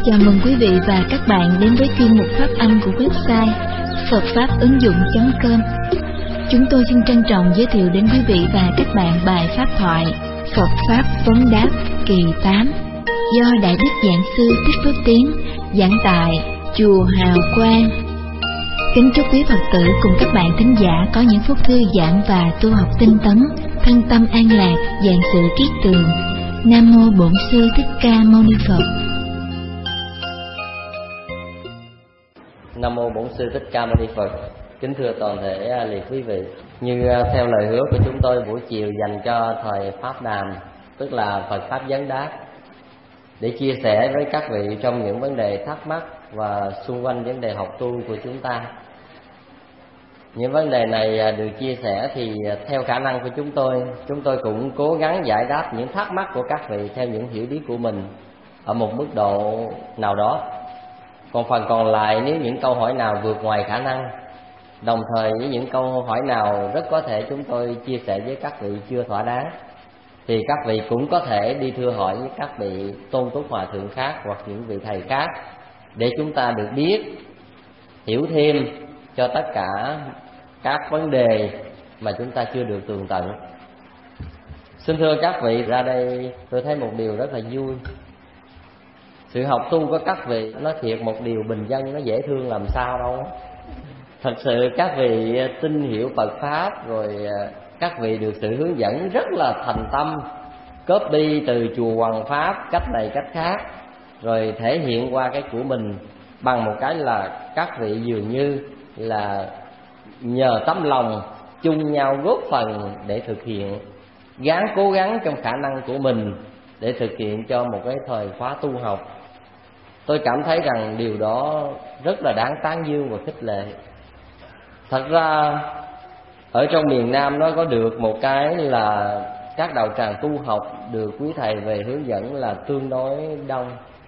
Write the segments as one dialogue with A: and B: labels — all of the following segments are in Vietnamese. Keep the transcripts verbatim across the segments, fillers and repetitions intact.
A: Chào mừng quý vị và các bạn đến với chuyên mục phát âm của website phật pháp ứng dụng chấm com. Chúng tôi xin trân trọng giới thiệu đến quý vị và các bạn bài pháp thoại Phật Pháp Vấn Đáp kỳ tám do Đại Đức Giảng Sư Thích Phước Tiến giảng tại Chùa Hào Quang. Kính chúc quý Phật tử cùng các bạn thính giả có những phút thư giãn và tu học tinh tấn, thân tâm an lạc, vạn sự kiết tường. Nam mô Bổn Sư Thích Ca Mâu Ni Phật.
B: Nam mô Bổn Sư Thích Ca Mâu Ni Phật. Kính thưa toàn thể liệt quý vị, như theo lời hứa của chúng tôi, buổi chiều dành cho thời pháp đàm, tức là Phật pháp vấn đáp, để chia sẻ với các vị trong những vấn đề thắc mắc và xung quanh vấn đề học tu của chúng ta. Những vấn đề này được chia sẻ thì theo khả năng của chúng tôi, chúng tôi cũng cố gắng giải đáp những thắc mắc của các vị theo những hiểu biết của mình ở một mức độ nào đó. Còn phần còn lại, nếu những câu hỏi nào vượt ngoài khả năng, đồng thời với những câu hỏi nào rất có thể chúng tôi chia sẻ với các vị chưa thỏa đáng, thì các vị cũng có thể đi thưa hỏi với các vị tôn túc hòa thượng khác hoặc những vị thầy khác, để chúng ta được biết, hiểu thêm cho tất cả các vấn đề mà chúng ta chưa được tường tận. Xin thưa các vị, ra đây tôi thấy một điều rất là vui. Sự học tu của các vị nói thiệt một điều bình dân, nó dễ thương làm sao đâu. Thật sự các vị tin hiểu Phật Pháp, rồi các vị được sự hướng dẫn rất là thành tâm, copy từ chùa Hoằng Pháp cách này cách khác, rồi thể hiện qua cái của mình bằng một cái là các vị dường như là nhờ tấm lòng chung nhau góp phần để thực hiện, gắng cố gắng trong khả năng của mình để thực hiện cho một cái thời khóa tu học. Tôi cảm thấy rằng điều đó rất là đáng tán dương và khích lệ. Thật ra ở trong miền Nam nó có được một cái là các đạo tràng tu học được quý thầy về hướng dẫn là tương đối đông,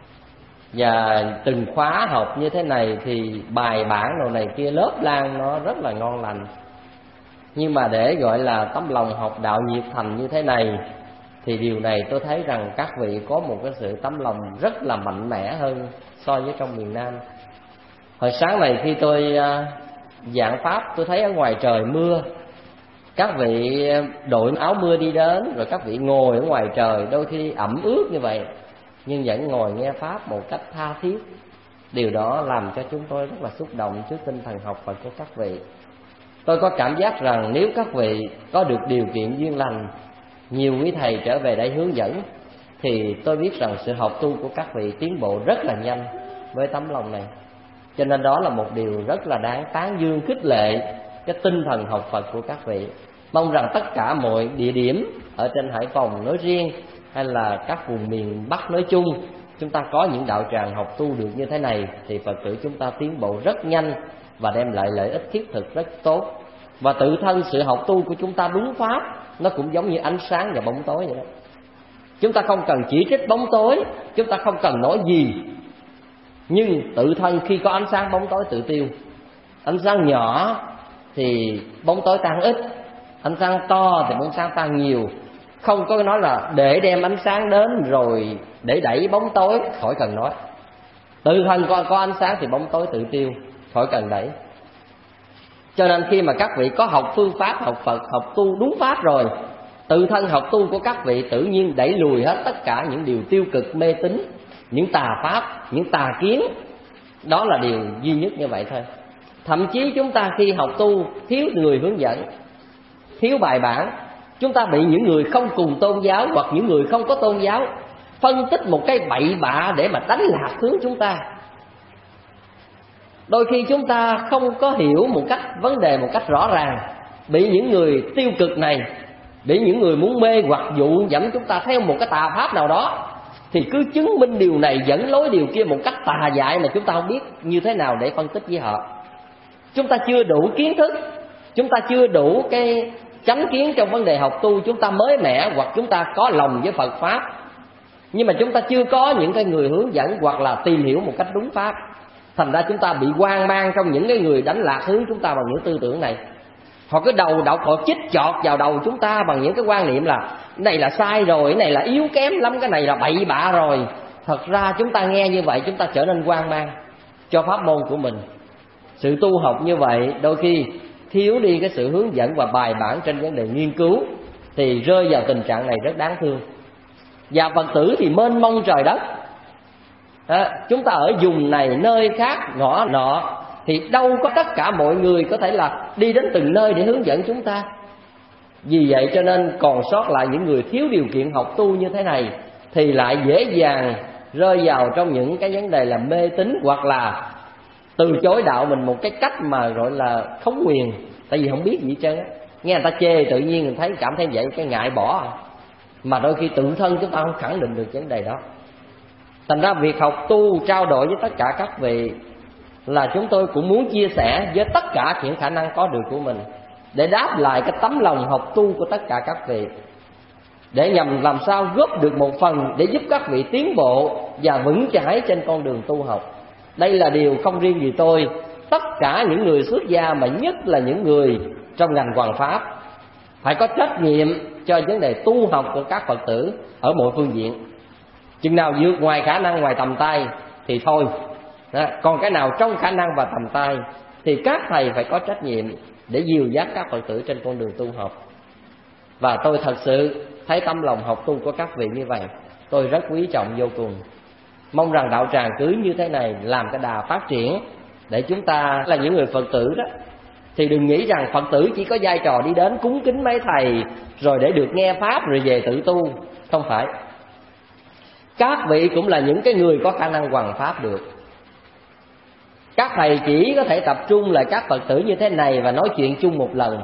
B: và từng khóa học như thế này thì bài bản đồ này kia lớp lan nó rất là ngon lành. Nhưng mà để gọi là tấm lòng học đạo nhiệt thành như thế này, thì điều này tôi thấy rằng các vị có một cái sự tấm lòng rất là mạnh mẽ hơn so với trong miền Nam. Hồi sáng này khi tôi giảng pháp, tôi thấy ở ngoài trời mưa, các vị đội áo mưa đi đến, rồi các vị ngồi ở ngoài trời, đôi khi ẩm ướt như vậy nhưng vẫn ngồi nghe pháp một cách tha thiết. Điều đó làm cho chúng tôi rất là xúc động trước tinh thần học Phật của các vị. Tôi có cảm giác rằng nếu các vị có được điều kiện duyên lành, nhiều quý thầy trở về đây hướng dẫn, thì tôi biết rằng sự học tu của các vị tiến bộ rất là nhanh với tấm lòng này. Cho nên đó là một điều rất là đáng tán dương, khích lệ cái tinh thần học Phật của các vị. Mong rằng tất cả mọi địa điểm ở trên Hải Phòng nói riêng, hay là các vùng miền Bắc nói chung, chúng ta có những đạo tràng học tu được như thế này, thì Phật tử chúng ta tiến bộ rất nhanh và đem lại lợi ích thiết thực rất tốt. Và tự thân sự học tu của chúng ta đúng pháp, nó cũng giống như ánh sáng và bóng tối vậy đó. Chúng ta không cần chỉ trích bóng tối, chúng ta không cần nói gì, nhưng tự thân khi có ánh sáng bóng tối tự tiêu. Ánh sáng nhỏ thì bóng tối tan ít, ánh sáng to thì bóng sáng tan nhiều. Không có nói là để đem ánh sáng đến rồi để đẩy bóng tối, khỏi cần nói. Tự thân có, có ánh sáng thì bóng tối tự tiêu, khỏi cần đẩy. Cho nên khi mà các vị có học phương pháp, học Phật, học tu đúng pháp rồi, tự thân học tu của các vị tự nhiên đẩy lùi hết tất cả những điều tiêu cực mê tín, những tà pháp, những tà kiến. Đó là điều duy nhất như vậy thôi. Thậm chí chúng ta khi học tu thiếu người hướng dẫn, thiếu bài bản, chúng ta bị những người không cùng tôn giáo hoặc những người không có tôn giáo phân tích một cái bậy bạ để mà đánh lạc hướng chúng ta. Đôi khi chúng ta không có hiểu một cách vấn đề một cách rõ ràng, bị những người tiêu cực này, bị những người muốn mê hoặc dụ dẫn chúng ta theo một cái tà pháp nào đó, thì cứ chứng minh điều này dẫn lối điều kia một cách tà dại mà chúng ta không biết như thế nào để phân tích với họ. Chúng ta chưa đủ kiến thức, chúng ta chưa đủ cái chánh kiến trong vấn đề học tu, chúng ta mới mẻ hoặc chúng ta có lòng với Phật Pháp, nhưng mà chúng ta chưa có những cái người hướng dẫn hoặc là tìm hiểu một cách đúng pháp. Thành ra chúng ta bị hoang mang trong những cái người đánh lạc hướng chúng ta bằng những tư tưởng này. Họ cứ đầu độc, họ chích chọt vào đầu chúng ta bằng những cái quan niệm là cái này là sai rồi, cái này là yếu kém lắm, cái này là bậy bạ rồi. Thật ra chúng ta nghe như vậy chúng ta trở nên hoang mang cho pháp môn của mình. Sự tu học như vậy đôi khi thiếu đi cái sự hướng dẫn và bài bản trên vấn đề nghiên cứu, thì rơi vào tình trạng này rất đáng thương. Và Phật tử thì mênh mông trời đất. À, chúng ta ở vùng này nơi khác ngõ nọ, thì đâu có tất cả mọi người có thể là đi đến từng nơi để hướng dẫn chúng ta. Vì vậy cho nên còn sót lại những người thiếu điều kiện học tu như thế này thì lại dễ dàng rơi vào trong những cái vấn đề là mê tín, hoặc là từ chối đạo mình một cái cách mà gọi là khống quyền. Tại vì không biết gì hết trơn á, nghe người ta chê tự nhiên mình thấy cảm thấy vậy cái ngại bỏ, mà đôi khi tự thân chúng ta không khẳng định được vấn đề đó. Thành ra việc học tu trao đổi với tất cả các vị là chúng tôi cũng muốn chia sẻ với tất cả những khả năng có được của mình, để đáp lại cái tấm lòng học tu của tất cả các vị, để nhằm làm sao góp được một phần để giúp các vị tiến bộ và vững chãi trên con đường tu học. Đây là điều không riêng gì tôi, tất cả những người xuất gia, mà nhất là những người trong ngành Hoằng Pháp phải có trách nhiệm cho vấn đề tu học của các Phật tử ở mọi phương diện. Chừng nào vượt ngoài khả năng, ngoài tầm tay thì thôi. Đó. Còn cái nào trong khả năng và tầm tay thì các thầy phải có trách nhiệm để dìu dắt các Phật tử trên con đường tu học. Và tôi thật sự thấy tâm lòng học tu của các vị như vậy, tôi rất quý trọng vô cùng. Mong rằng đạo tràng cứ như thế này làm cái đà phát triển, để chúng ta là những người Phật tử đó thì đừng nghĩ rằng Phật tử chỉ có vai trò đi đến cúng kính mấy thầy rồi để được nghe pháp rồi về tự tu. Không phải. Các vị cũng là những cái người có khả năng hoằng pháp được. Các thầy chỉ có thể tập trung lại các Phật tử như thế này và nói chuyện chung một lần.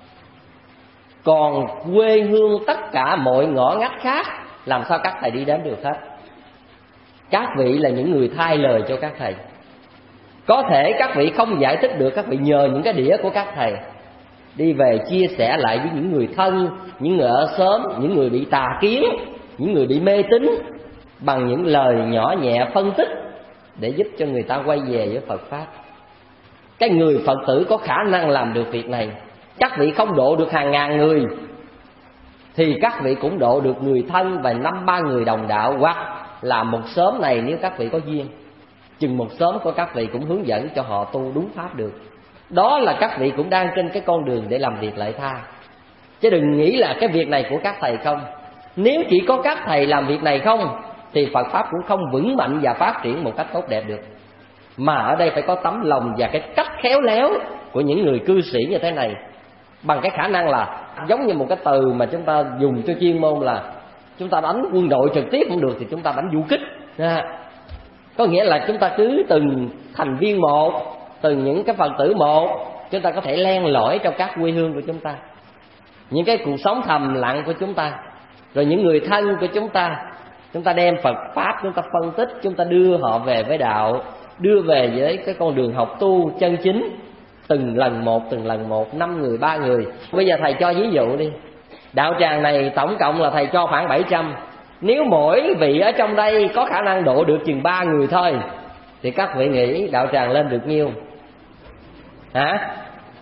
B: Còn quê hương tất cả mọi ngõ ngách khác làm sao các thầy đi đến được hết. Các vị là những người thay lời cho các thầy. Có thể các vị không giải thích được, các vị nhờ những cái đĩa của các thầy đi về chia sẻ lại với những người thân, những người ở xóm, những người bị tà kiến, những người bị mê tín, bằng những lời nhỏ nhẹ phân tích để giúp cho người ta quay về với Phật Pháp. Cái người Phật tử có khả năng làm được việc này. Các vị không độ được hàng ngàn người thì các vị cũng độ được người thân và năm ba người đồng đạo, hoặc là một xóm này nếu các vị có duyên, chừng một xóm của các vị cũng hướng dẫn cho họ tu đúng pháp được. Đó là các vị cũng đang trên cái con đường để làm việc lợi tha. Chứ đừng nghĩ là cái việc này của các thầy không. Nếu chỉ có các thầy làm việc này không thì Phật Pháp cũng không vững mạnh và phát triển một cách tốt đẹp được. Mà ở đây phải có tấm lòng và cái cách khéo léo của những người cư sĩ như thế này, bằng cái khả năng là giống như một cái từ mà chúng ta dùng cho chuyên môn là chúng ta đánh quân đội trực tiếp không được thì chúng ta đánh du kích. Có nghĩa là chúng ta cứ từng thành viên một, từng những cái Phật tử một, chúng ta có thể len lỏi trong các quê hương của chúng ta, những cái cuộc sống thầm lặng của chúng ta, rồi những người thân của chúng ta. Chúng ta đem Phật Pháp, chúng ta phân tích, chúng ta đưa họ về với đạo, đưa về với cái con đường học tu chân chính, từng lần một, từng lần một, năm người, ba người. Bây giờ thầy cho ví dụ đi. Đạo tràng này tổng cộng là thầy cho khoảng bảy trăm. Nếu mỗi vị ở trong đây có khả năng độ được chừng ba người thôi thì các vị nghĩ đạo tràng lên được nhiêu? Hả?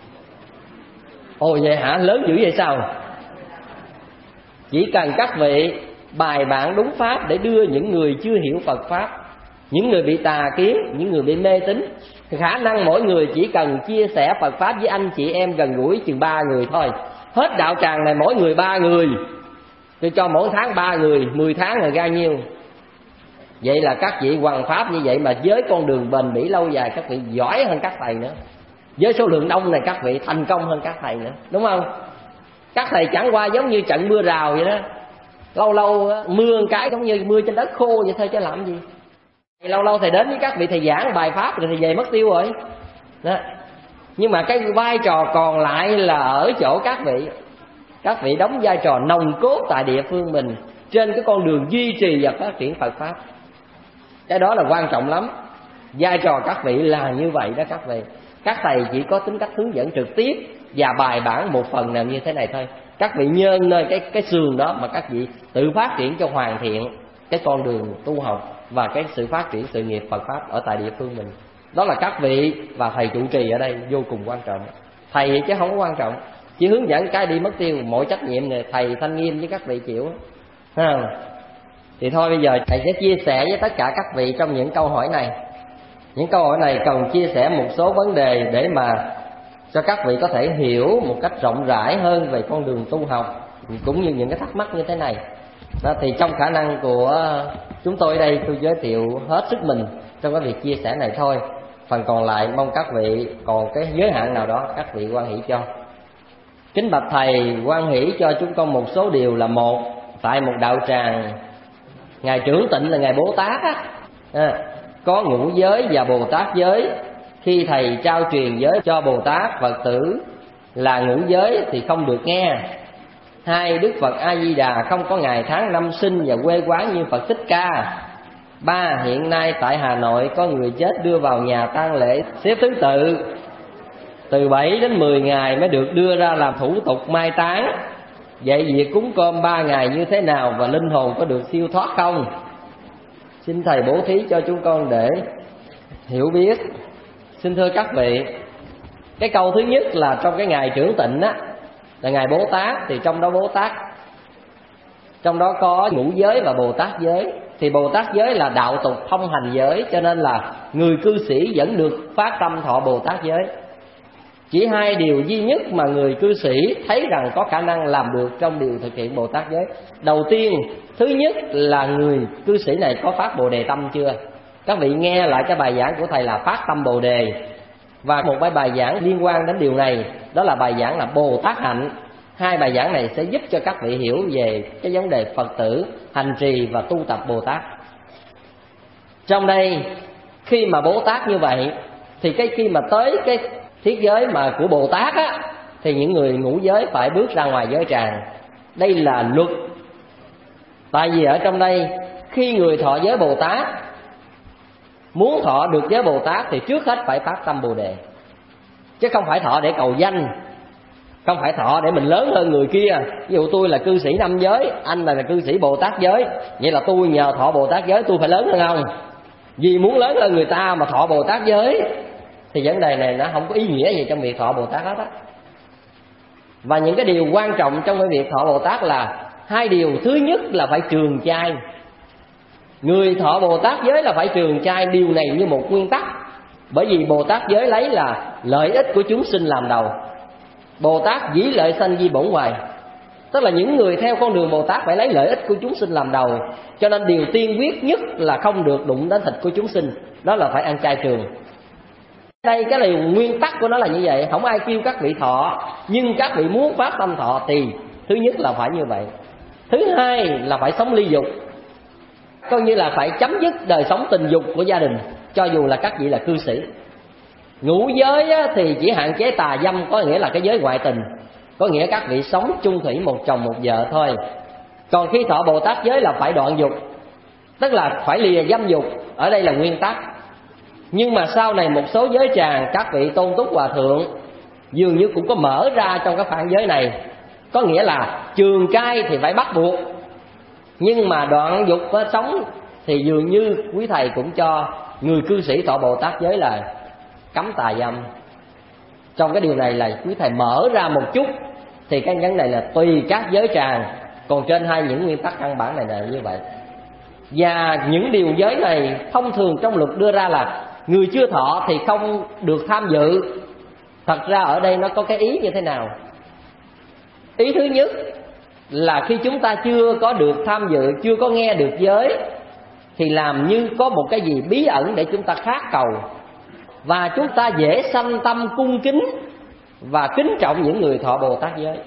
B: Ồ vậy hả? Lớn dữ vậy sao? Chỉ cần các vị bài bản đúng pháp để đưa những người chưa hiểu Phật Pháp, những người bị tà kiến, những người bị mê tín, khả năng mỗi người chỉ cần chia sẻ Phật Pháp với anh chị em gần gũi chừng ba người thôi. Hết đạo tràng này mỗi người ba người, tôi cho mỗi tháng ba người, mười tháng là ra nhiêu? Vậy là các vị hoằng pháp như vậy mà với con đường bền bỉ lâu dài các vị giỏi hơn các thầy nữa. Với số lượng đông này các vị thành công hơn các thầy nữa, đúng không? Các thầy chẳng qua giống như trận mưa rào vậy đó. Lâu lâu mưa một cái giống như mưa trên đất khô vậy thôi chứ làm gì. Lâu lâu thầy đến với các vị thầy giảng bài pháp rồi thầy về mất tiêu rồi đó. Nhưng mà cái vai trò còn lại là ở chỗ các vị. Các vị đóng vai trò nòng cốt tại địa phương mình trên cái con đường duy trì và phát triển Phật Pháp. Cái đó là quan trọng lắm. Vai trò các vị là như vậy đó các vị. Các thầy chỉ có tính cách hướng dẫn trực tiếp và bài bản một phần nào như thế này thôi. Các vị nhân nơi cái cái sườn đó mà các vị tự phát triển cho hoàn thiện cái con đường tu học và cái sự phát triển sự nghiệp Phật Pháp ở tại địa phương mình. Đó là các vị và thầy trụ trì ở đây vô cùng quan trọng. Thầy chứ không có quan trọng, chỉ hướng dẫn cái đi mất tiêu. Mọi trách nhiệm này thầy Thanh Nghiêm với các vị chịu. Ha. Thì thôi bây giờ thầy sẽ chia sẻ với tất cả các vị trong những câu hỏi này. Những câu hỏi này cần chia sẻ một số vấn đề để mà cho các vị có thể hiểu một cách rộng rãi hơn về con đường tu học, cũng như những cái thắc mắc như thế này. Đó, thì trong khả năng của chúng tôi ở đây, tôi giới thiệu hết sức mình trong cái việc chia sẻ này thôi. Phần còn lại mong các vị còn cái giới hạn nào đó các vị hoan hỷ cho. Kính bạch thầy, hoan hỷ cho chúng con một số điều là: một, tại một đạo tràng, ngài trưởng tịnh là ngài Bồ Tát á, à, có ngũ giới và Bồ Tát giới. Khi thầy trao truyền giới cho Bồ Tát Phật tử là ngũ giới thì không được nghe. Hai, Đức Phật A Di Đà không có ngày tháng năm sinh và quê quán như Phật Thích Ca. Ba, hiện nay tại Hà Nội có người chết đưa vào nhà tang lễ xếp thứ tự, từ bảy đến mười ngày mới được đưa ra làm thủ tục mai táng. Vậy việc cúng cơm ba ngày như thế nào và linh hồn có được siêu thoát không? Xin thầy bố thí cho chúng con để hiểu biết. Xin thưa các vị, cái câu thứ nhất là trong cái ngày trưởng tịnh á, là ngài Bồ Tát, thì trong đó Bồ Tát trong đó có ngũ giới và Bồ Tát giới. Thì Bồ Tát giới là đạo tục thông hành giới, cho nên là người cư sĩ vẫn được phát tâm thọ Bồ Tát giới. Chỉ hai điều duy nhất mà người cư sĩ thấy rằng có khả năng làm được trong điều thực hiện Bồ Tát giới. Đầu tiên, thứ nhất là người cư sĩ này có phát Bồ Đề tâm chưa? Các vị nghe lại cái bài giảng của thầy là phát tâm Bồ Đề. Và một bài bài giảng liên quan đến điều này, đó là bài giảng là Bồ Tát hạnh. Hai bài giảng này sẽ giúp cho các vị hiểu về cái vấn đề Phật tử hành trì và tu tập Bồ Tát. Trong đây, khi mà Bồ Tát như vậy, thì cái khi mà tới cái thiết giới mà của Bồ Tát á, thì những người ngũ giới phải bước ra ngoài giới tràng. Đây là luật. Tại vì ở trong đây, khi người thọ giới Bồ Tát, muốn thọ được giới Bồ Tát thì trước hết phải phát tâm Bồ Đề, chứ không phải thọ để cầu danh, không phải thọ để mình lớn hơn người kia. Ví dụ tôi là cư sĩ năm giới, anh là, là cư sĩ Bồ Tát giới, vậy là tôi nhờ thọ Bồ Tát giới tôi phải lớn hơn ông. Vì muốn lớn hơn người ta mà thọ Bồ Tát giới thì vấn đề này nó không có ý nghĩa gì trong việc thọ Bồ Tát hết á. Và những cái điều quan trọng trong cái việc thọ Bồ Tát là hai điều. Thứ nhất là phải trường chay. Người thọ Bồ Tát giới là phải trường chay, điều này như một nguyên tắc. Bởi vì Bồ Tát giới lấy là lợi ích của chúng sinh làm đầu. Bồ Tát dĩ lợi sanh di bổn hoài, tức là những người theo con đường Bồ Tát phải lấy lợi ích của chúng sinh làm đầu. Cho nên điều tiên quyết nhất là không được đụng đến thịt của chúng sinh, đó là phải ăn chay trường. Đây cái điều nguyên tắc của nó là như vậy. Không ai kêu các vị thọ, nhưng các vị muốn phát tâm thọ thì thứ nhất là phải như vậy. Thứ hai là phải sống ly dục, coi như là phải chấm dứt đời sống tình dục của gia đình, cho dù là các vị là cư sĩ. Ngũ giới thì chỉ hạn chế tà dâm, có nghĩa là cái giới ngoại tình, có nghĩa các vị sống chung thủy một chồng một vợ thôi. Còn khi thọ Bồ Tát giới là phải đoạn dục, tức là phải lìa dâm dục, ở đây là nguyên tắc. Nhưng mà sau này một số giới tràng, các vị tôn túc hòa thượng dường như cũng có mở ra trong cái khoảng giới này, có nghĩa là trường cai thì phải bắt buộc, nhưng mà đoạn dục với sống thì dường như quý thầy cũng cho người cư sĩ thọ Bồ Tát giới là cấm tà dâm. Trong cái điều này là quý thầy mở ra một chút, thì cái vấn đề này là tùy các giới tràng. Còn trên hai những nguyên tắc căn bản này là như vậy. Và những điều giới này thông thường trong luật đưa ra là người chưa thọ thì không được tham dự. Thật ra ở đây nó có cái ý như thế nào? Ý thứ nhất là khi chúng ta chưa có được tham dự, chưa có nghe được giới, thì làm như có một cái gì bí ẩn để chúng ta khát cầu, và chúng ta dễ sanh tâm cung kính và kính trọng những người thọ Bồ Tát giới.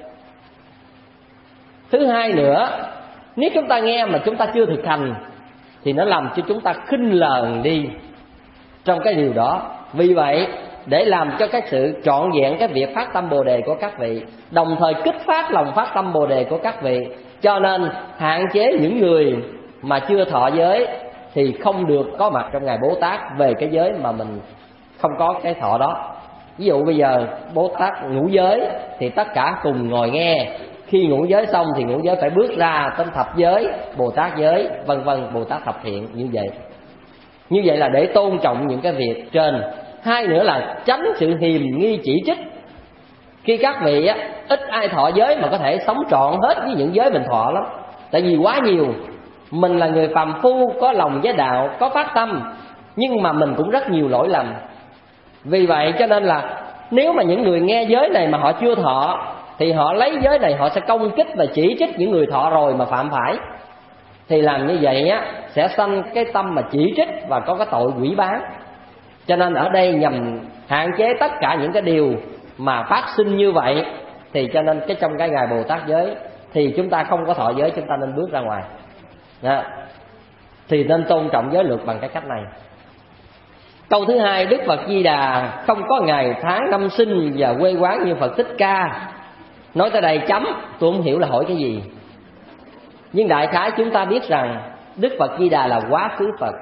B: Thứ hai nữa, nếu chúng ta nghe mà chúng ta chưa thực hành thì nó làm cho chúng ta khinh lờn đi trong cái điều đó. Vì vậy, để làm cho cái sự trọn vẹn cái việc phát tâm Bồ Đề của các vị, đồng thời kích phát lòng phát tâm Bồ Đề của các vị, cho nên hạn chế những người mà chưa thọ giới thì không được có mặt trong ngày Bồ Tát về cái giới mà mình không có cái thọ đó. Ví dụ bây giờ Bồ Tát ngũ giới thì tất cả cùng ngồi nghe, khi ngũ giới xong thì ngũ giới phải bước ra tới thập giới, Bồ Tát giới, vân vân, Bồ Tát thập thiện như vậy. Như vậy là để tôn trọng những cái việc trên. Hai nữa là tránh sự hiềm nghi chỉ trích. Khi các vị á, ít ai thọ giới mà có thể sống trọn hết với những giới mình thọ lắm, tại vì quá nhiều. Mình là người phàm phu, có lòng với đạo, có phát tâm, nhưng mà mình cũng rất nhiều lỗi lầm. Vì vậy cho nên là nếu mà những người nghe giới này mà họ chưa thọ, thì họ lấy giới này họ sẽ công kích và chỉ trích những người thọ rồi mà phạm phải. Thì làm như vậy á sẽ sanh cái tâm mà chỉ trích và có cái tội quỷ bán. Cho nên ở đây nhằm hạn chế tất cả những cái điều mà phát sinh như vậy, thì cho nên cái trong cái ngày Bồ Tát giới thì chúng ta không có thọ giới, chúng ta nên bước ra ngoài đó. Thì nên tôn trọng giới luật bằng cái cách này. Câu thứ hai, Đức Phật Di Đà không có ngày tháng năm sinh và quê quán như Phật Thích Ca. Nói tới đây chấm, tôi không hiểu là hỏi cái gì. Nhưng đại khái chúng ta biết rằng Đức Phật Di Đà là quá khứ Phật.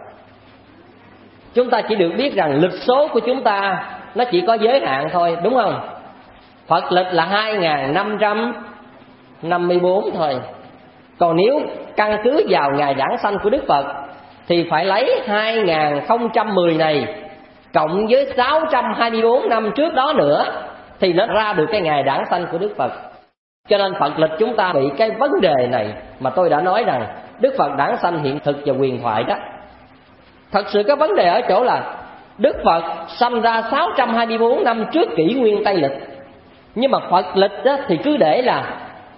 B: Chúng ta chỉ được biết rằng lịch số của chúng ta nó chỉ có giới hạn thôi, đúng không? Phật lịch là hai nghìn năm trăm năm mươi bốn thôi. Còn nếu căn cứ vào ngày đản sanh của Đức Phật thì phải lấy hai nghìn không trăm mười này cộng với sáu trăm hai mươi bốn năm trước đó nữa thì nó ra được cái ngày đản sanh của Đức Phật. Cho nên Phật lịch chúng ta bị cái vấn đề này mà tôi đã nói rằng Đức Phật đản sanh hiện thực và huyền thoại đó. Thật sự cái vấn đề ở chỗ là Đức Phật sanh ra sáu trăm hai mươi bốn năm trước kỷ nguyên Tây lịch, nhưng mà Phật lịch đó thì cứ để là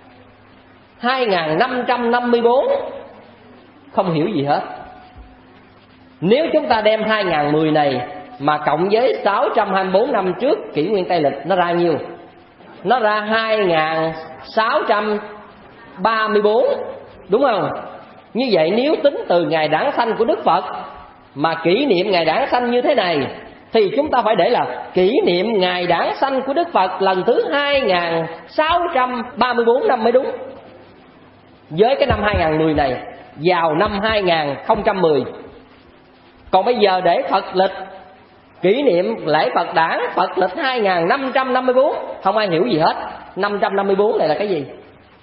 B: hai nghìn năm trăm năm mươi bốn, không hiểu gì hết. Nếu chúng ta đem hai nghìn mười này mà cộng với sáu trăm hai mươi bốn năm trước kỷ nguyên Tây lịch, nó ra nhiêu? Nó ra hai nghìn sáu trăm ba mươi bốn, đúng không? Như vậy nếu tính từ ngày đản sanh của Đức Phật mà kỷ niệm ngày đản sanh như thế này, thì chúng ta phải để là kỷ niệm ngày đản sanh của Đức Phật lần thứ hai nghìn sáu trăm ba mươi bốn năm mới đúng. Với cái năm hai nghìn mười này vào năm hai nghìn không trăm mười. Còn bây giờ để Phật lịch kỷ niệm lễ Phật đản Phật lịch hai nghìn năm trăm năm mươi bốn, không ai hiểu gì hết. Năm trăm năm mươi bốn này là cái gì?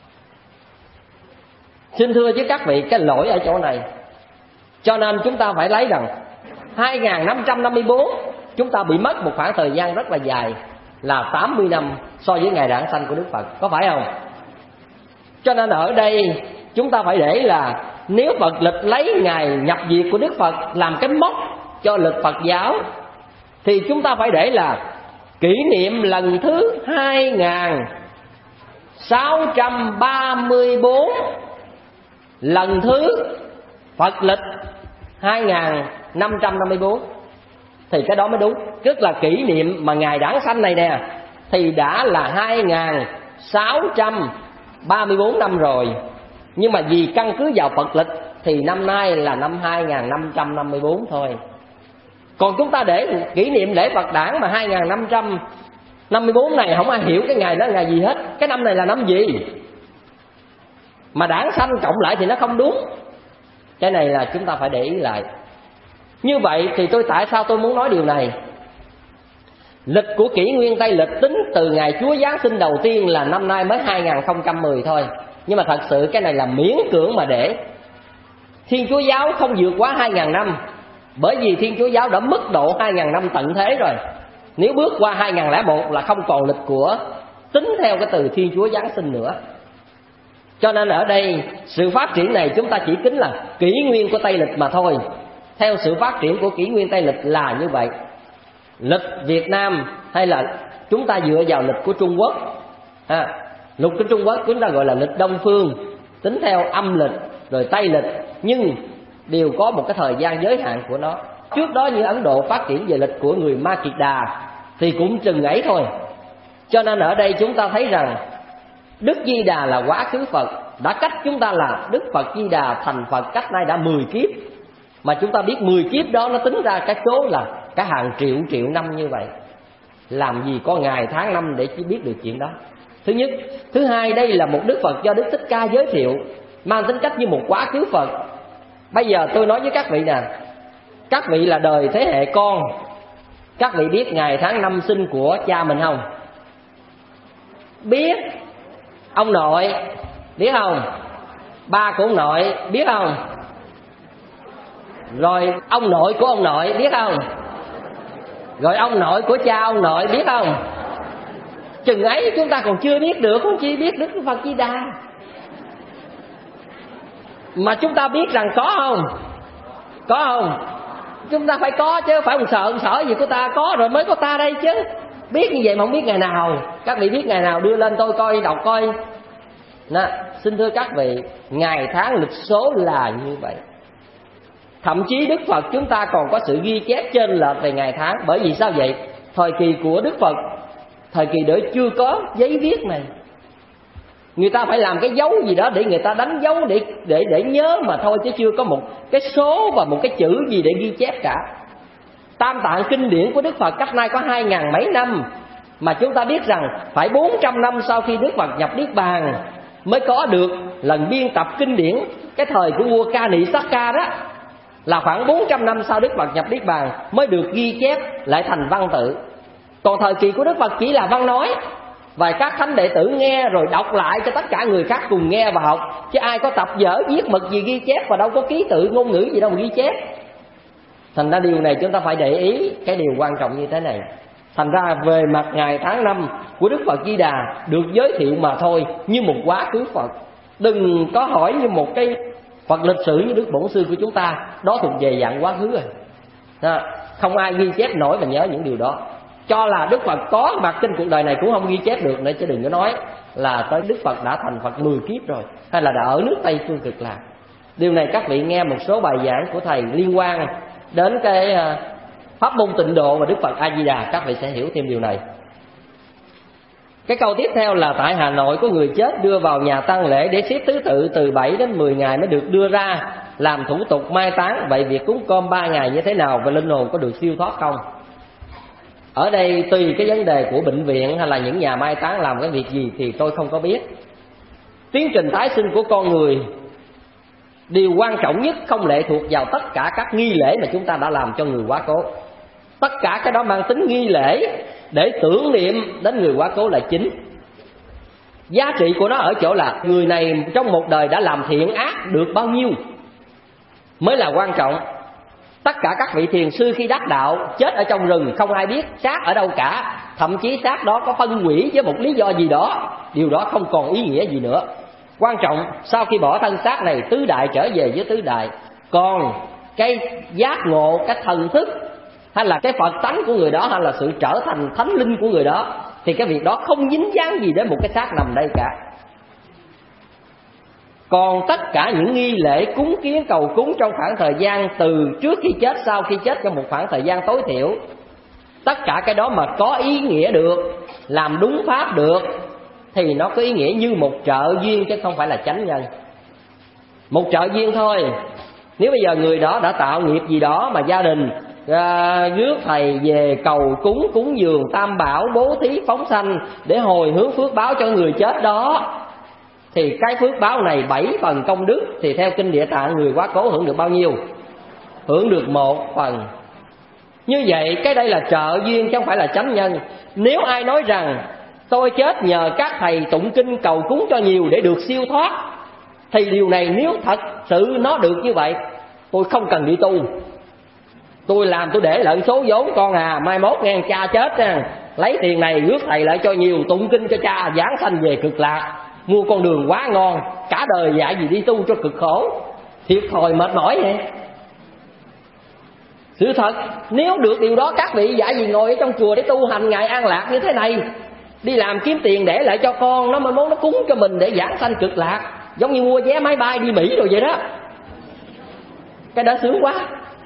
B: Xin thưa với các vị, cái lỗi ở chỗ này. Cho nên chúng ta phải lấy rằng hai nghìn năm trăm năm mươi bốn chúng ta bị mất một khoảng thời gian rất là dài, là tám mươi năm so với ngày đản sanh của Đức Phật, có phải không? Cho nên ở đây chúng ta phải để là nếu Phật lịch lấy ngày nhập diệt của Đức Phật làm cái mốc cho lịch Phật giáo, thì chúng ta phải để là kỷ niệm lần thứ hai nghìn sáu trăm ba mươi bốn lần thứ Phật lịch hai nghìn năm trăm năm mươi bốn, thì cái đó mới đúng. Tức là kỷ niệm mà ngày đản sanh này nè thì đã là hai nghìn sáu trăm ba mươi bốn năm rồi, nhưng mà vì căn cứ vào Phật lịch thì năm nay là năm hai nghìn năm trăm năm mươi bốn thôi. Còn chúng ta để kỷ niệm lễ Phật đản mà hai nghìn năm trăm năm mươi bốn này không ai hiểu cái ngày đó là ngày gì hết. Cái năm này là năm gì? Mà đản sanh cộng lại thì nó không đúng. Cái này là chúng ta phải để ý lại. Như vậy thì tôi tại sao tôi muốn nói điều này? Lịch của kỷ nguyên Tây lịch tính từ ngày Chúa Giáng sinh đầu tiên là năm nay mới hai nghìn không trăm mười thôi. Nhưng mà thật sự cái này là miễn cưỡng mà để. Thiên Chúa giáo không vượt quá hai nghìn năm, bởi vì Thiên Chúa giáo đã mức độ hai nghìn năm tận thế rồi. Nếu bước qua hai nghìn lẻ một là không còn lịch của tính theo cái từ Thiên Chúa Giáng sinh nữa. Cho nên ở đây sự phát triển này chúng ta chỉ tính là kỷ nguyên của Tây lịch mà thôi. Theo sự phát triển của kỷ nguyên Tây lịch là như vậy. Lịch Việt Nam hay là chúng ta dựa vào lịch của Trung Quốc à, lịch của Trung Quốc chúng ta gọi là lịch Đông Phương, tính theo âm lịch rồi Tây lịch, nhưng đều có một cái thời gian giới hạn của nó. Trước đó như Ấn Độ phát triển về lịch của người Ma Kiệt Đà thì cũng chừng ấy thôi. Cho nên ở đây chúng ta thấy rằng Đức Di Đà là quá khứ Phật, đã cách chúng ta là Đức Phật Di Đà thành Phật cách nay đã mười kiếp. Mà chúng ta biết mười kiếp đó nó tính ra cái số là cả hàng triệu triệu năm như vậy. Làm gì có ngày tháng năm để chỉ biết được chuyện đó. Thứ nhất. Thứ hai, đây là một Đức Phật do Đức Thích Ca giới thiệu, mang tính cách như một quá khứ Phật. Bây giờ tôi nói với các vị nè, các vị là đời thế hệ con, các vị biết ngày tháng năm sinh của cha mình không? Biết. Ông nội biết không? Ba của ông nội biết không? Rồi ông nội của ông nội biết không? Rồi ông nội của cha ông nội biết không? Chừng ấy chúng ta còn chưa biết được, không chỉ biết Đức Phật Di Đà.
C: Mà chúng ta biết rằng có không? Có không? Chúng ta phải có chứ, phải không sợ không sợ gì của ta, có rồi mới có ta đây chứ. Biết như vậy mà không biết ngày nào. Các vị biết ngày nào đưa lên tôi coi, đọc coi. Nè, xin thưa các vị, ngày tháng lịch số là như vậy. Thậm chí Đức Phật chúng ta còn có sự ghi chép trên lệch về ngày tháng. Bởi vì sao vậy? Thời kỳ của Đức Phật, thời kỳ đó chưa có giấy viết này. Người ta phải làm cái dấu gì đó để người ta đánh dấu để để để nhớ mà thôi, chứ chưa có một cái số và một cái chữ gì để ghi chép cả. Tam tạng kinh điển của Đức Phật cách nay có hai ngàn mấy năm, mà chúng ta biết rằng phải bốn trăm năm sau khi Đức Phật nhập Niết Bàn mới có được lần biên tập kinh điển. Cái thời của vua Ca Nị Sát Ca đó là khoảng bốn trăm năm sau Đức Phật nhập Niết Bàn mới được ghi chép lại thành văn tự. Còn thời kỳ của Đức Phật chỉ là văn nói, và các thánh đệ tử nghe rồi đọc lại cho tất cả người khác cùng nghe và học. Chứ ai có tập vở viết mực gì ghi chép, và đâu có ký tự ngôn ngữ gì đâu mà ghi chép. Thành ra điều này chúng ta phải để ý cái điều quan trọng như thế này. Thành ra về mặt ngày tháng năm của Đức Phật Di Đà được giới thiệu mà thôi, như một quá khứ Phật. Đừng có hỏi như một cái Phật lịch sử như Đức Bổn Sư của chúng ta, đó thuộc về dạng quá khứ rồi. À, không ai ghi chép nổi và nhớ những điều đó. Cho là Đức Phật có mặt trên cuộc đời này cũng không ghi chép được nữa, chứ đừng có nói là tới Đức Phật đã thành Phật mười kiếp rồi, hay là đã ở nước Tây Phương Cực Lạc. Điều này các vị nghe một số bài giảng của thầy liên quan đến cái pháp môn tịnh độ và Đức Phật A Di Đà, các vị sẽ hiểu thêm điều này. Cái câu tiếp theo là tại Hà Nội có người chết đưa vào nhà tang lễ để xếp thứ tự từ bảy đến mười ngày mới được đưa ra làm thủ tục mai táng. Vậy việc cúng cơm ba ngày như thế nào và linh hồn có được siêu thoát không? Ở đây tùy cái vấn đề của bệnh viện hay là những nhà mai táng làm cái việc gì thì tôi không có biết. Tiến trình tái sinh của con người, điều quan trọng nhất không lệ thuộc vào tất cả các nghi lễ mà chúng ta đã làm cho người quá cố. Tất cả cái đó mang tính nghi lễ để tưởng niệm đến người quá cố là chính. Giá trị của nó ở chỗ là người này trong một đời đã làm thiện ác được bao nhiêu mới là quan trọng. Tất cả các vị thiền sư khi đắc đạo chết ở trong rừng, không ai biết xác ở đâu cả. Thậm chí xác đó có phân hủy với một lý do gì đó, điều đó không còn ý nghĩa gì nữa. Quan trọng sau khi bỏ thân xác này, tứ đại trở về với tứ đại. Còn cái giác ngộ, cái thần thức, hay là cái Phật tánh của người đó, hay là sự trở thành thánh linh của người đó, thì cái việc đó không dính dáng gì đến một cái xác nằm đây cả. Còn tất cả những nghi lễ cúng kiến cầu cúng trong khoảng thời gian từ trước khi chết, sau khi chết trong một khoảng thời gian tối thiểu, tất cả cái đó mà có ý nghĩa được, làm đúng pháp được, thì nó có ý nghĩa như một trợ duyên chứ không phải là chánh nhân. Một trợ duyên thôi. Nếu bây giờ người đó đã tạo nghiệp gì đó mà gia đình à, rước thầy về cầu cúng, cúng dường tam bảo, bố thí phóng sanh để hồi hướng phước báo cho người chết đó, thì cái phước báo này bảy phần công đức, thì theo kinh Địa Tạng người quá cố hưởng được bao nhiêu? Hưởng được một phần. Như vậy cái đây là trợ duyên chứ không phải là chánh nhân. Nếu ai nói rằng tôi chết nhờ các thầy tụng kinh cầu cúng cho nhiều để được siêu thoát, thì điều này nếu thật sự nó được như vậy, tôi không cần đi tu. Tôi làm tôi để lại số vốn con à, mai mốt nghe cha chết nha, lấy tiền này rước thầy lại cho nhiều, tụng kinh cho cha giảng sanh về cực lạc, mua con đường quá ngon, cả đời dạy gì đi tu cho cực khổ, thiệt thòi mệt mỏi vậy. Sự thật nếu được điều đó, các vị dạy gì ngồi ở trong chùa để tu hành ngày an lạc như thế này, đi làm kiếm tiền để lại cho con, nó mà muốn nó cúng cho mình để giảng sanh cực lạc, giống như mua vé máy bay đi Mỹ rồi vậy đó. Cái đó sướng quá.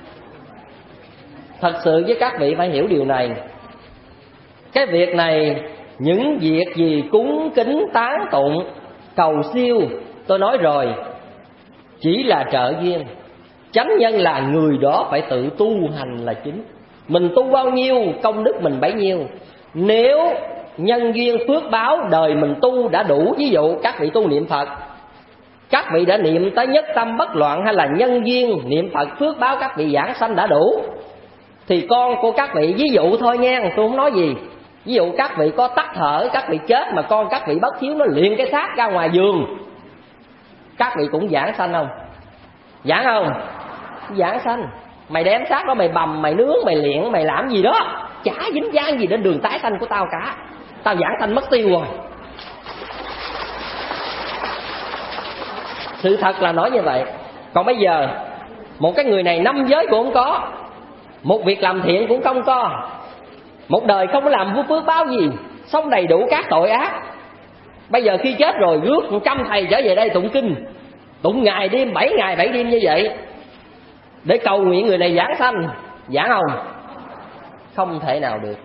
C: Thật sự với các vị phải hiểu điều này. Cái việc này, những việc gì cúng kính tán tụng cầu siêu, tôi nói rồi, chỉ là trợ duyên. Chánh nhân là người đó phải tự tu hành là chính. Mình tu bao nhiêu, công đức mình bấy nhiêu. Nếu nhân duyên phước báo đời mình tu đã đủ, ví dụ các vị tu niệm Phật, các vị đã niệm tới nhất tâm bất loạn, hay là nhân duyên niệm Phật phước báo các vị giảng sanh đã đủ, thì con của các vị, ví dụ thôi nha, tôi không nói gì, ví dụ các vị có tắc thở, các vị chết mà con các vị bất hiếu nó liền cái xác ra ngoài giường, các vị cũng giảng sanh không? Giảng không? Giảng sanh. Mày đem xác đó mày bầm, mày nướng, mày liệng, mày làm gì đó, chả dính dáng gì đến đường tái sanh của tao cả. Tao giảng sanh mất tiêu rồi. Sự thật là nói như vậy. Còn bây giờ một cái người này năm giới cũng không có, một việc làm thiện cũng không có, một đời không có làm phước phước báo gì, sống đầy đủ các tội ác. Bây giờ khi chết rồi rước một trăm thầy trở về đây tụng kinh, tụng ngày đêm, bảy ngày bảy đêm như vậy, để cầu nguyện người này giảng sanh. Giảng không? Không thể nào được.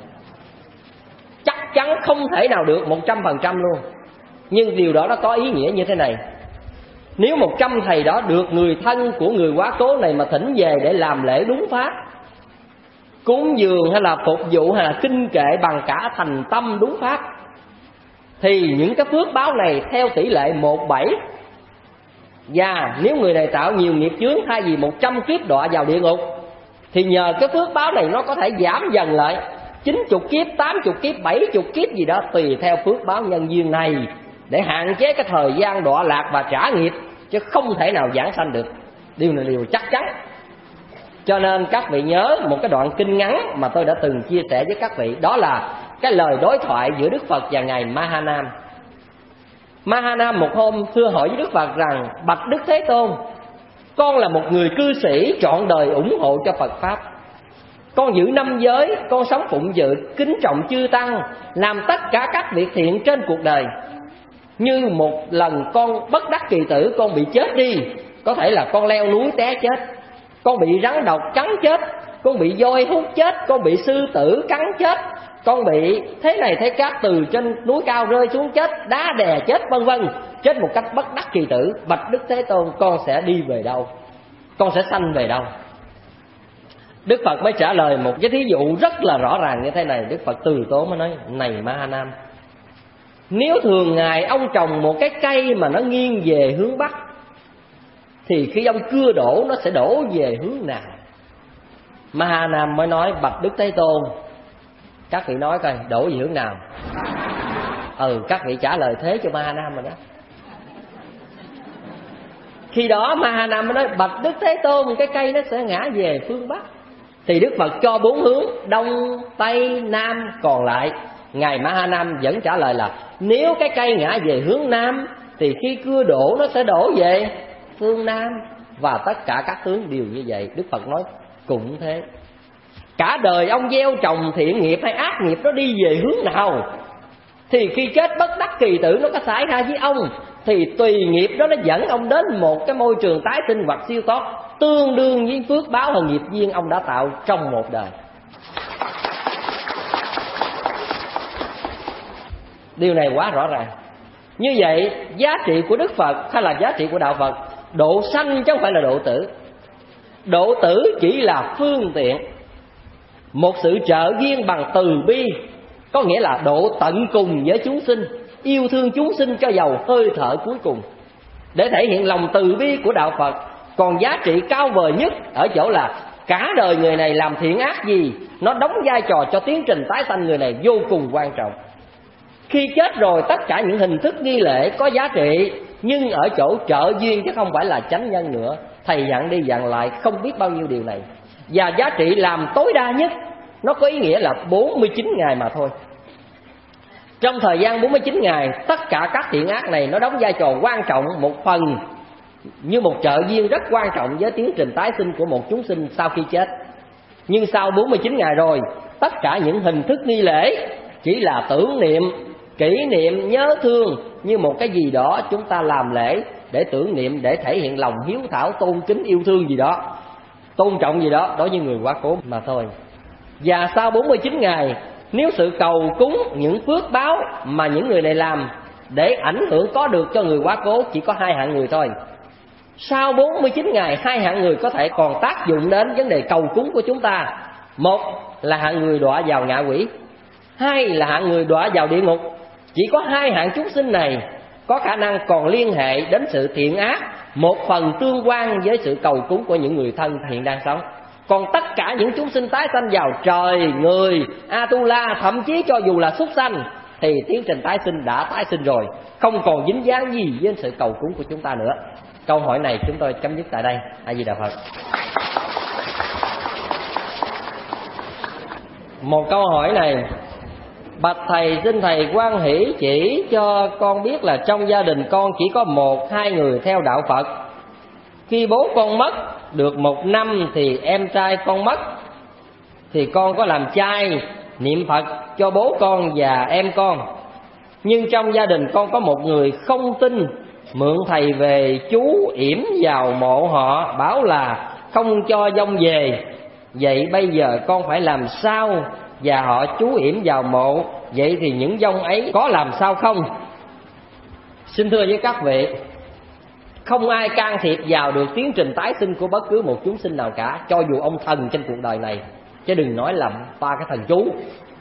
C: Chắc chắn không thể nào được, một trăm phần trăm luôn. Nhưng điều đó nó có ý nghĩa như thế này. Nếu một trăm thầy đó được người thân của người quá cố này mà thỉnh về để làm lễ đúng pháp, cúng dường hay là phục vụ hay là kinh kệ bằng cả thành tâm đúng pháp, thì những cái phước báo này theo tỷ lệ một bảy. Và nếu người này tạo nhiều nghiệp chướng, thay vì một trăm kiếp đọa vào địa ngục, thì nhờ cái phước báo này nó có thể giảm dần lại chín mươi kiếp, tám mươi kiếp, bảy mươi kiếp gì đó, tùy theo phước báo nhân duyên này, để hạn chế cái thời gian đọa lạc và trả nghiệp, chứ không thể nào giảng sanh được. Điều này điều chắc chắn. Cho nên các vị nhớ một cái đoạn kinh ngắn mà tôi đã từng chia sẻ với các vị, đó là cái lời đối thoại giữa Đức Phật và ngài Mahanam. Mahanam một hôm thưa hỏi với Đức Phật rằng: bạch Đức Thế Tôn, con là một người cư sĩ trọn đời ủng hộ cho Phật pháp. Con giữ năm giới, con sống phụng dự, kính trọng chư tăng, làm tất cả các việc thiện trên cuộc đời. Như một lần con bất đắc kỳ tử, con bị chết đi. Có thể là con leo núi té chết, con bị rắn độc cắn chết, con bị voi hút chết, con bị sư tử cắn chết, con bị thế này thế khác, từ trên núi cao rơi xuống chết, đá đè chết, vân vân, chết một cách bất đắc kỳ tử. Bạch Đức Thế Tôn, con sẽ đi về đâu? Con sẽ sanh về đâu? Đức Phật mới trả lời một cái thí dụ rất là rõ ràng như thế này. Đức Phật từ tốn mới nói: này Mahanam, nếu thường ngày ông trồng một cái cây mà nó nghiêng về hướng Bắc, thì khi ông cưa đổ nó sẽ đổ về hướng nào? Mahanam mới nói: bạch Đức Thế Tôn, các vị nói coi đổ về hướng nào? Ừ, các vị trả lời thế cho Mahanam rồi đó. Khi đó Mahanam mới nói: bạch Đức Thế Tôn, cái cây nó sẽ ngã về phương Bắc. Thì Đức Phật cho bốn hướng Đông, Tây, Nam còn lại. Ngài Mahanam vẫn trả lời là: nếu cái cây ngã về hướng Nam, thì khi cưa đổ nó sẽ đổ về phương Nam. Và tất cả các hướng đều như vậy. Đức Phật nói cũng thế. Cả đời ông gieo trồng thiện nghiệp hay ác nghiệp nó đi về hướng nào, thì khi chết bất đắc kỳ tử nó có xảy ra với ông, thì tùy nghiệp đó nó dẫn ông đến một cái môi trường tái sinh hoặc siêu thoát, tương đương với phước báo và nghiệp duyên ông đã tạo trong một đời. Điều này quá rõ ràng. Như vậy giá trị của Đức Phật hay là giá trị của Đạo Phật, độ sanh chứ không phải là độ tử. Độ tử chỉ là phương tiện, một sự trợ duyên bằng từ bi, có nghĩa là độ tận cùng với chúng sinh, yêu thương chúng sinh cho dầu hơi thở cuối cùng, để thể hiện lòng từ bi của Đạo Phật. Còn giá trị cao vời nhất ở chỗ là cả đời người này làm thiện ác gì, nó đóng vai trò cho tiến trình tái sanh người này vô cùng quan trọng. Khi chết rồi, tất cả những hình thức nghi lễ có giá trị, nhưng ở chỗ trợ duyên chứ không phải là chánh nhân nữa. Thầy dặn đi dặn lại không biết bao nhiêu điều này. Và giá trị làm tối đa nhất, nó có ý nghĩa là bốn mươi chín ngày mà thôi. Trong thời gian bốn mươi chín ngày, tất cả các thiện ác này nó đóng vai trò quan trọng, một phần như một trợ duyên rất quan trọng với tiến trình tái sinh của một chúng sinh sau khi chết. Nhưng sau bốn mươi chín ngày rồi, tất cả những hình thức nghi lễ chỉ là tưởng niệm, kỷ niệm, nhớ thương, như một cái gì đó chúng ta làm lễ để tưởng niệm, để thể hiện lòng hiếu thảo, tôn kính, yêu thương gì đó, tôn trọng gì đó đối với người quá cố mà thôi. Và sau bốn mươi chín ngày, nếu sự cầu cúng những phước báo mà những người này làm để ảnh hưởng có được cho người quá cố, chỉ có hai hạng người thôi. Sau bốn mươi chín ngày, hai hạng người có thể còn tác dụng đến vấn đề cầu cúng của chúng ta. Một là hạng người đọa vào ngạ quỷ, hai là hạng người đọa vào địa ngục. Chỉ có hai hạng chúng sinh này có khả năng còn liên hệ đến sự thiện ác, một phần tương quan với sự cầu cúng của những người thân hiện đang sống. Còn tất cả những chúng sinh tái sanh vào trời, người, Atula, thậm chí cho dù là súc sanh, thì tiến trình tái sinh đã tái sinh rồi, không còn dính dáng gì với sự cầu cúng của chúng ta nữa. Câu hỏi này chúng tôi chấm dứt tại đây. A Di Đà Phật. Một câu hỏi này Bạch thầy, xin thầy hoan hỷ chỉ cho con biết là trong gia đình con chỉ có một hai người theo đạo Phật. Khi bố con mất được một năm thì em trai con mất, thì con có làm chay niệm Phật cho bố con và em con. Nhưng trong gia đình con có một người không tin, mượn thầy về chú yểm vào mộ họ, bảo là không cho vong về. Vậy bây giờ con phải làm sao? Và họ chú yểm vào mộ, vậy thì những vong ấy có làm sao không? Xin thưa với các vị, không ai can thiệp vào được tiến trình tái sinh của bất cứ một chúng sinh nào cả, cho dù ông thần trên cuộc đời này, chứ đừng nói là ba cái thần chú.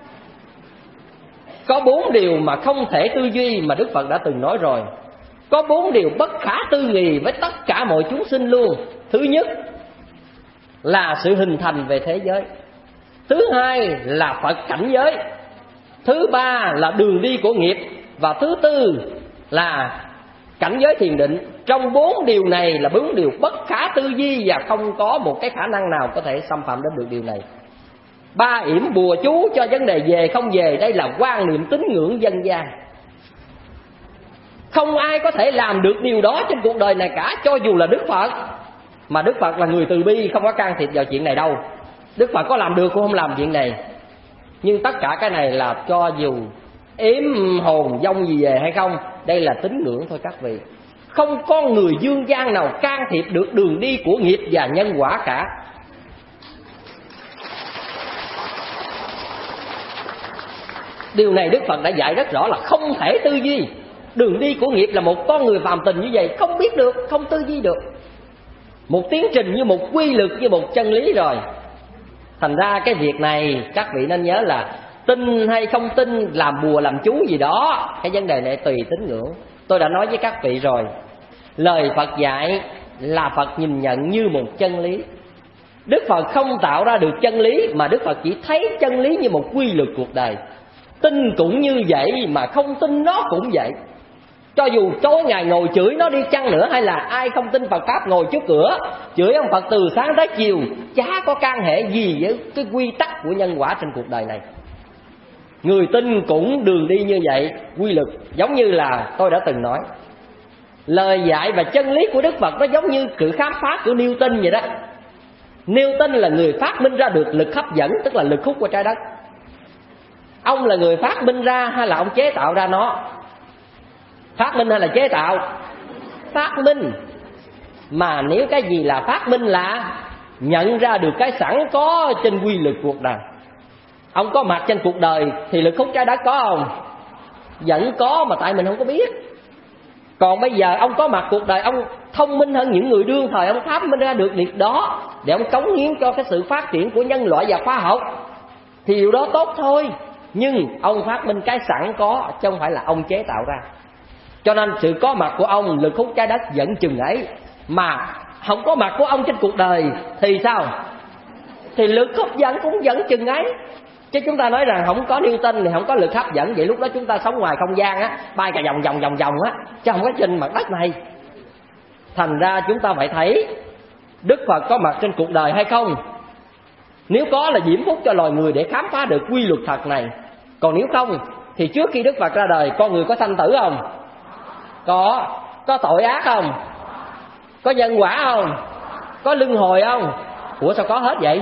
C: Có bốn điều mà không thể tư duy mà Đức Phật đã từng nói rồi. Có bốn điều bất khả tư nghị với tất cả mọi chúng sinh luôn. Thứ nhất là sự hình thành về thế giới. Thứ hai là Phật cảnh giới. Thứ ba là đường đi của nghiệp. Và thứ tư là cảnh giới thiền định. Trong bốn điều này là bốn điều bất khả tư duy, và không có một cái khả năng nào có thể xâm phạm đến được điều này. Ba yểm bùa chú cho vấn đề về không về, đây là quan niệm tín ngưỡng dân gian. Không ai có thể làm được điều đó trên cuộc đời này cả, cho dù là Đức Phật. Mà Đức Phật là người từ bi, không có can thiệp vào chuyện này đâu. Đức Phật có làm được cũng không làm chuyện này. Nhưng tất cả cái này là cho dù yếm hồn vong gì về hay không, đây là tín ngưỡng thôi các vị. Không có người dương gian nào can thiệp được đường đi của nghiệp và nhân quả cả. Điều này Đức Phật đã dạy rất rõ là không thể tư duy. Đường đi của nghiệp là một con người phàm tình như vậy, không biết được, không tư duy được. Một tiến trình như một quy luật, như một chân lý rồi. Thành ra cái việc này các vị nên nhớ là tin hay không tin, làm bùa làm chú gì đó, cái vấn đề này tùy tín ngưỡng. Tôi đã nói với các vị rồi, lời Phật dạy là Phật nhìn nhận như một chân lý. Đức Phật không tạo ra được chân lý, mà Đức Phật chỉ thấy chân lý như một quy luật cuộc đời. Tin cũng như vậy, mà không tin nó cũng vậy. Cho dù tối ngày ngồi chửi nó đi chăng nữa, hay là ai không tin Phật Pháp ngồi trước cửa chửi ông Phật từ sáng tới chiều, chả có can hệ gì với cái quy tắc của nhân quả trên cuộc đời này. Người tin cũng đường đi như vậy, quy luật. Giống như là tôi đã từng nói, lời dạy và chân lý của Đức Phật nó giống như sự khám phá của Newton vậy đó. Newton là người phát minh ra được lực hấp dẫn, tức là lực hút của trái đất. Ông là người phát minh ra hay là ông chế tạo ra nó? Phát minh hay là chế tạo? Phát minh. Mà nếu cái gì là phát minh là nhận ra được cái sẵn có trên quy luật cuộc đời. Ông có mặt trên cuộc đời thì lực hút trái đất có không? Vẫn có, mà tại mình không có biết. Còn bây giờ ông có mặt cuộc đời, ông thông minh hơn những người đương thời, ông phát minh ra được việc đó để ông cống hiến cho cái sự phát triển của nhân loại và khoa học, thì điều đó tốt thôi. Nhưng ông phát minh cái sẵn có, chứ không phải là ông chế tạo ra. Cho nên sự có mặt của ông, lực hút trái đất vẫn chừng ấy. Mà không có mặt của ông trên cuộc đời thì sao? Thì lực hấp dẫn cũng vẫn chừng ấy. Chứ chúng ta nói rằng không có Newton thì không có lực hấp dẫn, vậy lúc đó chúng ta sống ngoài không gian á, bay cả vòng vòng vòng vòng á, chứ không có trên mặt đất này. Thành ra chúng ta phải thấy Đức Phật có mặt trên cuộc đời hay không. Nếu có là diễm phúc cho loài người để khám phá được quy luật thật này. Còn nếu không thì trước khi Đức Phật ra đời, con người có sanh tử không? Có. Có tội ác không? Có nhân quả không? Có luân hồi không? Ủa sao có hết vậy?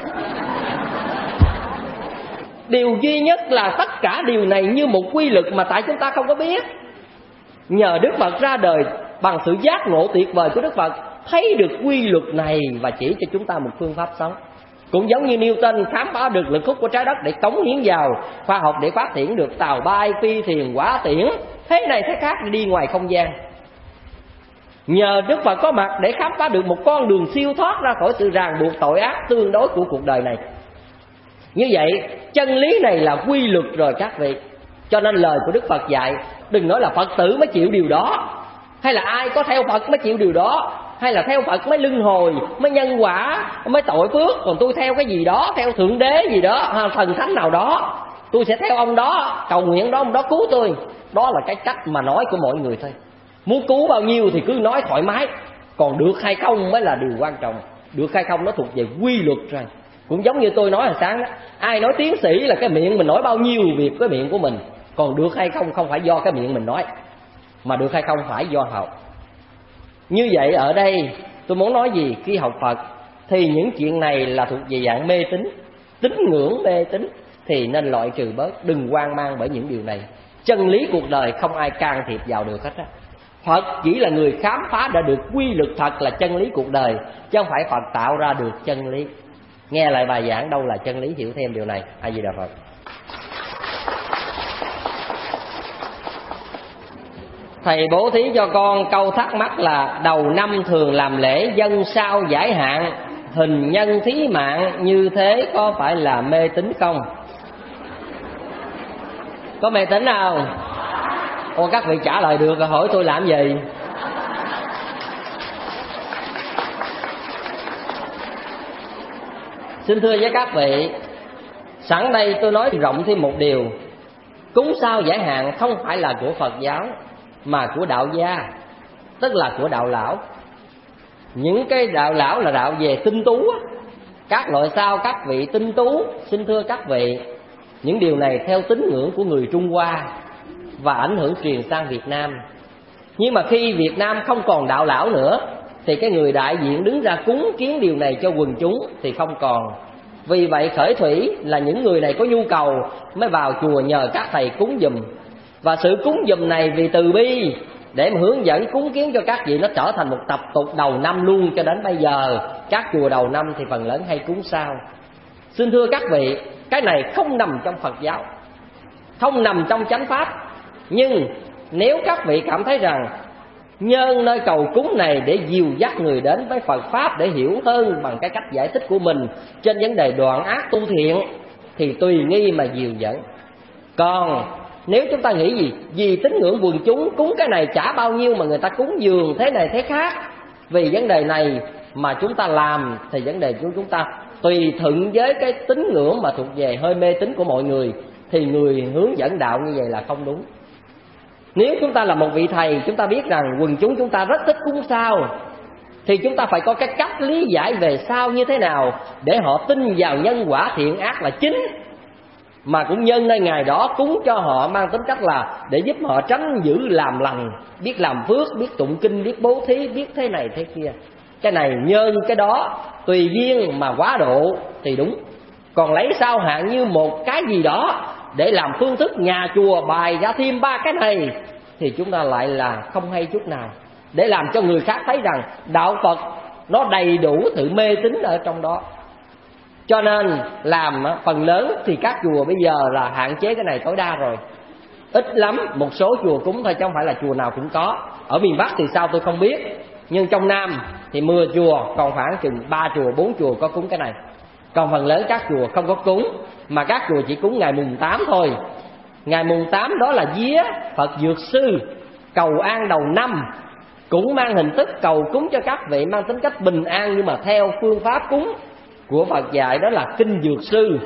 C: Điều duy nhất là tất cả điều này như một quy luật mà tại chúng ta không có biết. Nhờ Đức Phật ra đời bằng sự giác ngộ tuyệt vời của Đức Phật, thấy được quy luật này và chỉ cho chúng ta một phương pháp sống. Cũng giống như Newton khám phá được lực hút của trái đất để cống hiến vào khoa học để phát triển được tàu bay, phi thuyền, hỏa tiễn, thế này thế khác đi ngoài không gian. Nhờ Đức Phật có mặt để khám phá được một con đường siêu thoát ra khỏi sự ràng buộc tội ác tương đối của cuộc đời này. Như vậy chân lý này là quy luật rồi các vị. Cho nên lời của Đức Phật dạy, đừng nói là Phật tử mới chịu điều đó, hay là ai có theo Phật mới chịu điều đó, hay là theo Phật mới luân hồi, mới nhân quả, mới tội phước. Còn tôi theo cái gì đó, theo Thượng Đế gì đó, thần thánh nào đó, tôi sẽ theo ông đó, cầu nguyện đó, ông đó cứu tôi. Đó là cái cách mà nói của mọi người thôi. Muốn cứu bao nhiêu thì cứ nói thoải mái, còn được hay không mới là điều quan trọng. Được hay không nó thuộc về quy luật rồi. Cũng giống như tôi nói hồi sáng đó, ai nói tiến sĩ là cái miệng mình nói bao nhiêu việc cái miệng của mình, còn được hay không không phải do cái miệng mình nói, mà được hay không phải do học. Như vậy ở đây tôi muốn nói gì? Khi học Phật thì những chuyện này là thuộc về dạng mê tín, tín ngưỡng mê tín thì nên loại trừ bớt, đừng hoang mang bởi những điều này. Chân lý cuộc đời không ai can thiệp vào được hết á. Phật chỉ là người khám phá đã được quy luật thật là chân lý cuộc đời, chứ không phải Phật tạo ra được chân lý. Nghe lại bài giảng đâu là chân lý, hiểu thêm điều này. A Di Đà Phật. Thầy bố thí cho con câu thắc mắc là đầu năm thường làm lễ dân sao giải hạn, hình nhân thí mạng như thế có phải là mê tín không? Có mê tín không? Ô, các vị trả lời được rồi hỏi tôi làm gì? Xin thưa với các vị, sẵn đây tôi nói rộng thêm một điều. Cúng sao giải hạn không phải là của Phật giáo, mà của đạo gia, tức là của đạo lão. Những cái đạo lão là đạo về tinh tú á. Các loại sao các vị tinh tú, xin thưa các vị, những điều này theo tín ngưỡng của người Trung Hoa và ảnh hưởng truyền sang Việt Nam. Nhưng mà khi Việt Nam không còn đạo lão nữa thì cái người đại diện đứng ra cúng kiến điều này cho quần chúng thì không còn. Vì vậy khởi thủy là những người này có nhu cầu mới vào chùa nhờ các thầy cúng giùm. Và sự cúng giùm này vì từ bi để mà hướng dẫn cúng kiến cho các vị, nó trở thành một tập tục đầu năm luôn. Cho đến bây giờ các chùa đầu năm thì phần lớn hay cúng sao. Xin thưa các vị, cái này không nằm trong Phật giáo, không nằm trong chánh pháp. Nhưng nếu các vị cảm thấy rằng nhân nơi cầu cúng này để dìu dắt người đến với Phật Pháp để hiểu hơn bằng cái cách giải thích của mình trên vấn đề đoạn ác tu thiện thì tùy nghi mà dìu dẫn. Còn nếu chúng ta nghĩ gì vì tín ngưỡng quần chúng cúng cái này trả bao nhiêu mà người ta cúng dường thế này thế khác, vì vấn đề này mà chúng ta làm thì vấn đề của chúng ta tùy thuận với cái tín ngưỡng mà thuộc về hơi mê tín của mọi người thì người hướng dẫn đạo như vậy là không đúng. Nếu chúng ta là một vị thầy, chúng ta biết rằng quần chúng chúng ta rất thích cúng sao, thì chúng ta phải có cái cách lý giải về sao như thế nào để họ tin vào nhân quả thiện ác là chính, mà cũng nhân nơi ngày đó cúng cho họ mang tính cách là để giúp họ tránh giữ làm lành, biết làm phước, biết tụng kinh, biết bố thí, biết thế này thế kia. Cái này nhân cái đó tùy duyên mà quá độ thì đúng. Còn lấy sao hạn như một cái gì đó để làm phương thức nhà chùa bài ra thêm ba cái này thì chúng ta lại là không hay chút nào, để làm cho người khác thấy rằng đạo Phật nó đầy đủ sự mê tín ở trong đó. Cho nên làm phần lớn thì các chùa bây giờ là hạn chế cái này tối đa rồi. Ít lắm một số chùa cúng thôi, chứ không phải là chùa nào cũng có. Ở miền Bắc thì sao tôi không biết, nhưng trong Nam thì mười chùa, còn khoảng chừng ba chùa, bốn chùa có cúng cái này. Còn phần lớn các chùa không có cúng, mà các chùa chỉ cúng ngày mùng tám thôi. Ngày mùng tám đó là vía Phật Dược Sư, cầu an đầu năm, cũng mang hình thức cầu cúng cho các vị mang tính cách bình an, nhưng mà theo phương pháp cúng của Phật dạy đó là kinh Dược Sư.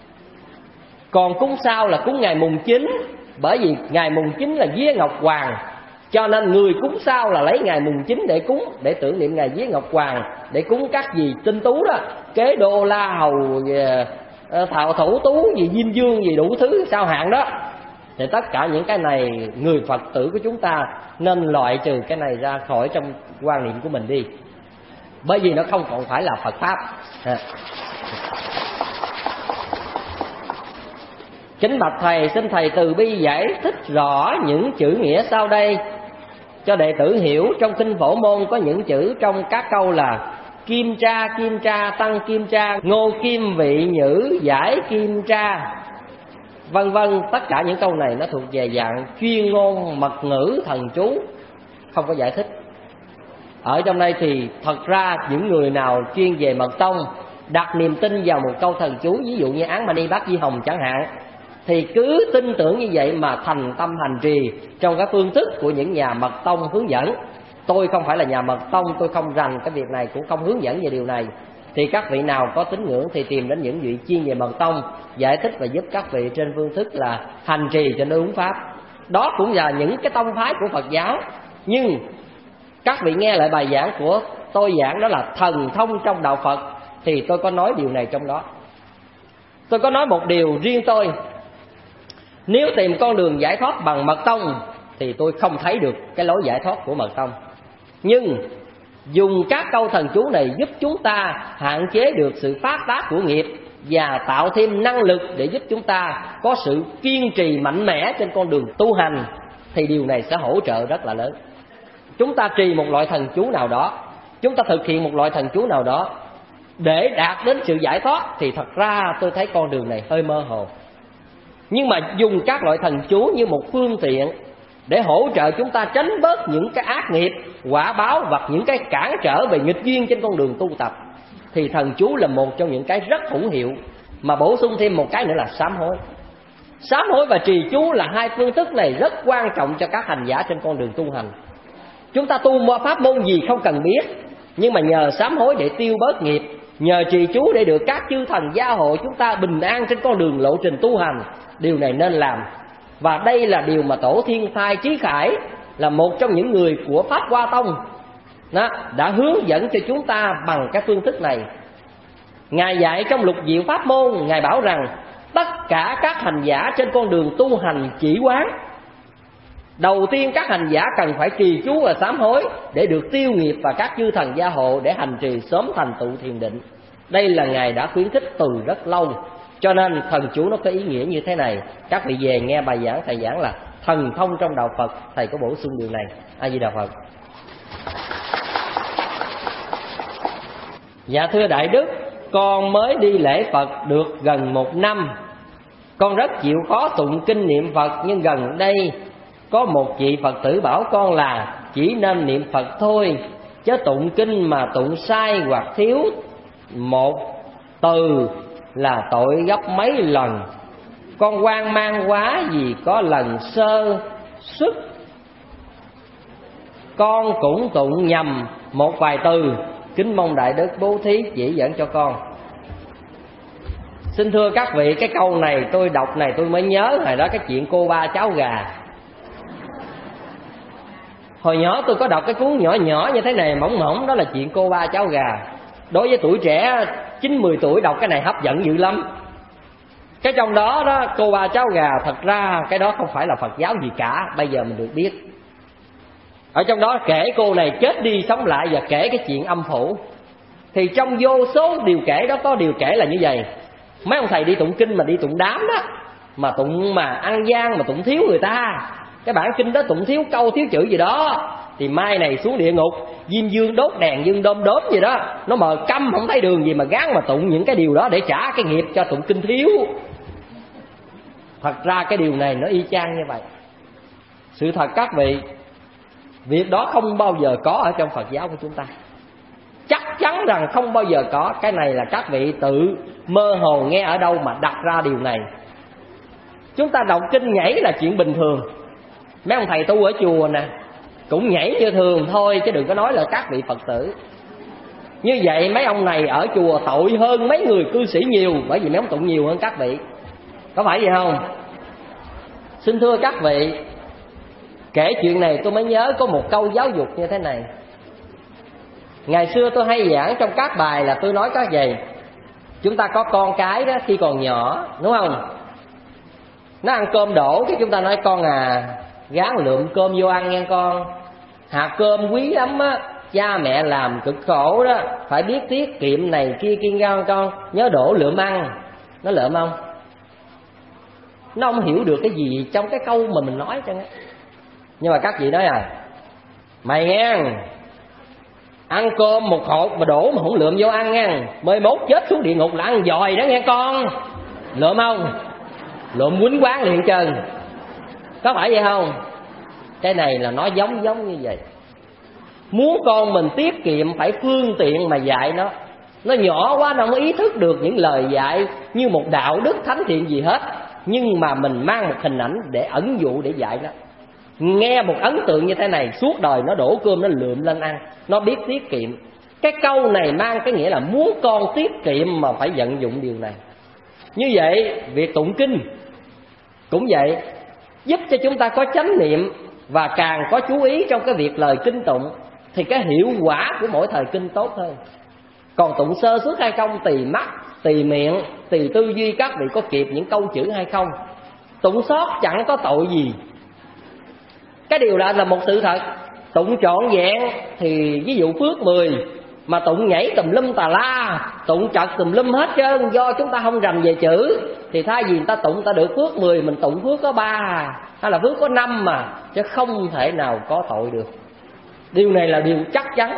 C: Còn cúng sao là cúng ngày mùng chín, bởi vì ngày mùng chín là vía Ngọc Hoàng, cho nên người cúng sao là lấy ngày mùng chín để cúng, để tưởng niệm ngày vía Ngọc Hoàng, để cúng các vị tinh tú đó, kế đô la hầu, thảo thủ tú gì diêm dương gì đủ thứ sao hạn đó. Thì tất cả những cái này người Phật tử của chúng ta nên loại trừ cái này ra khỏi trong quan niệm của mình đi, bởi vì nó không còn phải là Phật Pháp. Kính bạch thầy, xin thầy từ bi giải thích rõ những chữ nghĩa sau đây cho đệ tử hiểu. Trong kinh Phổ Môn có những chữ trong các câu là kim tra, kim tra, tăng kim tra, ngô kim vị nhữ, giải kim tra, vân vân. Tất cả những câu này nó thuộc về dạng chuyên ngôn mật ngữ thần chú, không có giải thích. Ở trong đây thì thật ra những người nào chuyên về mật tông đặt niềm tin vào một câu thần chú, ví dụ như Án Mani Bát Di Hồng chẳng hạn, thì cứ tin tưởng như vậy mà thành tâm hành trì trong các phương thức của những nhà mật tông hướng dẫn. Tôi không phải là nhà mật tông, tôi không rành cái việc này, cũng không hướng dẫn về điều này. Thì các vị nào có tín ngưỡng thì tìm đến những vị chuyên về mật tông giải thích và giúp các vị trên phương thức là hành trì cho nó đúng pháp. Đó cũng là những cái tông phái của Phật giáo. Nhưng các vị nghe lại bài giảng của tôi giảng đó là thần thông trong đạo Phật, thì tôi có nói điều này trong đó. Tôi có nói một điều riêng tôi: nếu tìm con đường giải thoát bằng mật tông thì tôi không thấy được cái lối giải thoát của mật tông. Nhưng dùng các câu thần chú này giúp chúng ta hạn chế được sự phát tác của nghiệp và tạo thêm năng lực để giúp chúng ta có sự kiên trì mạnh mẽ trên con đường tu hành, thì điều này sẽ hỗ trợ rất là lớn. Chúng ta trì một loại thần chú nào đó, chúng ta thực hiện một loại thần chú nào đó để đạt đến sự giải thoát, thì thật ra tôi thấy con đường này hơi mơ hồ. Nhưng mà dùng các loại thần chú như một phương tiện để hỗ trợ chúng ta tránh bớt những cái ác nghiệp, quả báo hoặc những cái cản trở về nghịch duyên trên con đường tu tập, thì thần chú là một trong những cái rất hữu hiệu. Mà bổ sung thêm một cái nữa là sám hối. Sám hối và trì chú là hai phương thức này rất quan trọng cho các hành giả trên con đường tu hành. Chúng ta tu qua pháp môn gì không cần biết, nhưng mà nhờ sám hối để tiêu bớt nghiệp, nhờ trì chú để được các chư thần gia hộ chúng ta bình an trên con đường lộ trình tu hành, điều này nên làm. Và đây là điều mà Tổ Thiên Thai Trí Khải là một trong những người của Pháp Hoa Tông đó, đã hướng dẫn cho chúng ta bằng cái phương thức này. Ngài dạy trong Lục Diệu Pháp Môn, Ngài bảo rằng tất cả các hành giả trên con đường tu hành chỉ quán, đầu tiên các hành giả cần phải trì chú và sám hối để được tiêu nghiệp và các chư thần gia hộ để hành trì sớm thành tựu thiền định. Đây là Ngài đã khuyến khích từ rất lâu. Cho nên thần chú nó có ý nghĩa như thế này. Các vị về nghe bài giảng thầy giảng là thần thông trong đạo Phật, thầy có bổ sung điều này. A Di Đà Phật. Dạ thưa Đại Đức, con mới đi lễ Phật được gần một năm. Con rất chịu khó tụng kinh niệm Phật, nhưng gần đây có một vị Phật tử bảo con là chỉ nên niệm Phật thôi, chứ tụng kinh mà tụng sai hoặc thiếu một từ là tội gấp mấy lần. Con hoang mang quá vì có lần sơ xuất con cũng tụng nhầm một vài từ, kính mong Đại Đức bố thí chỉ dẫn cho con. Xin thưa các vị, cái câu này tôi đọc này tôi mới nhớ hồi đó cái chuyện cô ba cháu gà. Hồi nhỏ tôi có đọc cái cuốn nhỏ nhỏ như thế này mỏng mỏng, đó là chuyện cô ba cháu gà. Đối với tuổi trẻ chín mười tuổi đọc cái này hấp dẫn dữ lắm. Cái trong đó đó, cô ba cháu gà, thật ra cái đó không phải là Phật giáo gì cả, bây giờ mình được biết. Ở trong đó kể cô này chết đi sống lại và kể cái chuyện âm phủ. Thì trong vô số điều kể đó có điều kể là như vậy. Mấy ông thầy đi tụng kinh mà đi tụng đám đó, mà tụng mà ăn gian mà tụng thiếu người ta, cái bản kinh đó tụng thiếu câu thiếu chữ gì đó, thì mai này xuống địa ngục diêm dương đốt đèn dương đom đóm gì đó, nó mờ câm không thấy đường gì mà gán mà tụng những cái điều đó để trả cái nghiệp cho tụng kinh thiếu. Thật ra cái điều này nó y chang như vậy. Sự thật các vị, việc đó không bao giờ có ở trong Phật giáo của chúng ta. Chắc chắn rằng không bao giờ có. Cái này là các vị tự mơ hồ nghe ở đâu mà đặt ra điều này. Chúng ta đọc kinh nhảy là chuyện bình thường. Mấy ông thầy tu ở chùa nè cũng nhảy như thường thôi, chứ đừng có nói là các vị Phật tử. Như vậy mấy ông này ở chùa tội hơn mấy người cư sĩ nhiều, bởi vì mấy ông tụng nhiều hơn các vị. Có phải vậy không? Xin thưa các vị, kể chuyện này tôi mới nhớ có một câu giáo dục như thế này. Ngày xưa tôi hay giảng trong các bài là tôi nói các gì. Chúng ta có con cái đó khi còn nhỏ, đúng không? Nó ăn cơm đổ, cái chúng ta nói con à, gán lượm cơm vô ăn nghe con. Hạt cơm quý lắm á, cha mẹ làm cực khổ đó, phải biết tiết kiệm này kia kiên gan con, nhớ đổ lượm ăn. Nó lượm không? Nó không hiểu được cái gì trong cái câu mà mình nói cho nghe. Nhưng mà các vị nói à, mày nghe, ăn cơm một hột mà đổ mà không lượm vô ăn nghe, mới mốt chết xuống địa ngục là ăn dòi đó nghe con. Lượm không? Lượm quýnh quán liền trơn. Có phải vậy không? Cái này là nó giống giống như vậy. Muốn con mình tiết kiệm phải phương tiện mà dạy nó. Nó nhỏ quá nó không ý thức được những lời dạy như một đạo đức thánh thiện gì hết. Nhưng mà mình mang một hình ảnh để ẩn dụ để dạy nó. Nghe một ấn tượng như thế này, suốt đời nó đổ cơm nó lượm lên ăn, nó biết tiết kiệm. Cái câu này mang cái nghĩa là muốn con tiết kiệm mà phải vận dụng điều này. Như vậy việc tụng kinh cũng vậy, giúp cho chúng ta có chánh niệm và càng có chú ý trong cái việc lời kinh tụng thì cái hiệu quả của mỗi thời kinh tốt hơn. Còn tụng sơ suất hay không, tùy mắt, tùy miệng, tùy tư duy các vị có kịp những câu chữ hay không. Tụng sót chẳng có tội gì. Cái điều đó là một sự thật. Tụng trọn vẹn thì ví dụ phước mười, mà tụng nhảy tùm lum tà la, tụng trật tùm lum hết trơn, do chúng ta không rành về chữ, thì thay vì người ta tụng ta được phước mười, mình tụng phước có ba hay là phước có năm mà, chứ không thể nào có tội được. Điều này là điều chắc chắn.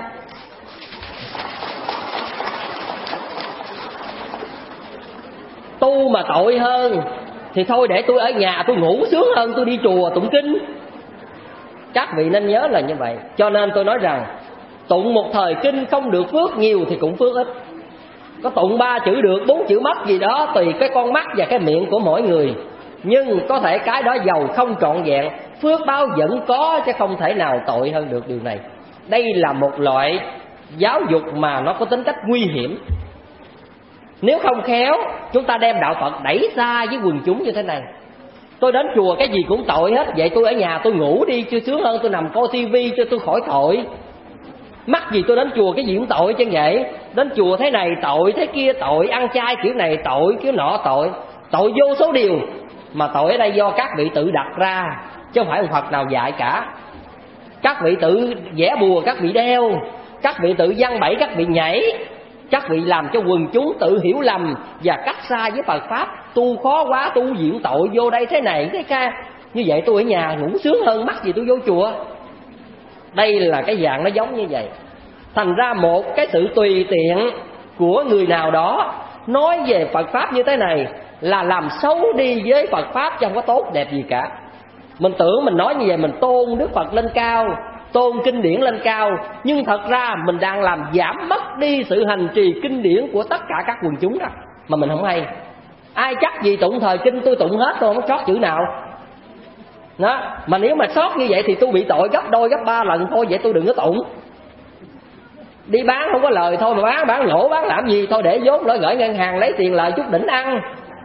C: Tu mà tội hơn thì thôi để tôi ở nhà tôi ngủ sướng hơn tôi đi chùa tụng kinh. Các vị nên nhớ là như vậy. Cho nên tôi nói rằng tụng một thời kinh không được phước nhiều thì cũng phước ít. Có tụng ba chữ được, bốn chữ mất gì đó, tùy cái con mắt và cái miệng của mỗi người. Nhưng có thể cái đó giàu không trọn vẹn, phước báo vẫn có, chứ không thể nào tội hơn được điều này. Đây là một loại giáo dục mà nó có tính cách nguy hiểm. Nếu không khéo, chúng ta đem đạo Phật đẩy xa với quần chúng như thế này. Tôi đến chùa cái gì cũng tội hết, vậy tôi ở nhà tôi ngủ đi chưa sướng hơn tôi nằm coi tivi cho tôi khỏi tội. Mắc gì tôi đến chùa cái gì cũng tội chứ vậy. Đến chùa thế này tội, thế kia tội, ăn chay kiểu này tội, kiểu nọ tội. Tội vô số điều. Mà tội ở đây do các vị tự đặt ra, chứ không phải một Phật nào dạy cả. Các vị tự vẽ bùa, các vị đeo, các vị tự giăng bẫy, các vị nhảy, các vị làm cho quần chúng tự hiểu lầm và cách xa với Phật Pháp. Tu khó quá, tu diễn tội vô đây thế này thế kia. Như vậy tôi ở nhà ngủ sướng hơn, mắc gì tôi vô chùa. Đây là cái dạng nó giống như vậy. Thành ra một cái sự tùy tiện của người nào đó nói về Phật Pháp như thế này là làm xấu đi với Phật Pháp, chứ không có tốt đẹp gì cả. Mình tưởng mình nói như vậy mình tôn Đức Phật lên cao, tôn kinh điển lên cao, nhưng thật ra mình đang làm giảm mất đi sự hành trì kinh điển của tất cả các quần chúng đó, mà mình không hay. Ai chắc gì tụng thời kinh tôi tụng hết, tôi không sót chữ nào đó. Mà nếu mà sót như vậy thì tôi bị tội gấp đôi gấp ba lần thôi. Vậy tôi đừng có tụng. Đi bán không có lời thôi mà bán, bán lỗ bán làm gì, thôi để vốn lỡ gửi ngân hàng lấy tiền lời chút đỉnh ăn.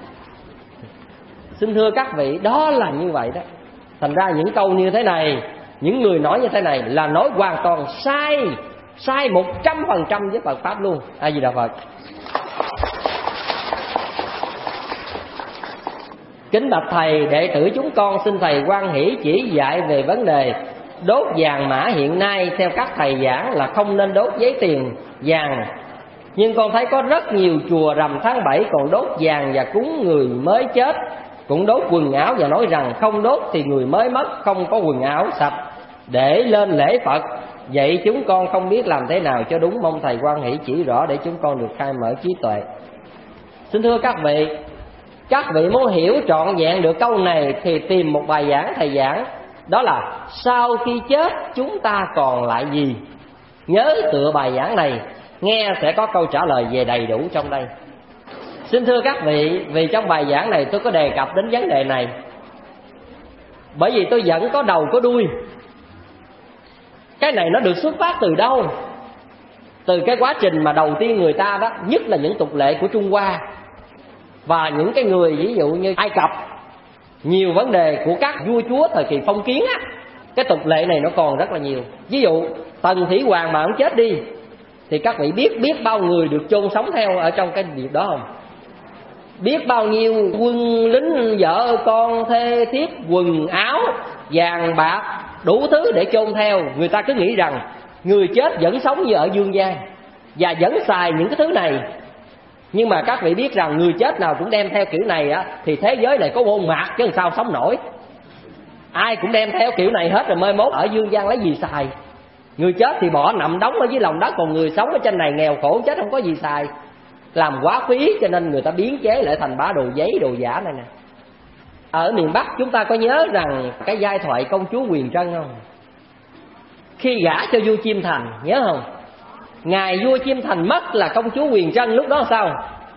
C: Xin thưa các vị, đó là như vậy đó. Thành ra những câu như thế này, những người nói như thế này là nói hoàn toàn sai, sai một trăm phần trăm với Phật Pháp luôn. A Di Đà Phật. Kính bạch thầy, đệ tử chúng con xin thầy hoan hỷ chỉ dạy về vấn đề đốt vàng mã. Hiện nay theo các thầy giảng là không nên đốt giấy tiền vàng, nhưng con thấy có rất nhiều chùa rằm tháng bảy còn đốt vàng và cúng người mới chết, cũng đốt quần áo và nói rằng không đốt thì người mới mất không có quần áo sạch để lên lễ Phật. Vậy chúng con không biết làm thế nào cho đúng, mong thầy hoan hỷ chỉ rõ để chúng con được khai mở trí tuệ. Xin thưa các vị, các vị muốn hiểu trọn vẹn được câu này thì tìm một bài giảng thầy giảng, đó là sau khi chết chúng ta còn lại gì. Nhớ tựa bài giảng này, nghe sẽ có câu trả lời về đầy đủ trong đây. Xin thưa các vị, vì trong bài giảng này tôi có đề cập đến vấn đề này, bởi vì tôi vẫn có đầu có đuôi. Cái này nó được xuất phát từ đâu? Từ cái quá trình mà đầu tiên người ta đó, nhất là những tục lệ của Trung Hoa và những cái người ví dụ như Ai Cập, nhiều vấn đề của các vua chúa thời kỳ phong kiến á, cái tục lệ này nó còn rất là nhiều. Ví dụ Tần Thủy Hoàng mà ông chết đi thì các vị biết biết bao người được chôn sống theo ở trong cái việc đó không? Biết bao nhiêu quân lính, vợ con, thê thiếp, quần áo, vàng bạc, đủ thứ để chôn theo. Người ta cứ nghĩ rằng người chết vẫn sống như ở dương gian và vẫn xài những cái thứ này. Nhưng mà các vị biết rằng người chết nào cũng đem theo kiểu này á, thì thế giới này có môn mạt chứ làm sao sống nổi. Ai cũng đem theo kiểu này hết rồi, mới mốt ở dương gian lấy gì xài. Người chết thì bỏ nằm đóng ở dưới lòng đất, còn người sống ở trên này nghèo khổ chết không có gì xài, làm quá phí, cho nên người ta biến chế lại thành bá đồ giấy đồ giả này nè. Ở miền Bắc chúng ta có nhớ rằng cái giai thoại công chúa Huyền Trân không? Khi gả cho vua Chiêm Thành, nhớ không? Ngày vua Chiêm Thành mất là công chúa Huyền Trân lúc đó sao?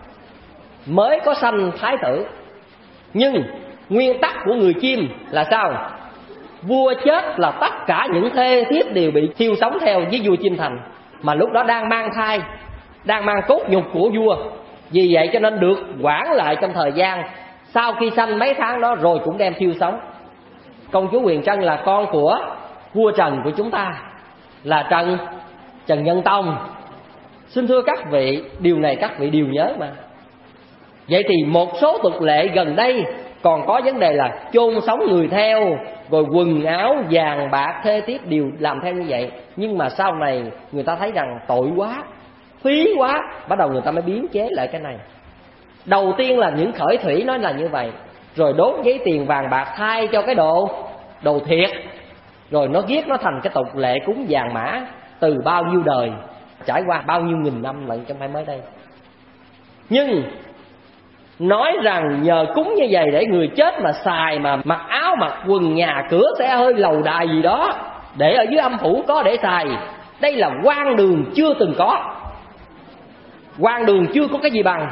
C: Mới có sanh thái tử. Nhưng nguyên tắc của người Chiêm là sao? Vua chết là tất cả những thê thiếp đều bị thiêu sống theo với vua Chiêm Thành, mà lúc đó đang mang thai, đang mang cốt nhục của vua. Vì vậy cho nên được quản lại trong thời gian sau khi sanh mấy tháng đó rồi cũng đem thiêu sống. Công chúa Huyền Trân là con của vua Trần của chúng ta, là Trần Trần Nhân Tông. Xin thưa các vị, điều này các vị đều nhớ mà. Vậy thì một số tục lệ gần đây còn có vấn đề là chôn sống người theo, rồi quần áo vàng bạc thê thiếp đều làm theo như vậy. Nhưng mà sau này người ta thấy rằng tội quá, phí quá, bắt đầu người ta mới biến chế lại cái này. Đầu tiên là những khởi thủy nói là như vậy, rồi đốt giấy tiền vàng bạc thay cho cái đồ đồ thiệt, rồi nó viết nó thành cái tục lệ cúng vàng mã từ bao nhiêu đời, trải qua bao nhiêu nghìn năm lận, chẳng phải mới đây. Nhưng nói rằng nhờ cúng như vậy để người chết mà xài, mà mặc áo mặc quần nhà cửa xe hơi lầu đài gì đó để ở dưới âm phủ có để xài, đây là hoang đường chưa từng có. Hoang đường chưa có cái gì bằng.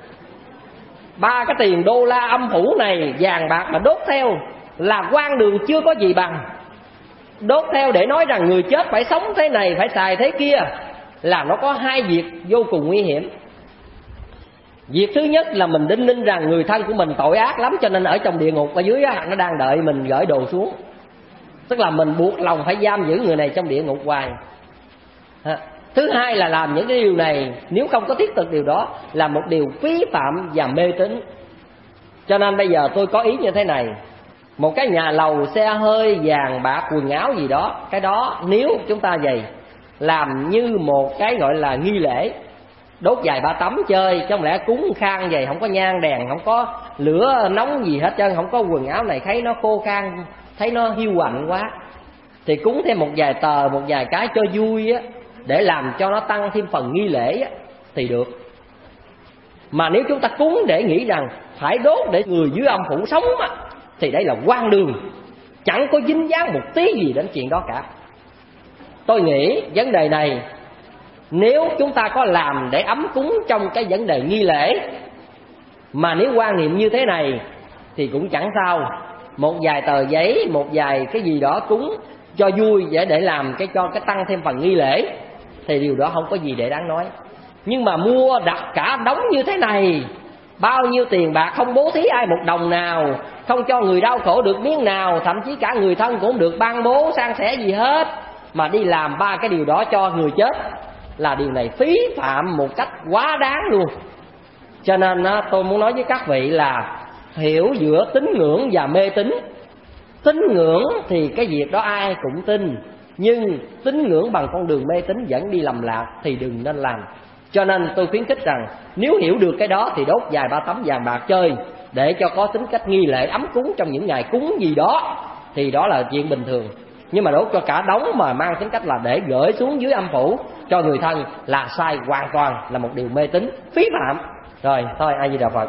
C: Ba cái tiền đô la âm phủ này, vàng bạc mà đốt theo là hoang đường chưa có gì bằng. Đốt theo để nói rằng người chết phải sống thế này, phải xài thế kia, là nó có hai việc vô cùng nguy hiểm. Việc thứ nhất là mình đinh ninh rằng người thân của mình tội ác lắm, cho nên ở trong địa ngục ở dưới á, nó đang đợi mình gửi đồ xuống. Tức là mình buộc lòng phải giam giữ người này trong địa ngục hoài. Thứ hai là làm những cái điều này nếu không có thiết thực điều đó là một điều phí phạm và mê tín. Cho nên bây giờ tôi có ý như thế này: một cái nhà lầu xe hơi vàng bạc quần áo gì đó, cái đó nếu chúng ta vậy làm như một cái gọi là nghi lễ, đốt vài ba tấm chơi, chứ không lẽ cúng khang vậy, không có nhang đèn, không có lửa nóng gì hết trơn, không có quần áo này thấy nó khô khan, thấy nó hiu quạnh quá, thì cúng thêm một vài tờ, một vài cái cho vui á, để làm cho nó tăng thêm phần nghi lễ á, thì được. Mà nếu chúng ta cúng để nghĩ rằng phải đốt để người dưới âm phủ sống á, thì đây là hoang đường, chẳng có dính dáng một tí gì đến chuyện đó cả. Tôi nghĩ vấn đề này nếu chúng ta có làm để ấm cúng trong cái vấn đề nghi lễ, mà nếu quan niệm như thế này thì cũng chẳng sao. Một vài tờ giấy, một vài cái gì đó cúng cho vui để để làm cái cho cái tăng thêm phần nghi lễ thì điều đó không có gì để đáng nói. Nhưng mà mua đặt cả đống như thế này, bao nhiêu tiền bạc không bố thí ai một đồng nào, không cho người đau khổ được miếng nào, thậm chí cả người thân cũng không được ban bố san sẻ gì hết, mà đi làm ba cái điều đó cho người chết, là điều này phí phạm một cách quá đáng luôn. Cho nên tôi muốn nói với các vị là hiểu giữa tín ngưỡng và mê tín. Tín ngưỡng thì cái việc đó ai cũng tin, nhưng tín ngưỡng bằng con đường mê tín dẫn đi lầm lạc thì đừng nên làm. Cho nên tôi khuyến khích rằng nếu hiểu được cái đó thì đốt vài ba tấm vàng bạc chơi để cho có tính cách nghi lễ ấm cúng trong những ngày cúng gì đó thì đó là chuyện bình thường. Nhưng mà đốt cho cả đống mà mang tính cách là để gửi xuống dưới âm phủ cho người thân là sai hoàn toàn, là một điều mê tín phí phạm. Rồi thôi, A Di Đà Phật.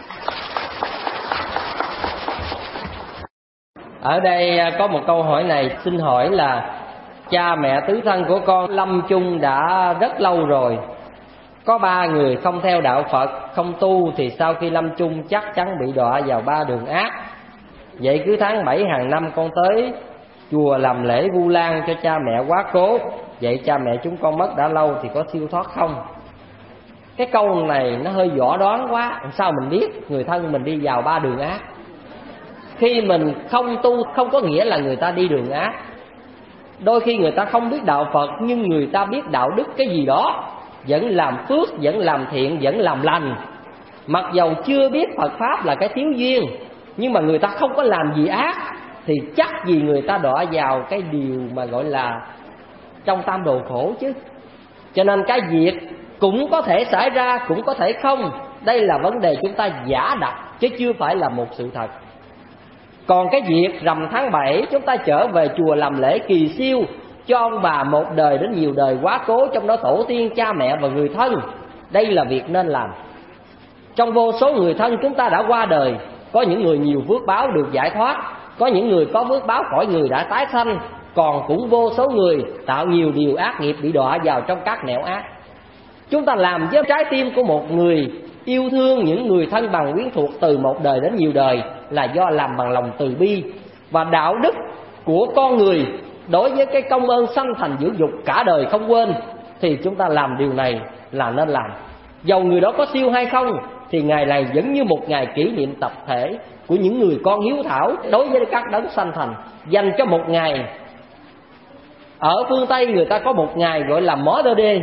C: Ở đây có một câu hỏi này, xin hỏi là cha mẹ tứ thân của con lâm chung đã rất lâu rồi, có ba người không theo đạo Phật, không tu, thì sau khi lâm chung chắc chắn bị đọa vào ba đường ác. Vậy cứ tháng bảy hàng năm con tới chùa làm lễ Vu Lan cho cha mẹ quá cố, vậy cha mẹ chúng con mất đã lâu thì có siêu thoát không? Cái câu này nó hơi võ đoán quá. Làm sao mình biết người thân mình đi vào ba đường ác? Khi mình không tu không có nghĩa là người ta đi đường ác. Đôi khi người ta không biết đạo Phật, nhưng người ta biết đạo đức cái gì đó, vẫn làm phước, vẫn làm thiện, vẫn làm lành. Mặc dầu chưa biết Phật Pháp là cái thiếu duyên, nhưng mà người ta không có làm gì ác, thì chắc gì người ta đọa vào cái điều mà gọi là trong tam đồ khổ chứ. Cho nên cái việc cũng có thể xảy ra, cũng có thể không. Đây là vấn đề chúng ta giả đặt, chứ chưa phải là một sự thật. Còn cái việc rằm tháng bảy chúng ta trở về chùa làm lễ kỳ siêu cho ông bà một đời đến nhiều đời quá cố, trong đó tổ tiên, cha mẹ và người thân, đây là việc nên làm. Trong vô số người thân chúng ta đã qua đời, có những người nhiều phước báo được giải thoát, có những người có phước báo khỏi người đã tái sanh, còn cũng vô số người tạo nhiều điều ác nghiệp bị đọa vào trong các nẻo ác. Chúng ta làm với trái tim của một người yêu thương những người thân bằng quyến thuộc từ một đời đến nhiều đời là do làm bằng lòng từ bi và đạo đức của con người đối với cái công ơn sanh thành dưỡng dục cả đời không quên, thì chúng ta làm điều này là nên làm. Dầu người đó có siêu hay không thì ngày này vẫn như một ngày kỷ niệm tập thể của những người con hiếu thảo đối với các đấng sanh thành, dành cho một ngày. Ở phương Tây người ta có một ngày gọi là Mother Day,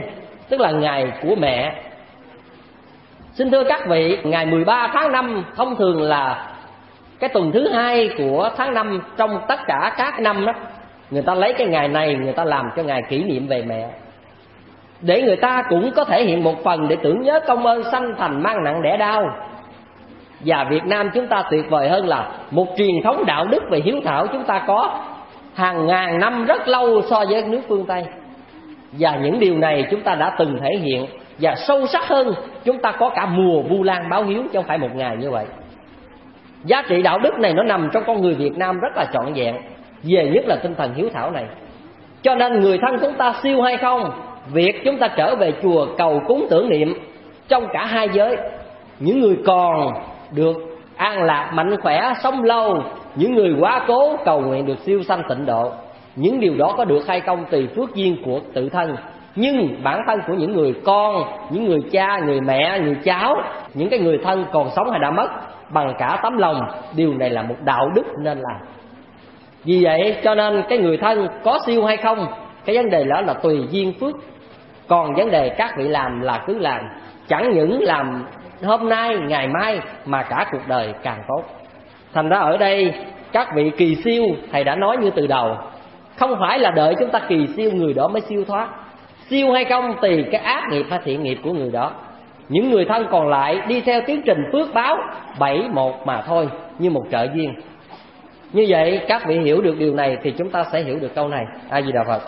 C: tức là ngày của mẹ. Xin thưa các vị, ngày mười ba tháng năm thông thường là cái tuần thứ hai của tháng năm trong tất cả các năm đó. Người ta lấy cái ngày này người ta làm cho ngày kỷ niệm về mẹ, để người ta cũng có thể hiện một phần để tưởng nhớ công ơn sanh thành mang nặng đẻ đau. Và Việt Nam chúng ta tuyệt vời hơn là một truyền thống đạo đức về hiếu thảo chúng ta có hàng ngàn năm rất lâu so với nước phương Tây. Và những điều này chúng ta đã từng thể hiện, và sâu sắc hơn chúng ta có cả mùa Vu Lan báo hiếu chứ không phải một ngày như vậy. Giá trị đạo đức này nó nằm trong con người Việt Nam rất là trọn vẹn, về nhất là tinh thần hiếu thảo này. Cho nên người thân chúng ta siêu hay không, việc chúng ta trở về chùa cầu cúng tưởng niệm trong cả hai giới, những người còn được an lạc mạnh khỏe sống lâu, những người quá cố cầu nguyện được siêu sanh tịnh độ. Những điều đó có được hay không tùy phước duyên của tự thân, nhưng bản thân của những người con, những người cha, người mẹ, người cháu, những cái người thân còn sống hay đã mất, bằng cả tấm lòng, điều này là một đạo đức nên làm. Vì vậy cho nên cái người thân có siêu hay không, cái vấn đề đó là tùy duyên phước. Còn vấn đề các vị làm là cứ làm, chẳng những làm hôm nay ngày mai mà cả cuộc đời càng tốt. Thành ra ở đây các vị kỳ siêu, thầy đã nói như từ đầu, không phải là đợi chúng ta kỳ siêu người đó mới siêu thoát. Siêu hay không tùy cái ác nghiệp hay thiện nghiệp của người đó. Những người thân còn lại đi theo tiến trình phước báo bảy một mà thôi, như một trợ duyên. Như vậy các vị hiểu được điều này thì chúng ta sẽ hiểu được câu này. A Di Đà Phật.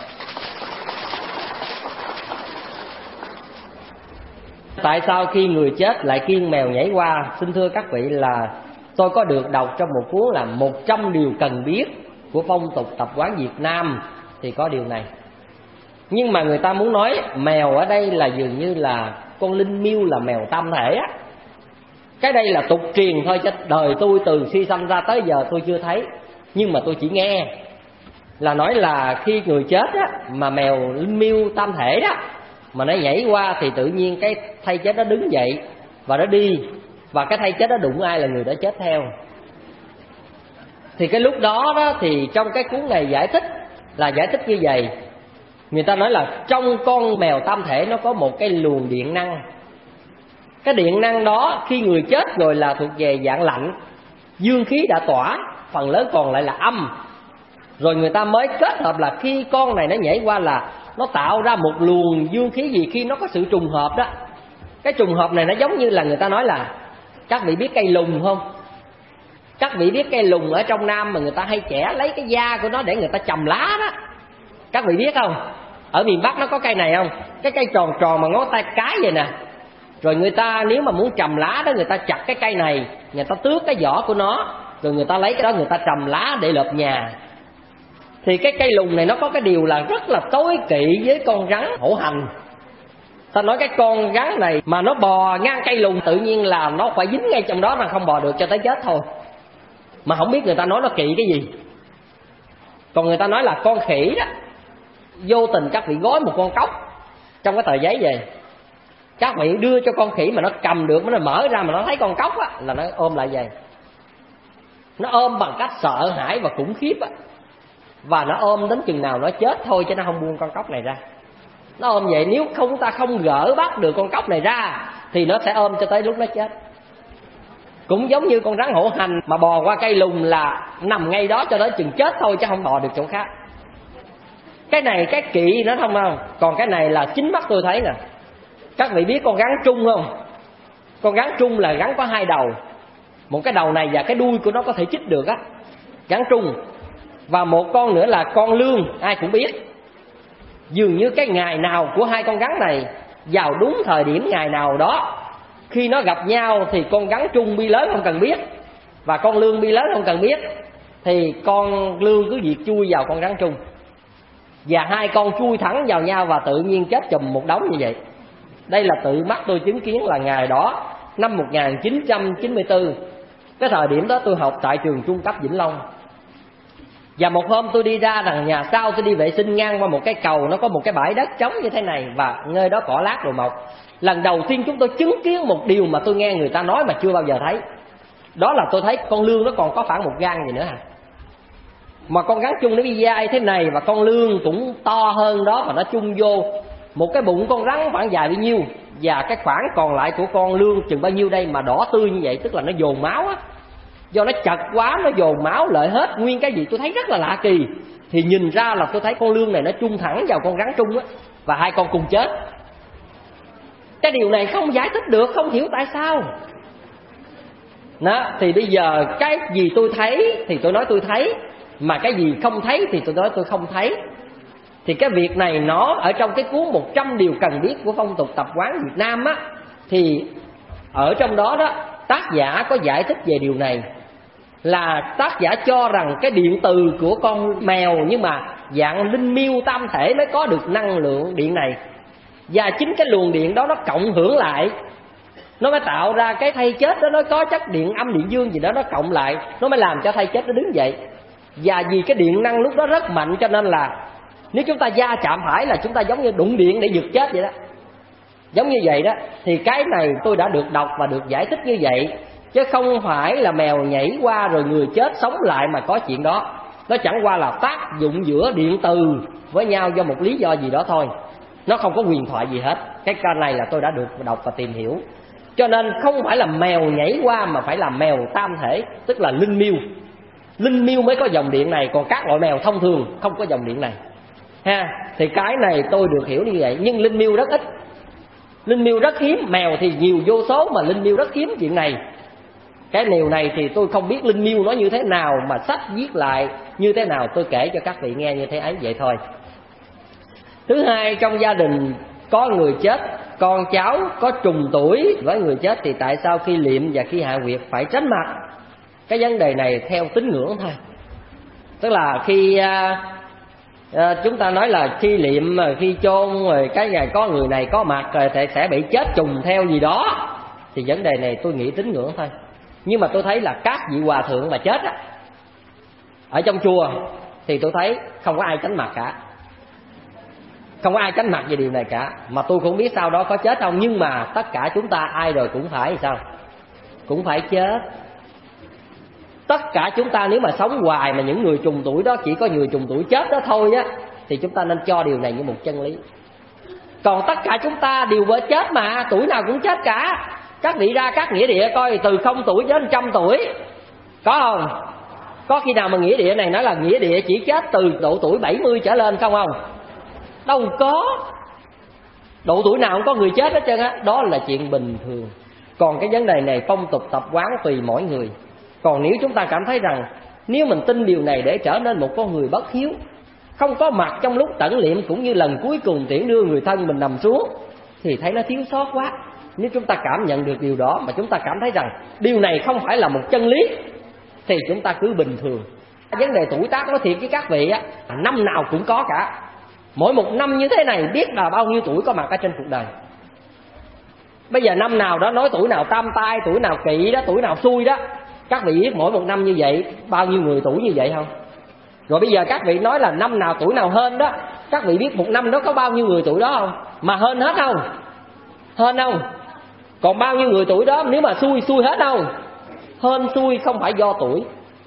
C: Tại sao khi người chết lại kiêng mèo nhảy qua? Xin thưa các vị là tôi có được đọc trong một cuốn là một trăm điều cần biết của phong tục tập quán Việt Nam thì có điều này. Nhưng mà người ta muốn nói mèo ở đây là dường như là con linh miêu, là mèo tam thể á. Cái đây là tục truyền thôi, chứ đời tôi từ khi sanh ra tới giờ tôi chưa thấy. Nhưng mà tôi chỉ nghe là nói là khi người chết á, mà mèo linh miêu tam thể đó mà nó nhảy qua thì tự nhiên cái thây chết nó đứng dậy và nó đi, và cái thây chết nó đụng ai là người đó chết theo. Thì cái lúc đó đó thì trong cái cuốn này giải thích là giải thích như vậy. Người ta nói là trong con mèo tam thể nó có một cái luồng điện năng. Cái điện năng đó khi người chết rồi là thuộc về dạng lạnh, dương khí đã tỏa, phần lớn còn lại là âm. Rồi người ta mới kết hợp là khi con này nó nhảy qua là nó tạo ra một luồng dương khí gì, khi nó có sự trùng hợp đó. Cái trùng hợp này nó giống như là người ta nói là, các vị biết cây lùng không? Các vị biết cây lùng ở trong Nam mà người ta hay chẻ lấy cái da của nó để người ta chầm lá đó. Các vị biết không? Ở miền Bắc nó có cây này không? Cái cây tròn tròn mà ngón tay cái vậy nè. Rồi người ta nếu mà muốn trầm lá đó, người ta chặt cái cây này, người ta tước cái vỏ của nó, rồi người ta lấy cái đó người ta trầm lá để lợp nhà. Thì cái cây lùng này nó có cái điều là rất là tối kỵ với con rắn hổ hành. Ta nói cái con rắn này mà nó bò ngang cây lùng tự nhiên là nó phải dính ngay trong đó, mà không bò được cho tới chết thôi. Mà không biết người ta nói nó kỵ cái gì. Còn người ta nói là con khỉ đó, vô tình các vị gói một con cóc trong cái tờ giấy về, các vị đưa cho con khỉ mà nó cầm được, nó mở ra mà nó thấy con cóc á, là nó ôm lại về. Nó ôm bằng cách sợ hãi và khủng khiếp á, và nó ôm đến chừng nào nó chết thôi, chứ nó không buông con cóc này ra. Nó ôm vậy, nếu không ta không gỡ bắt được con cóc này ra thì nó sẽ ôm cho tới lúc nó chết. Cũng giống như con rắn hổ hành mà bò qua cây lùng là nằm ngay đó cho đến chừng chết thôi, chứ không bò được chỗ khác. Cái này cái kỵ nó không không. Còn cái này là chính mắt tôi thấy nè. Các vị biết con rắn trung không? Con rắn trung là rắn có hai đầu, một cái đầu này và cái đuôi của nó có thể chích được á, rắn trung. Và một con nữa là con lương, ai cũng biết. Dường như cái ngày nào của hai con rắn này vào đúng thời điểm ngày nào đó, khi nó gặp nhau thì con rắn trung bi lớn không cần biết, và con lương bi lớn không cần biết, thì con lương cứ việc chui vào con rắn trung, và hai con chui thẳng vào nhau và tự nhiên chết chùm một đống như vậy. Đây là tự mắt tôi chứng kiến là ngày đó năm một nghìn chín trăm chín mươi tư. Cái thời điểm đó tôi học tại trường trung cấp Vĩnh Long. Và một hôm tôi đi ra đằng nhà sau, tôi đi vệ sinh ngang qua một cái cầu, nó có một cái bãi đất trống như thế này, và nơi đó cỏ lát đồ mọc. Lần đầu tiên chúng tôi chứng kiến một điều mà tôi nghe người ta nói mà chưa bao giờ thấy. Đó là tôi thấy con lương nó còn có khoảng một gang gì nữa à. Mà con rắn chung nó bị dai thế này, và con lương cũng to hơn đó, và nó chung vô. một cái bụng con rắn khoảng dài bao nhiêu, và cái khoảng còn lại của con lươn chừng bao nhiêu đây mà đỏ tươi như vậy, tức là nó dồn máu á. Do nó chật quá, nó dồn máu lợi hết nguyên cái gì tôi thấy rất là lạ kỳ. Thì nhìn ra là tôi thấy con lươn này nó chung thẳng vào con rắn trung á, và hai con cùng chết. Cái điều này không giải thích được, không hiểu tại sao. Đó, thì bây giờ cái gì tôi thấy thì tôi nói tôi thấy, mà cái gì không thấy thì tôi nói tôi không thấy. Thì cái việc này nó ở trong cái cuốn một trăm điều cần biết của phong tục tập quán Việt Nam á, thì ở trong đó đó tác giả có giải thích về điều này. Là tác giả cho rằng cái điện từ của con mèo nhưng mà dạng linh miêu tam thể mới có được năng lượng điện này. Và chính cái luồng điện đó nó cộng hưởng lại, nó mới tạo ra cái thây chết đó, nó có chất điện âm điện dương gì đó, nó cộng lại nó mới làm cho thây chết nó đứng dậy. Và vì cái điện năng lúc đó rất mạnh, cho nên là nếu chúng ta va chạm phải là chúng ta giống như đụng điện để giật chết vậy đó. Giống như vậy đó. Thì cái này tôi đã được đọc và được giải thích như vậy, chứ không phải là mèo nhảy qua rồi người chết sống lại mà có chuyện đó. Nó chẳng qua là tác dụng giữa điện từ với nhau do một lý do gì đó thôi. Nó không có huyền thoại gì hết. Cái ca này là tôi đã được đọc và tìm hiểu. Cho nên không phải là mèo nhảy qua mà phải là mèo tam thể, tức là linh miêu. Linh miêu mới có dòng điện này, còn các loại mèo thông thường không có dòng điện này ha. Thì cái này tôi được hiểu như vậy. Nhưng linh miêu rất ít, linh miêu rất hiếm. Mèo thì nhiều vô số mà linh miêu rất hiếm chuyện này. Cái điều này thì tôi không biết linh miêu nó như thế nào, mà sách viết lại như thế nào, tôi kể cho các vị nghe như thế ấy vậy thôi. Thứ hai, trong gia đình có người chết, con cháu có trùng tuổi với người chết, thì tại sao khi liệm và khi hạ huyệt phải tránh mặt? Cái vấn đề này theo tín ngưỡng thôi. Tức là khi à, à, chúng ta nói là khi liệm, khi chôn rồi cái ngày có người này có mặt rồi thì sẽ bị chết trùng theo gì đó, thì vấn đề này tôi nghĩ tín ngưỡng thôi. Nhưng mà tôi thấy là các vị hòa thượng mà chết á, ở trong chùa thì tôi thấy không có ai tránh mặt cả. Không có ai tránh mặt về điều này cả. Mà tôi cũng biết sau đó có chết không. Nhưng mà tất cả chúng ta ai rồi cũng phải sao? Cũng phải chết. Tất cả chúng ta nếu mà sống hoài mà những người trùng tuổi đó chỉ có người trùng tuổi chết đó thôi á, thì chúng ta nên cho điều này như một chân lý. Còn tất cả chúng ta đều vợ chết mà, tuổi nào cũng chết cả. Các vị ra các nghĩa địa coi, từ không tuổi đến trăm tuổi có không? Có khi nào mà nghĩa địa này nói là nghĩa địa chỉ chết từ độ tuổi bảy mươi trở lên không không? Đâu có. Độ tuổi nào cũng có người chết hết trơn á. Đó là chuyện bình thường. Còn cái vấn đề này phong tục tập quán tùy mỗi người. Còn nếu chúng ta cảm thấy rằng nếu mình tin điều này để trở nên một con người bất hiếu, không có mặt trong lúc tẩn liệm cũng như lần cuối cùng tiễn đưa người thân mình nằm xuống, thì thấy nó thiếu sót quá. Nếu chúng ta cảm nhận được điều đó mà chúng ta cảm thấy rằng điều này không phải là một chân lý, thì chúng ta cứ bình thường. Vấn đề tuổi tác nói thiệt với các vị á, năm nào cũng có cả. Mỗi một năm như thế này biết là bao nhiêu tuổi có mặt ở trên cuộc đời. Bây giờ năm nào đó nói tuổi nào tam tai, tuổi nào kỵ đó, tuổi nào xui đó. Các vị biết mỗi một năm như vậy bao nhiêu người tuổi như vậy không? Rồi bây giờ các vị nói là năm nào tuổi nào hên đó. Các vị biết một năm đó có bao nhiêu người tuổi đó không? Mà hên hết không? Hên không? Còn bao nhiêu người tuổi đó nếu mà xui, xui hết không? Hên xui không phải do tuổi.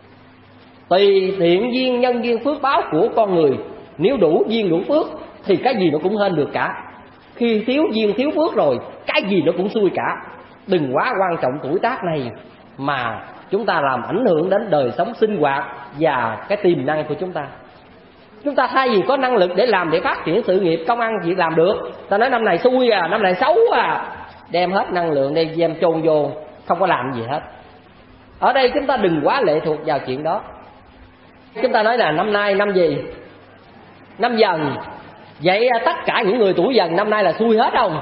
C: Tùy thiện duyên nhân duyên phước báo của con người. Nếu đủ duyên đủ phước thì cái gì nó cũng hên được cả. Khi thiếu duyên thiếu phước rồi, cái gì nó cũng xui cả. Đừng quá quan trọng tuổi tác này mà chúng ta làm ảnh hưởng đến đời sống sinh hoạt và cái tiềm năng của chúng ta. Chúng ta thay vì có năng lực để làm, để phát triển sự nghiệp công ăn việc làm được, ta nói năm này xui à, năm này xấu à, đem hết năng lượng để đem chôn vô, không có làm gì hết. Ở đây chúng ta đừng quá lệ thuộc vào chuyện đó. Chúng ta nói là năm nay năm gì? Năm Dần. Vậy tất cả những người tuổi Dần năm nay là xui hết không?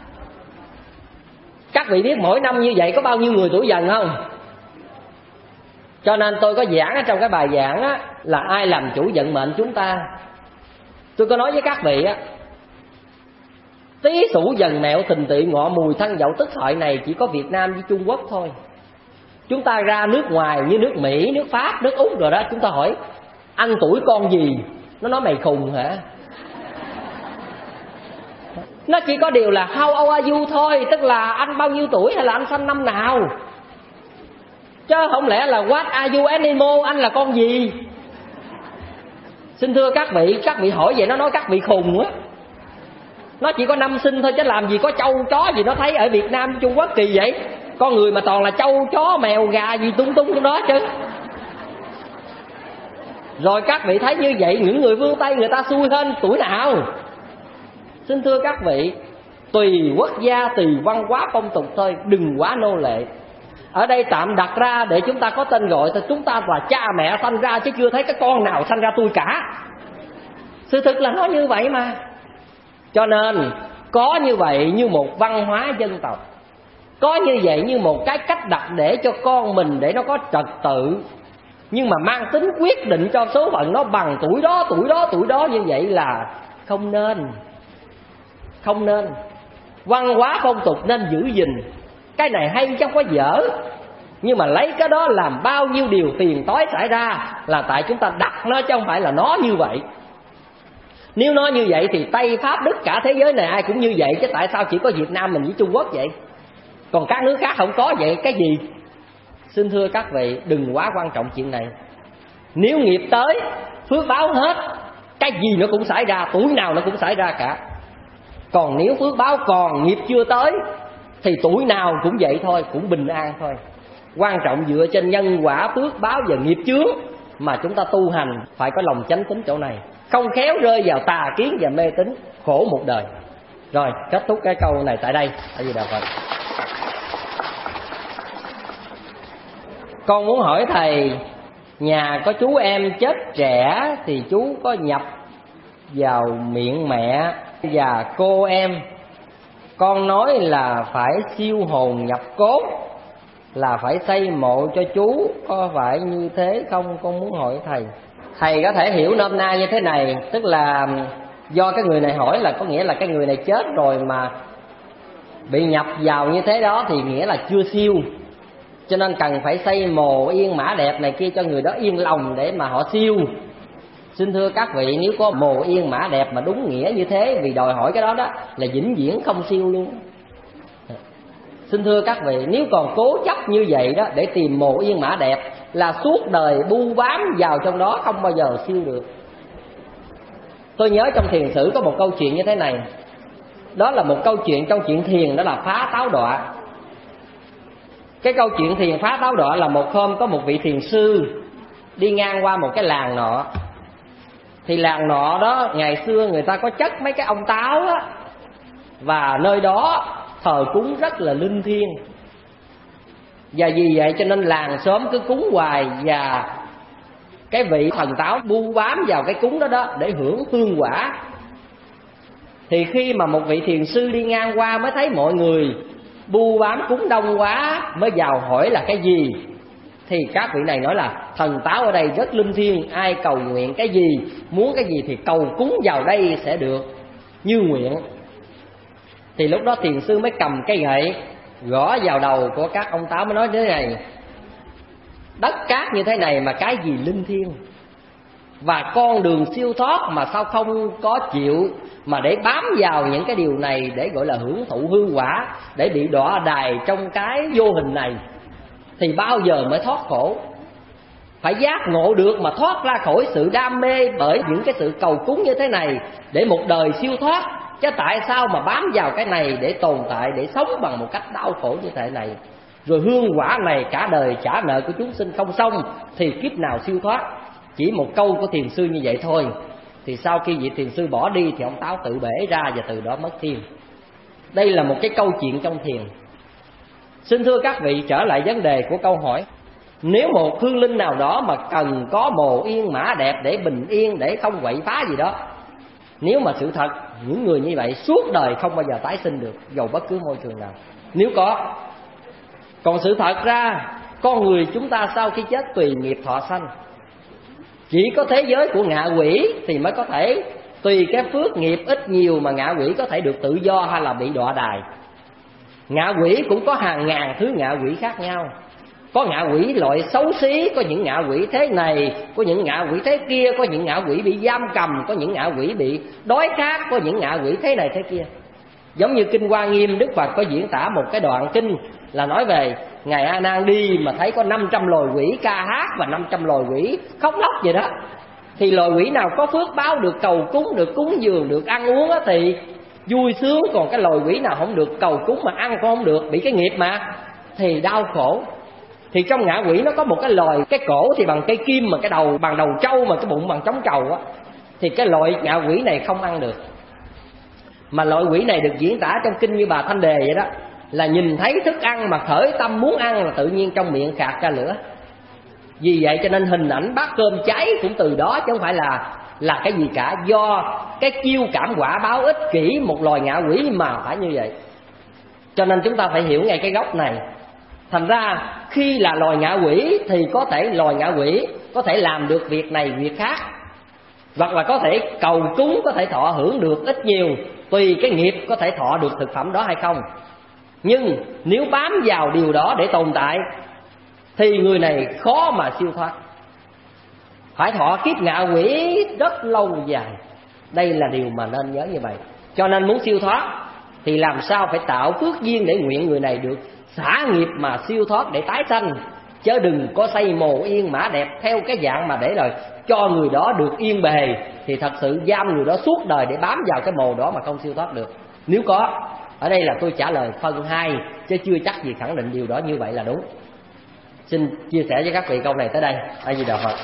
C: Các vị biết mỗi năm như vậy có bao nhiêu người tuổi Dần không? Cho nên tôi có giảng ở trong cái bài giảng á, là ai làm chủ vận mệnh chúng ta. Tôi có nói với các vị á, Tý Sửu Dần Mẹo Thìn Tỵ Ngọ Mùi Thân Dậu Tức Hợi này chỉ có Việt Nam với Trung Quốc thôi. Chúng ta ra nước ngoài như nước Mỹ, nước Pháp, nước Úc rồi đó, chúng ta hỏi anh tuổi con gì, nó nói mày khùng hả? Nó chỉ có điều là how old are you thôi, tức là anh bao nhiêu tuổi hay là anh sinh năm nào, chứ không lẽ là what are you animal, anh là con gì. Xin thưa các vị, các vị hỏi vậy nó nói các vị khùng á. Nó chỉ có năm sinh thôi chứ làm gì có trâu chó gì nó thấy ở Việt Nam Trung Quốc kỳ vậy. Con người mà toàn là trâu chó mèo gà gì tung tung trong đó chứ. Rồi các vị thấy như vậy, những người phương Tây người ta xui hơn tuổi nào? Xin thưa các vị, tùy quốc gia, tùy văn hóa phong tục thôi, đừng quá nô lệ. Ở đây tạm đặt ra để chúng ta có tên gọi thì chúng ta là cha mẹ sanh ra, chứ chưa thấy cái con nào sanh ra tôi cả. Sự thực là nó như vậy mà. Cho nên có như vậy như một văn hóa dân tộc, có như vậy như một cái cách đặt để cho con mình để nó có trật tự, nhưng mà mang tính quyết định cho số phận nó bằng tuổi đó, tuổi đó, tuổi đó như vậy là không nên. Không nên. Văn hóa phong tục nên giữ gìn. Cái này hay chứ không có dở. Nhưng mà lấy cái đó làm bao nhiêu điều phiền toái xảy ra là tại chúng ta đặt nó chứ không phải là nó như vậy. Nếu nó như vậy thì Tây Pháp Đức cả thế giới này ai cũng như vậy, chứ tại sao chỉ có Việt Nam mình với Trung Quốc vậy? Còn các nước khác không có vậy cái gì? Xin thưa các vị, đừng quá quan trọng chuyện này. Nếu nghiệp tới, phước báo hết, cái gì nó cũng xảy ra, tuổi nào nó cũng xảy ra cả. Còn nếu phước báo còn nghiệp chưa tới thì tuổi nào cũng vậy thôi, cũng bình an thôi. Quan trọng dựa trên nhân quả phước báo và nghiệp chướng mà chúng ta tu hành phải có lòng chánh tín chỗ này, không khéo rơi vào tà kiến và mê tín, khổ một đời. Rồi, kết thúc cái câu này tại đây. Tại vì đạo Phật. Con muốn hỏi thầy, nhà có chú em chết trẻ thì chú có nhập vào miệng mẹ và cô em, con nói là phải siêu hồn nhập cốt, là phải xây mộ cho chú, có phải như thế không? Con muốn hỏi thầy. Thầy có thể hiểu nôm na như thế này, tức là do cái người này hỏi là có nghĩa là cái người này chết rồi mà bị nhập vào như thế đó thì nghĩa là chưa siêu, cho nên cần phải xây mồ yên mã đẹp này kia cho người đó yên lòng để mà họ siêu. Xin thưa các vị, nếu có mồ yên mã đẹp mà đúng nghĩa như thế, vì đòi hỏi cái đó đó là vĩnh viễn không siêu luôn. Xin thưa các vị, nếu còn cố chấp như vậy đó để tìm mồ yên mã đẹp là suốt đời bu bám vào trong đó, không bao giờ siêu được. Tôi nhớ trong thiền sử có một câu chuyện như thế này. Đó là một câu chuyện trong chuyện thiền, đó là phá táo đọa. Cái câu chuyện thiền phá táo đọa là một hôm có một vị thiền sư đi ngang qua một cái làng nọ. Thì làng nọ đó ngày xưa người ta có chất mấy cái ông táo á, và nơi đó thờ cúng rất là linh thiêng. Và vì vậy cho nên làng xóm cứ cúng hoài, và cái vị thần táo bu bám vào cái cúng đó đó để hưởng hương quả. Thì khi mà một vị thiền sư đi ngang qua mới thấy mọi người bu bám cúng đông quá, mới vào hỏi là cái gì. Thì các vị này nói là thần táo ở đây rất linh thiêng, ai cầu nguyện cái gì, muốn cái gì thì cầu cúng vào đây sẽ được như nguyện. Thì lúc đó thiền sư mới cầm cây gậy gõ vào đầu của các ông táo, mới nói thế này: đất cát như thế này mà cái gì linh thiêng, và con đường siêu thoát mà sao không có chịu mà để bám vào những cái điều này để gọi là hưởng thụ hương quả, để bị đọa đày trong cái vô hình này, thì bao giờ mới thoát khổ. Phải giác ngộ được mà thoát ra khỏi sự đam mê bởi những cái sự cầu cúng như thế này để một đời siêu thoát. Chứ tại sao mà bám vào cái này để tồn tại, để sống bằng một cách đau khổ như thế này, rồi hương quả này cả đời trả nợ của chúng sinh không xong thì kiếp nào siêu thoát. Chỉ một câu của thiền sư như vậy thôi. Thì sau khi vị thiền sư bỏ đi thì ông táo tự bể ra, và từ đó mất thiên. Đây là một cái câu chuyện trong thiền. Xin thưa các vị, trở lại vấn đề của câu hỏi. Nếu một hương linh nào đó mà cần có mồ yên mã đẹp để bình yên, để không quậy phá gì đó, nếu mà sự thật những người như vậy suốt đời không bao giờ tái sinh được, dầu bất cứ môi trường nào, nếu có. Còn sự thật ra con người chúng ta sau khi chết tùy nghiệp thọ sanh. Chỉ có thế giới của ngạ quỷ thì mới có thể tùy cái phước nghiệp ít nhiều mà ngạ quỷ có thể được tự do hay là bị đọa đày. Ngạ quỷ cũng có hàng ngàn thứ ngạ quỷ khác nhau. Có ngạ quỷ loại xấu xí, có những ngạ quỷ thế này, có những ngạ quỷ thế kia, có những ngạ quỷ bị giam cầm, có những ngạ quỷ bị đói khát, có những ngạ quỷ thế này thế kia. Giống như Kinh Hoa Nghiêm, Đức Phật có diễn tả một cái đoạn kinh là nói về Ngài A Nan đi mà thấy có năm trăm loài quỷ ca hát và năm trăm loài quỷ khóc lóc vậy đó. Thì loài quỷ nào có phước báo được cầu cúng, được cúng dường, được ăn uống đó, thì vui sướng, còn cái loài quỷ nào không được, cầu cúng mà ăn cũng không được, bị cái nghiệp mà thì đau khổ. Thì trong ngạ quỷ nó có một cái loài, cái cổ thì bằng cây kim, mà cái đầu bằng đầu trâu, mà cái bụng bằng trống trầu á, thì cái loại ngạ quỷ này không ăn được. Mà loại quỷ này được diễn tả trong kinh như Bà Thanh Đề vậy đó, là nhìn thấy thức ăn mà khởi tâm muốn ăn là tự nhiên trong miệng khạc ra lửa. Vì vậy cho nên hình ảnh bát cơm cháy cũng từ đó, chứ không phải là là cái gì cả, do cái chiêu cảm quả báo ích kỷ một loài ngạ quỷ mà phải như vậy. Cho nên chúng ta phải hiểu ngay cái gốc này. Thành ra khi là loài ngạ quỷ thì có thể loài ngạ quỷ có thể làm được việc này việc khác, hoặc là có thể cầu cúng, có thể thọ hưởng được ít nhiều, tùy cái nghiệp có thể thọ được thực phẩm đó hay không. Nhưng nếu bám vào điều đó để tồn tại thì người này khó mà siêu thoát, phải thọ kiếp ngạ quỷ rất lâu dài. Đây là điều mà nên nhớ như vậy. Cho nên muốn siêu thoát thì làm sao phải tạo phước duyên để nguyện người này được xả nghiệp mà siêu thoát để tái sanh, chứ đừng có xây mồ yên mã đẹp theo cái dạng mà để rồi cho người đó được yên bề, thì thật sự giam người đó suốt đời để bám vào cái mồ đó mà không siêu thoát được. Nếu có, ở đây là tôi trả lời phần hai, chứ chưa chắc gì khẳng định điều đó như vậy là đúng. Xin chia sẻ với các vị câu này tới đây. A Di Đà Phật.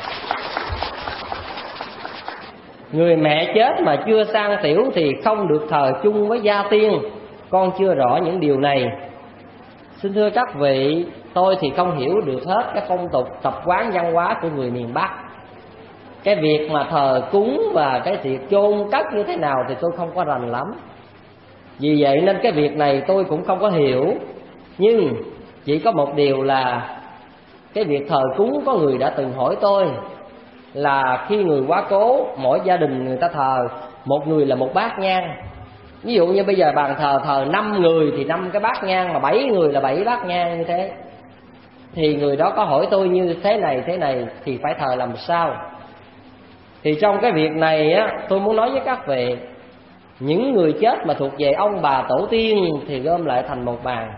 C: Người mẹ chết mà chưa sang tiểu thì không được thờ chung với gia tiên. Con chưa rõ những điều này. Xin thưa các vị, tôi thì không hiểu được hết cái phong tục tập quán văn hóa của người miền Bắc. Cái việc mà thờ cúng và cái việc chôn cất như thế nào thì tôi không có rành lắm. Vì vậy nên cái việc này tôi cũng không có hiểu. Nhưng chỉ có một điều là cái việc thờ cúng, có người đã từng hỏi tôi là khi người quá cố, mỗi gia đình người ta thờ một người là một bát nhang. Ví dụ như bây giờ bàn thờ thờ năm người thì năm cái bát nhang, mà bảy người là bảy bát nhang như thế. Thì người đó có hỏi tôi như thế này thế này thì phải thờ làm sao? Thì trong cái việc này á, tôi muốn nói với các vị, những người chết mà thuộc về ông bà tổ tiên thì gom lại thành một bàn.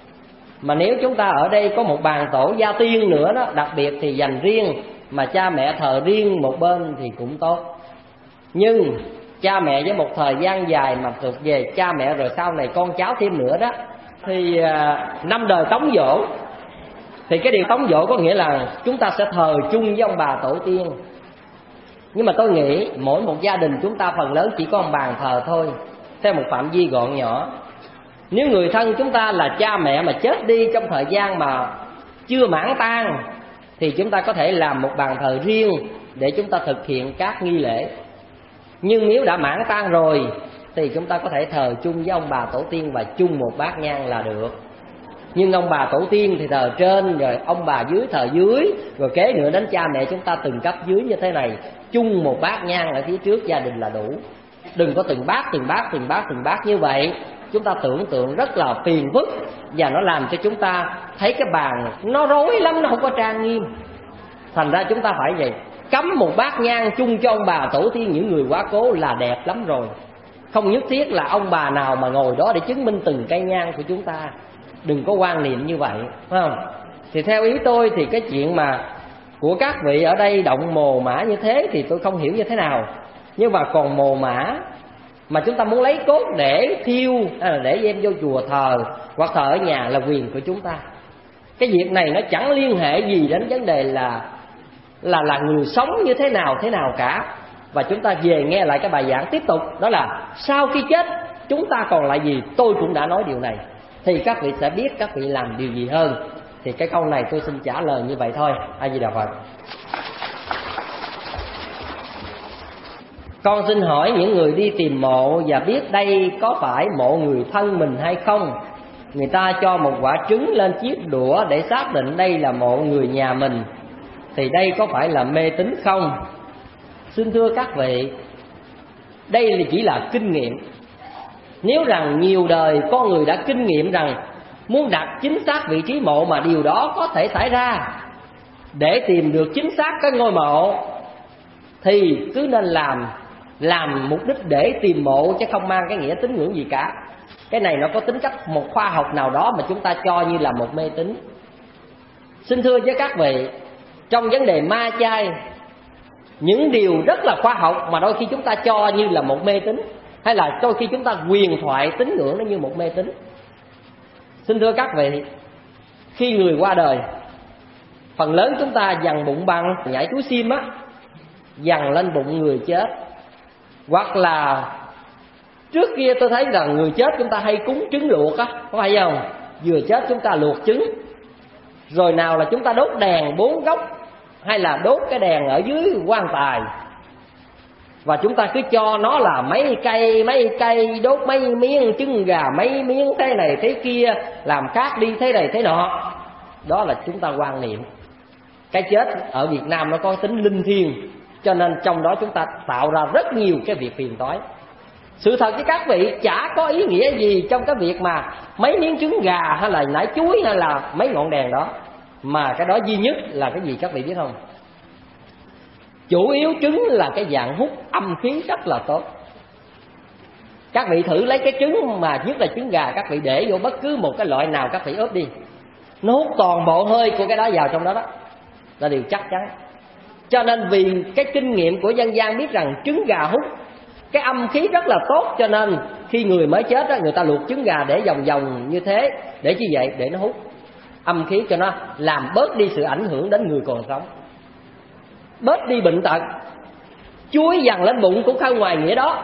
C: Mà nếu chúng ta ở đây có một bàn tổ gia tiên nữa đó, đặc biệt thì dành riêng, mà cha mẹ thờ riêng một bên thì cũng tốt. Nhưng cha mẹ với một thời gian dài mà thuộc về cha mẹ rồi sau này con cháu thêm nữa đó, thì à, năm đời tống dỗ. Thì cái điều tống dỗ có nghĩa là chúng ta sẽ thờ chung với ông bà tổ tiên. Nhưng mà tôi nghĩ mỗi một gia đình chúng ta phần lớn chỉ có một bàn thờ thôi, theo một phạm vi gọn nhỏ. Nếu người thân chúng ta là cha mẹ mà chết đi trong thời gian mà chưa mãn tang thì chúng ta có thể làm một bàn thờ riêng để chúng ta thực hiện các nghi lễ. Nhưng nếu đã mãn tang rồi thì chúng ta có thể thờ chung với ông bà tổ tiên và chung một bát nhang là được. Nhưng ông bà tổ tiên thì thờ trên, rồi ông bà dưới thờ dưới, rồi kế nữa đến cha mẹ chúng ta từng cấp dưới như thế này, chung một bát nhang ở phía trước gia đình là đủ. Đừng có từng bát từng bát từng bát từng bát như vậy. Chúng ta tưởng tượng rất là phiền phức, và nó làm cho chúng ta thấy cái bàn nó rối lắm, nó không có trang nghiêm. Thành ra chúng ta phải vậy, cắm một bát nhang chung cho ông bà tổ tiên những người quá cố là đẹp lắm rồi. Không nhất thiết là ông bà nào mà ngồi đó để chứng minh từng cây nhang của chúng ta. Đừng có quan niệm như vậy, phải không? Thì theo ý tôi thì cái chuyện mà của các vị ở đây động mồ mã như thế thì tôi không hiểu như thế nào. Nhưng mà còn mồ mã mà chúng ta muốn lấy cốt để thiêu hay là để đem vô chùa thờ hoặc thờ ở nhà là quyền của chúng ta. Cái việc này nó chẳng liên hệ gì đến vấn đề là là là người sống như thế nào thế nào cả. Và chúng ta về nghe lại cái bài giảng tiếp tục, đó là sau khi chết chúng ta còn lại gì. Tôi cũng đã nói điều này, thì các vị sẽ biết các vị làm điều gì hơn. Thì cái câu này tôi xin trả lời như vậy thôi. A Di Đà Phật. Con xin hỏi những người đi tìm mộ và biết đây có phải mộ người thân mình hay không, người ta cho một quả trứng lên chiếc đũa để xác định đây là mộ người nhà mình, thì đây có phải là mê tín không? Xin thưa các vị, đây là chỉ là kinh nghiệm. Nếu rằng nhiều đời con người đã kinh nghiệm rằng muốn đặt chính xác vị trí mộ mà điều đó có thể xảy ra, để tìm được chính xác cái ngôi mộ, thì cứ nên làm làm mục đích để tìm mộ, chứ không mang cái nghĩa tín ngưỡng gì cả. Cái này nó có tính chất một khoa học nào đó mà chúng ta cho như là một mê tín. Xin thưa với các vị, trong vấn đề ma chay, những điều rất là khoa học mà đôi khi chúng ta cho như là một mê tín. Hay là đôi khi chúng ta huyền thoại tín ngưỡng nó như một mê tín. Xin thưa các vị, khi người qua đời, phần lớn chúng ta dằn bụng bằng nhảy túi sim á, dằn lên bụng người chết. Hoặc là trước kia tôi thấy rằng người chết chúng ta hay cúng trứng luộc á, có phải không? Vừa chết chúng ta luộc trứng. Rồi nào là chúng ta đốt đèn bốn góc, hay là đốt cái đèn ở dưới quan tài, và chúng ta cứ cho nó là mấy cây mấy cây, đốt mấy miếng trứng gà, mấy miếng thế này thế kia, làm khác đi thế này thế nọ. Đó là chúng ta quan niệm. Cái chết ở Việt Nam nó có tính linh thiêng, cho nên trong đó chúng ta tạo ra rất nhiều cái việc phiền toái. Sự thật với các vị, chả có ý nghĩa gì trong cái việc mà mấy miếng trứng gà hay là nải chuối hay là mấy ngọn đèn đó. Mà cái đó duy nhất là cái gì các vị biết không? Chủ yếu trứng là cái dạng hút âm khí rất là tốt. Các vị thử lấy cái trứng, mà nhất là trứng gà, các vị để vô bất cứ một cái loại nào các vị ướp đi, nó hút toàn bộ hơi của cái đó vào trong đó đó, là điều chắc chắn. Cho nên vì cái kinh nghiệm của dân gian biết rằng trứng gà hút cái âm khí rất là tốt, cho nên khi người mới chết đó, người ta luộc trứng gà để vòng vòng như thế. Để chi vậy? Để nó hút âm khí, cho nó làm bớt đi sự ảnh hưởng đến người còn sống, bớt đi bệnh tật. Chuối dằn lên bụng cũng không ngoài nghĩa đó.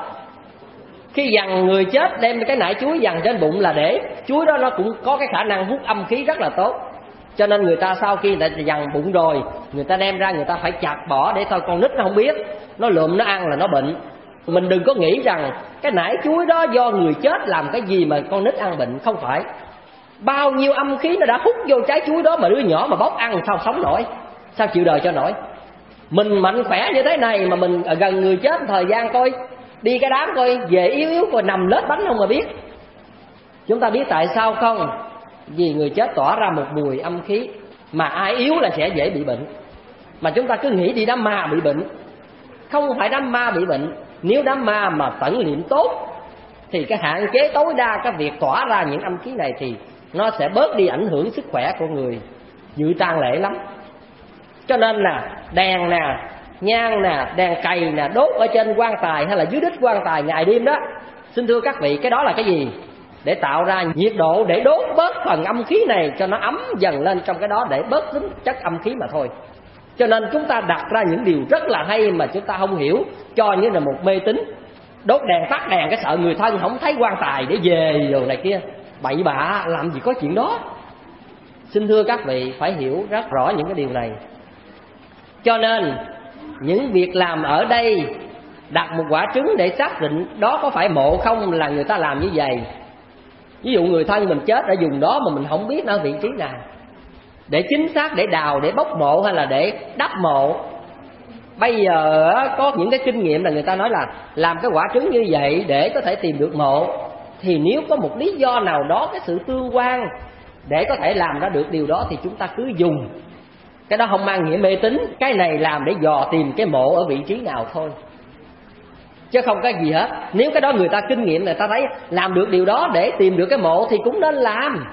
C: Khi dằn người chết đem cái nải chuối dằn trên bụng là để chuối đó nó cũng có cái khả năng hút âm khí rất là tốt. Cho nên người ta sau khi đã dằn bụng rồi, người ta đem ra người ta phải chặt bỏ, để thôi con nít nó không biết, nó lượm nó ăn là nó bệnh. Mình đừng có nghĩ rằng cái nải chuối đó do người chết làm cái gì mà con nít ăn bệnh, không phải. Bao nhiêu âm khí nó đã hút vô trái chuối đó, mà đứa nhỏ mà bóc ăn sao sống nổi, sao chịu đời cho nổi. Mình mạnh khỏe như thế này mà mình ở gần người chết thời gian coi, đi cái đám coi về yếu yếu coi nằm lết bánh không mà biết. Chúng ta biết tại sao không? Vì người chết tỏa ra một mùi âm khí, mà ai yếu là sẽ dễ bị bệnh. Mà chúng ta cứ nghĩ đi đám ma bị bệnh. Không phải đám ma bị bệnh. Nếu đám ma mà tẩn liệm tốt thì cái hạn chế tối đa cái việc tỏa ra những âm khí này, thì nó sẽ bớt đi ảnh hưởng sức khỏe của người dự tang lễ lắm. Cho nên là đèn nè, nhang nè, đèn cầy nè, đốt ở trên quan tài hay là dưới đít quan tài ngày đêm đó, xin thưa các vị, cái đó là cái gì? Để tạo ra nhiệt độ, để đốt bớt phần âm khí này cho nó ấm dần lên trong cái đó, để bớt tính chất âm khí mà thôi. Cho nên chúng ta đặt ra những điều rất là hay mà chúng ta không hiểu, cho như là một mê tín. Đốt đèn tắt đèn cái sợ người thân không thấy quan tài để về rồi này kia, bậy bạ, làm gì có chuyện đó. Xin thưa các vị, phải hiểu rất rõ những cái điều này. Cho nên những việc làm ở đây, đặt một quả trứng để xác định đó có phải mộ không, là người ta làm như vậy. Ví dụ người thân mình chết ở vùng đó mà mình không biết nó ở vị trí nào, để chính xác để đào, để bốc mộ hay là để đắp mộ. Bây giờ có những cái kinh nghiệm là người ta nói là làm cái quả trứng như vậy để có thể tìm được mộ. Thì nếu có một lý do nào đó, cái sự tương quan để có thể làm ra được điều đó, thì chúng ta cứ dùng. Cái đó không mang nghĩa mê tín. Cái này làm để dò tìm cái mộ ở vị trí nào thôi, chứ không có gì hết. Nếu cái đó người ta kinh nghiệm, người ta thấy làm được điều đó để tìm được cái mộ thì cũng nên làm.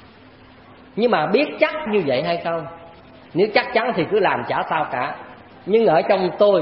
C: Nhưng mà biết chắc như vậy hay không? Nếu chắc chắn thì cứ làm chả sao cả. Nhưng ở trong tôi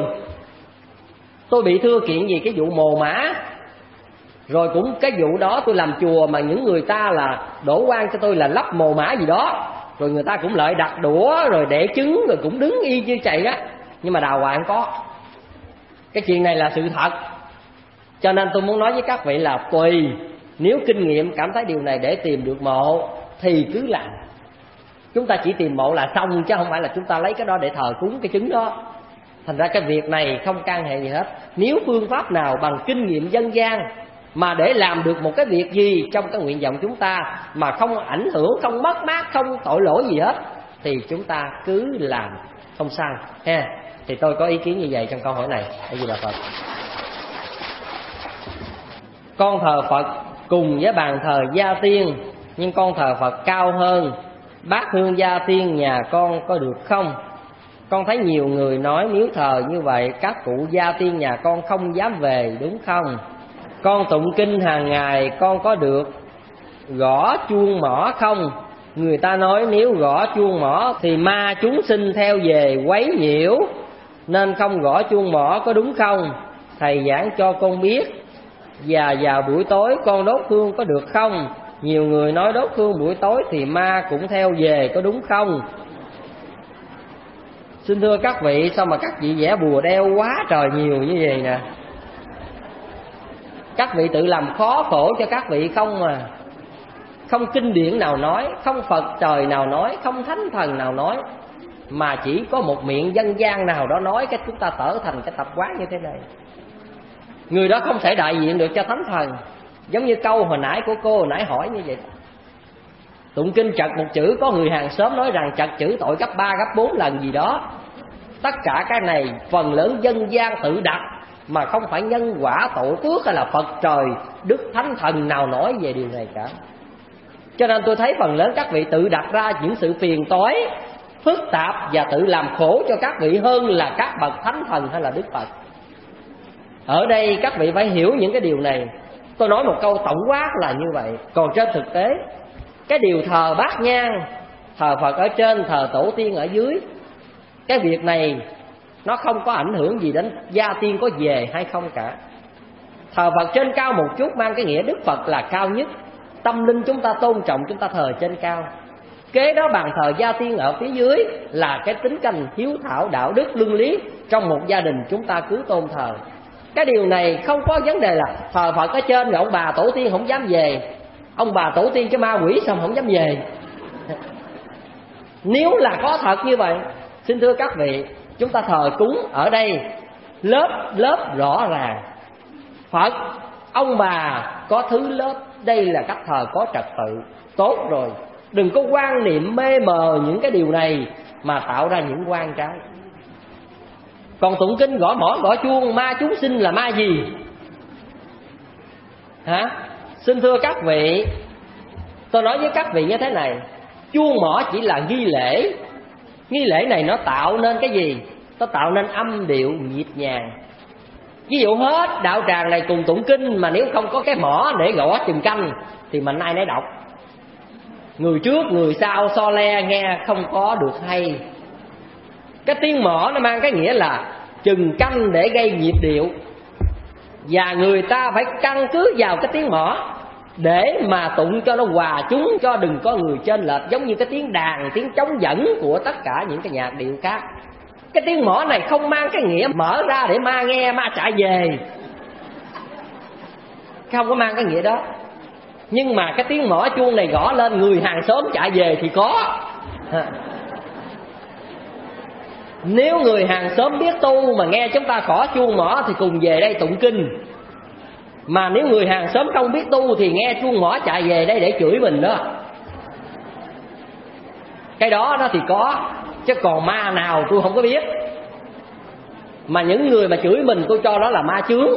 C: Tôi bị thưa kiện gì cái vụ mồ mã. Rồi cũng cái vụ đó tôi làm chùa mà những người ta là đổ oan cho tôi là lắp mồ mã gì đó. Rồi người ta cũng lợi đặt đũa rồi để trứng, rồi cũng đứng y như chạy đó. Nhưng mà đào hoài không có. Cái chuyện này là sự thật. Cho nên tôi muốn nói với các vị là tùy. Nếu kinh nghiệm cảm thấy điều này để tìm được mộ thì cứ làm. Chúng ta chỉ tìm mộ là xong, chứ không phải là chúng ta lấy cái đó để thờ cúng cái trứng đó. Thành ra cái việc này không can hệ gì hết. Nếu phương pháp nào bằng kinh nghiệm dân gian mà để làm được một cái việc gì trong cái nguyện vọng chúng ta mà không ảnh hưởng, không mất mát, không tội lỗi gì hết, thì chúng ta cứ làm, không sao ha. Thì tôi có ý kiến như vậy trong câu hỏi này. Đây là Phật. Con thờ Phật cùng với bàn thờ gia tiên, nhưng con thờ Phật cao hơn bát hương gia tiên nhà con có được không? Con thấy nhiều người nói nếu thờ như vậy các cụ gia tiên nhà con không dám về, đúng không? Con tụng kinh hàng ngày con có được gõ chuông mõ không? Người ta nói nếu gõ chuông mõ thì ma chúng sinh theo về quấy nhiễu, nên không gõ chuông mõ, có đúng không? Thầy giảng cho con biết. Và vào buổi tối con đốt hương có được không? Nhiều người nói đốt hương buổi tối thì ma cũng theo về, có đúng không? Xin thưa các vị, sao mà các vị vẽ bùa đeo quá trời nhiều như vậy nè? Các vị tự làm khó khổ cho các vị không mà. Không kinh điển nào nói, không Phật trời nào nói, không thánh thần nào nói, mà chỉ có một miệng dân gian nào đó nói, cái chúng ta trở thành cái tập quán như thế này. Người đó không thể đại diện được cho thánh thần. Giống như câu hồi nãy của cô hồi nãy hỏi như vậy. Tụng kinh chật một chữ, có người hàng xóm nói rằng chật chữ tội gấp ba gấp bốn lần gì đó. Tất cả cái này phần lớn dân gian tự đặt, mà không phải nhân quả tổ tước hay là Phật trời đức thánh thần nào nói về điều này cả. Cho nên tôi thấy phần lớn các vị tự đặt ra những sự phiền toái phức tạp và tự làm khổ cho các vị hơn là các bậc thánh thần hay là Đức Phật. Ở đây các vị phải hiểu những cái điều này. Tôi nói một câu tổng quát là như vậy. Còn trên thực tế, cái điều thờ bát nhang, thờ Phật ở trên, thờ tổ tiên ở dưới, cái việc này nó không có ảnh hưởng gì đến gia tiên có về hay không cả. Thờ Phật trên cao một chút mang cái nghĩa Đức Phật là cao nhất, tâm linh chúng ta tôn trọng, chúng ta thờ trên cao. Kế đó bàn thờ gia tiên ở phía dưới là cái tính canh hiếu thảo đạo đức luân lý trong một gia đình chúng ta cứ tôn thờ. Cái điều này không có vấn đề là thờ Phật ở trên rồi ông bà tổ tiên không dám về. Ông bà tổ tiên cái ma quỷ sao không dám về? Nếu là có thật như vậy, xin thưa các vị, chúng ta thờ cúng ở đây lớp lớp rõ ràng. Phật, ông bà có thứ lớp, đây là cách thờ có trật tự, tốt rồi. Đừng có quan niệm mê mờ những cái điều này mà tạo ra những quan trái. Còn tụng kinh gõ mõ gõ chuông, ma chúng sinh là ma gì? Hả? Xin thưa các vị, tôi nói với các vị như thế này, chuông mõ chỉ là nghi lễ. Nghi lễ này nó tạo nên cái gì? Nó tạo nên âm điệu nhịp nhàng. Ví dụ hết đạo tràng này cùng tụng kinh, mà nếu không có cái mõ để gõ chùm canh thì mình ai nấy đọc. Người trước người sau so le nghe không có được hay. Cái tiếng mõ nó mang cái nghĩa là chừng canh để gây nhịp điệu, và người ta phải căn cứ vào cái tiếng mõ để mà tụng cho nó hòa chúng, cho đừng có người trên lệch. Giống như cái tiếng đàn, tiếng trống dẫn của tất cả những cái nhạc điệu khác. Cái tiếng mõ này không mang cái nghĩa mở ra để ma nghe ma chạy về, không có mang cái nghĩa đó. Nhưng mà cái tiếng mõ chuông này gõ lên người hàng xóm chạy về thì có. Nếu người hàng xóm biết tu mà nghe chúng ta gõ chuông mõ thì cùng về đây tụng kinh. Mà nếu người hàng xóm không biết tu thì nghe chuông mõ chạy về đây để chửi mình đó. Cái đó đó thì có, chứ còn ma nào tôi không có biết. Mà những người mà chửi mình tôi cho đó là ma chướng.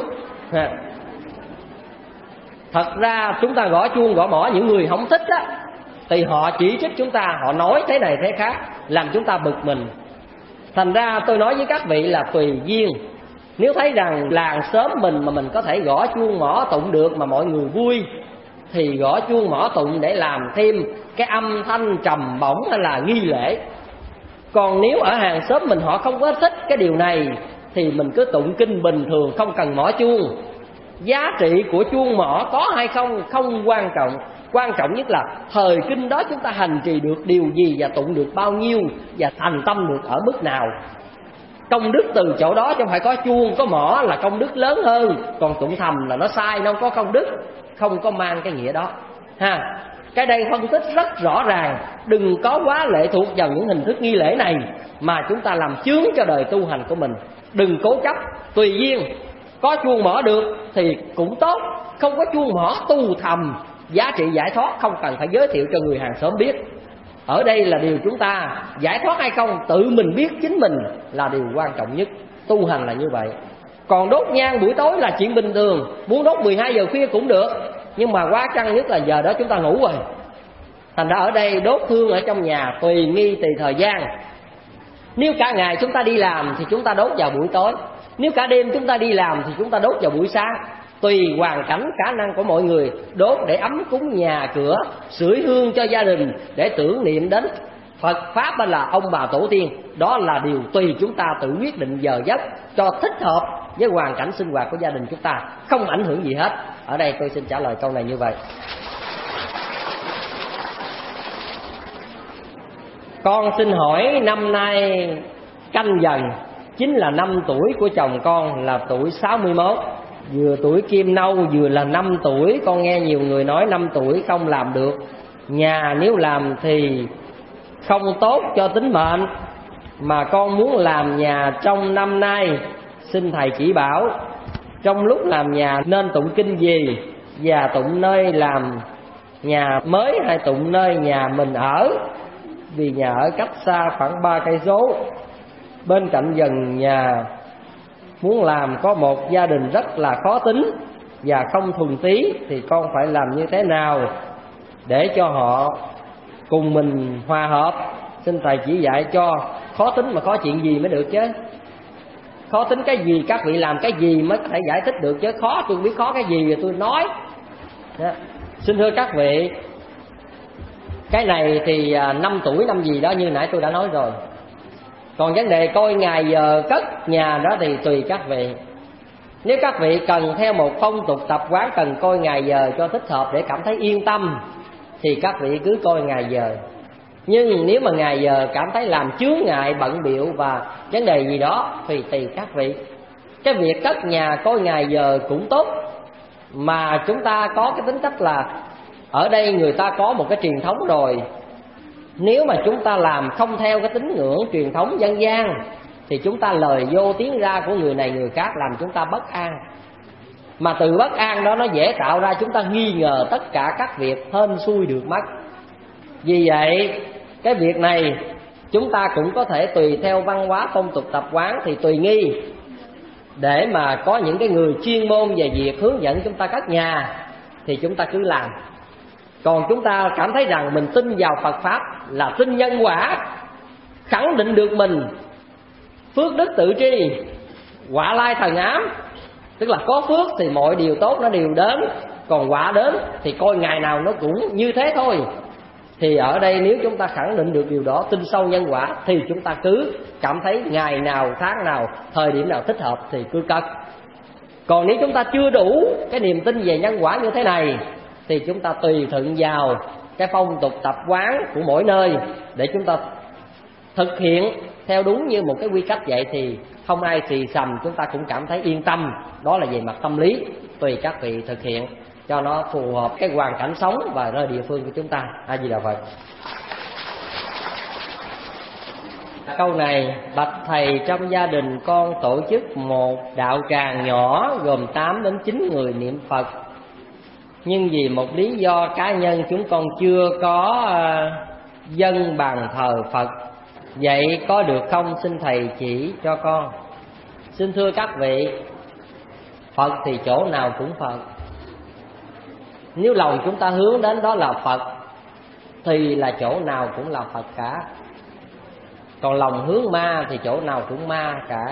C: Thật ra chúng ta gõ chuông gõ mõ, những người không thích á thì họ chỉ trích chúng ta, họ nói thế này thế khác, làm chúng ta bực mình. Thành ra tôi nói với các vị là tùy duyên. Nếu thấy rằng làng xóm mình mà mình có thể gõ chuông mõ tụng được mà mọi người vui thì gõ chuông mõ tụng để làm thêm cái âm thanh trầm bổng hay là nghi lễ. Còn nếu ở hàng xóm mình họ không có thích cái điều này thì mình cứ tụng kinh bình thường, không cần mõ chuông. Giá trị của chuông mõ có hay không không quan trọng. Quan trọng nhất là thời kinh đó chúng ta hành trì được điều gì và tụng được bao nhiêu và thành tâm được ở mức nào. Công đức từ chỗ đó, chứ không phải có chuông có mõ là công đức lớn hơn, còn tụng thầm là nó sai, nó không có công đức, không có mang cái nghĩa đó ha. Cái đây phân tích rất rõ ràng. Đừng có quá lệ thuộc vào những hình thức nghi lễ này mà chúng ta làm chướng cho đời tu hành của mình. Đừng cố chấp, tùy duyên. Có chuông mõ được thì cũng tốt, không có chuông mõ tu thầm, giá trị giải thoát không cần phải giới thiệu cho người hàng xóm biết. Ở đây là điều chúng ta giải thoát hay không tự mình biết chính mình là điều quan trọng nhất. Tu hành là như vậy. Còn đốt nhang buổi tối là chuyện bình thường, muốn đốt mười hai giờ khuya cũng được, nhưng mà quá chăng nhất là giờ đó chúng ta ngủ rồi. Thành ra ở đây đốt hương ở trong nhà tùy nghi tùy thời gian. Nếu cả ngày chúng ta đi làm thì chúng ta đốt vào buổi tối, nếu cả đêm chúng ta đi làm thì chúng ta đốt vào buổi sáng. Tùy hoàn cảnh khả năng của mọi người, đốt để ấm cúng nhà cửa, sưởi hương cho gia đình để tưởng niệm đến Phật Pháp hay là ông bà tổ tiên. Đó là điều tùy chúng ta tự quyết định giờ giấc cho thích hợp với hoàn cảnh sinh hoạt của gia đình chúng ta, không ảnh hưởng gì hết. Ở đây tôi xin trả lời câu này như vậy. Con xin hỏi năm nay Canh Dần chính là năm tuổi của chồng con là tuổi sáu mươi mốt, vừa tuổi Kim Nâu vừa là năm tuổi. Con nghe nhiều người nói năm tuổi không làm được nhà, nếu làm thì không tốt cho tính mệnh, mà con muốn làm nhà trong năm nay, xin thầy chỉ bảo trong lúc làm nhà nên tụng kinh gì, và tụng nơi làm nhà mới hay tụng nơi nhà mình ở, vì nhà ở cách xa khoảng ba cây số. Bên cạnh gần nhà muốn làm có một gia đình rất là khó tính và không thuần tí, thì con phải làm như thế nào để cho họ cùng mình hòa hợp? Xin thầy chỉ dạy cho. Khó tính mà khó chuyện gì mới được chứ? Khó tính cái gì các vị làm cái gì mới có thể giải thích được chứ? Khó tôi biết khó cái gì rồi tôi nói. Đó. Xin thưa các vị, cái này thì năm tuổi năm gì đó như nãy tôi đã nói rồi. Còn vấn đề coi ngày giờ cất nhà đó thì tùy các vị. Nếu các vị cần theo một phong tục tập quán, cần coi ngày giờ cho thích hợp để cảm thấy yên tâm, thì các vị cứ coi ngày giờ. Nhưng nếu mà ngày giờ cảm thấy làm chướng ngại, bận bịu và vấn đề gì đó thì tùy các vị. Cái việc cất nhà coi ngày giờ cũng tốt, mà chúng ta có cái tính cách là ở đây người ta có một cái truyền thống rồi. Nếu mà chúng ta làm không theo cái tín ngưỡng truyền thống dân gian thì chúng ta lời vô tiếng ra của người này người khác, làm chúng ta bất an. Mà từ bất an đó nó dễ tạo ra chúng ta nghi ngờ tất cả các việc hên xui được mất. Vì vậy cái việc này chúng ta cũng có thể tùy theo văn hóa phong tục tập quán thì tùy nghi, để mà có những cái người chuyên môn về việc hướng dẫn chúng ta cất nhà thì chúng ta cứ làm. Còn chúng ta cảm thấy rằng mình tin vào Phật Pháp là tin nhân quả, khẳng định được mình phước đức tự tri, quả lai thần ám, tức là có phước thì mọi điều tốt nó đều đến, còn quả đến thì coi ngày nào nó cũng như thế thôi. Thì ở đây nếu chúng ta khẳng định được điều đó, tin sâu nhân quả, thì chúng ta cứ cảm thấy ngày nào, tháng nào, thời điểm nào thích hợp thì cứ cất. Còn nếu chúng ta chưa đủ cái niềm tin về nhân quả như thế này thì chúng ta tùy thuận vào cái phong tục tập quán của mỗi nơi để chúng ta thực hiện theo đúng như một cái quy cách vậy, thì không ai xì xầm, chúng ta cũng cảm thấy yên tâm. Đó là về mặt tâm lý, tùy các vị thực hiện cho nó phù hợp cái hoàn cảnh sống và nơi địa phương của chúng ta. A Di Đà Phật. Câu này: bạch thầy, trong gia đình con tổ chức một đạo tràng nhỏ gồm tám đến chín người niệm Phật, nhưng vì một lý do cá nhân chúng con chưa có uh, dân bàn thờ Phật. Vậy có được không? Xin thầy chỉ cho con. Xin thưa các vị, Phật thì chỗ nào cũng Phật. Nếu lòng chúng ta hướng đến đó là Phật thì là chỗ nào cũng là Phật cả. Còn lòng hướng ma thì chỗ nào cũng ma cả.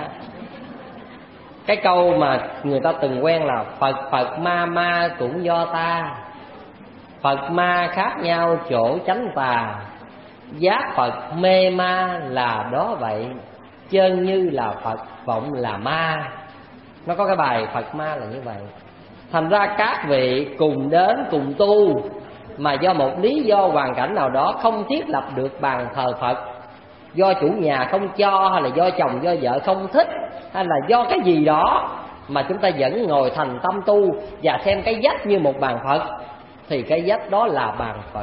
C: Cái câu mà người ta từng quen là Phật Phật ma ma cũng do ta, Phật ma khác nhau chỗ tránh tà, giác Phật mê ma là đó vậy, chân như là Phật vọng là ma. Nó có cái bài Phật ma là như vậy. Thành ra các vị cùng đến cùng tu, mà do một lý do hoàn cảnh nào đó không thiết lập được bàn thờ Phật, do chủ nhà không cho, hay là do chồng do vợ không thích, hay là do cái gì đó mà chúng ta vẫn ngồi thành tâm tu và xem cái vách như một bàn Phật, thì cái vách đó là bàn Phật.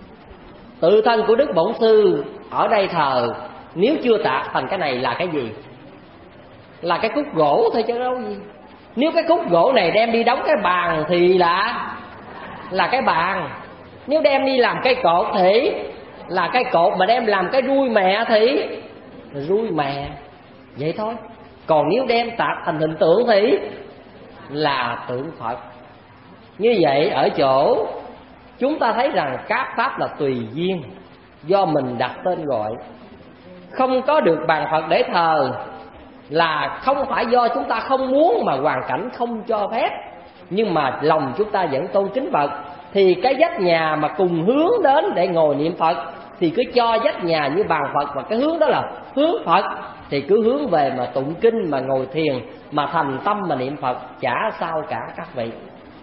C: Tự thân của Đức Bổn Sư ở đây thờ, nếu chưa tạc thành cái này là cái gì? Là cái khúc gỗ thôi chứ đâu gì. Nếu cái khúc gỗ này đem đi đóng cái bàn thì là là cái bàn. Nếu đem đi làm cây cột thì là cây cột, mà đem làm cái rui mẹ thì rui mẹ. Vậy thôi. Còn nếu đem tạc thành hình tượng thì là tượng Phật. Như vậy ở chỗ chúng ta thấy rằng các pháp là tùy duyên, do mình đặt tên gọi. Không có được bàn Phật để thờ là không phải do chúng ta không muốn mà hoàn cảnh không cho phép, nhưng mà lòng chúng ta vẫn tôn kính Phật. Thì cái vách nhà mà cùng hướng đến để ngồi niệm Phật thì cứ cho vách nhà như bàn Phật, và cái hướng đó là hướng Phật, thì cứ hướng về mà tụng kinh, mà ngồi thiền, mà thành tâm mà niệm Phật, chả sao cả các vị.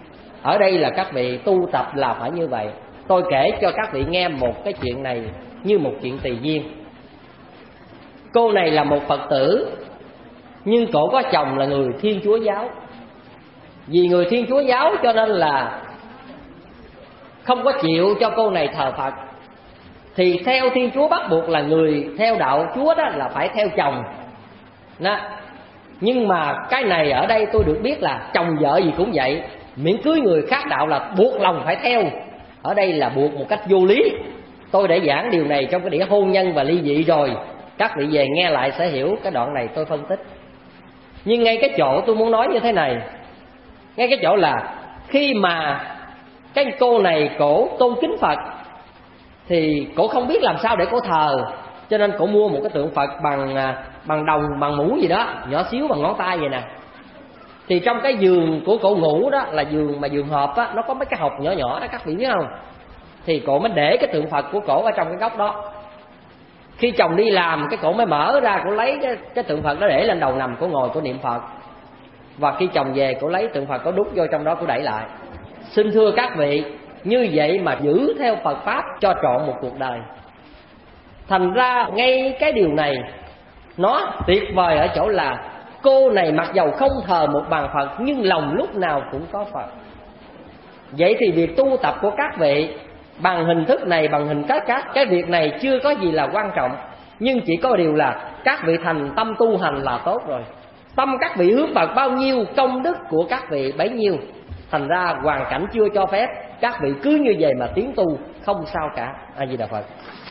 C: Ở đây là các vị tu tập là phải như vậy. Tôi kể cho các vị nghe một cái chuyện này như một chuyện tùy duyên. Cô này là một Phật tử, nhưng cổ có chồng là người Thiên Chúa giáo. Vì người Thiên Chúa giáo cho nên là không có chịu cho cô này thờ Phật. Thì theo Thiên Chúa bắt buộc là người theo đạo Chúa đó là phải theo chồng đó. Nhưng mà cái này ở đây tôi được biết là chồng vợ gì cũng vậy, miễn cưới người khác đạo là buộc lòng phải theo. Ở đây là buộc một cách vô lý. Tôi đã giảng điều này trong cái đĩa hôn nhân và ly dị rồi, các vị về nghe lại sẽ hiểu cái đoạn này tôi phân tích. Nhưng ngay cái chỗ tôi muốn nói như thế này, ngay cái chỗ là khi mà cái cô này cổ tôn kính Phật thì cổ không biết làm sao để cổ thờ, cho nên cổ mua một cái tượng Phật bằng bằng đồng, bằng mũ gì đó, nhỏ xíu bằng ngón tay vậy nè. Thì trong cái giường của cổ ngủ đó là giường mà giường hộp á, nó có mấy cái hộp nhỏ nhỏ đó, các vị biết không? Thì cổ mới để cái tượng Phật của cổ ở trong cái góc đó. Khi chồng đi làm, cái cổ mới mở ra, cổ lấy cái, cái tượng Phật đó để lên đầu nằm, cổ ngồi cổ niệm Phật. Và khi chồng về, cổ lấy tượng Phật, cổ đút vô trong đó, cổ đẩy lại. Xin thưa các vị, như vậy mà giữ theo Phật Pháp cho trọn một cuộc đời. Thành ra ngay cái điều này nó tuyệt vời ở chỗ là cô này mặc dầu không thờ một bàn Phật nhưng lòng lúc nào cũng có Phật. Vậy thì việc tu tập của các vị bằng hình thức này, bằng hình cách các cái việc này chưa có gì là quan trọng, nhưng chỉ có điều là các vị thành tâm tu hành là tốt rồi. Tâm các vị hướng Phật bao nhiêu, công đức của các vị bấy nhiêu. Thành ra hoàn cảnh chưa cho phép, các vị cứ như vậy mà tiến tu không sao cả. A Di Đà Phật.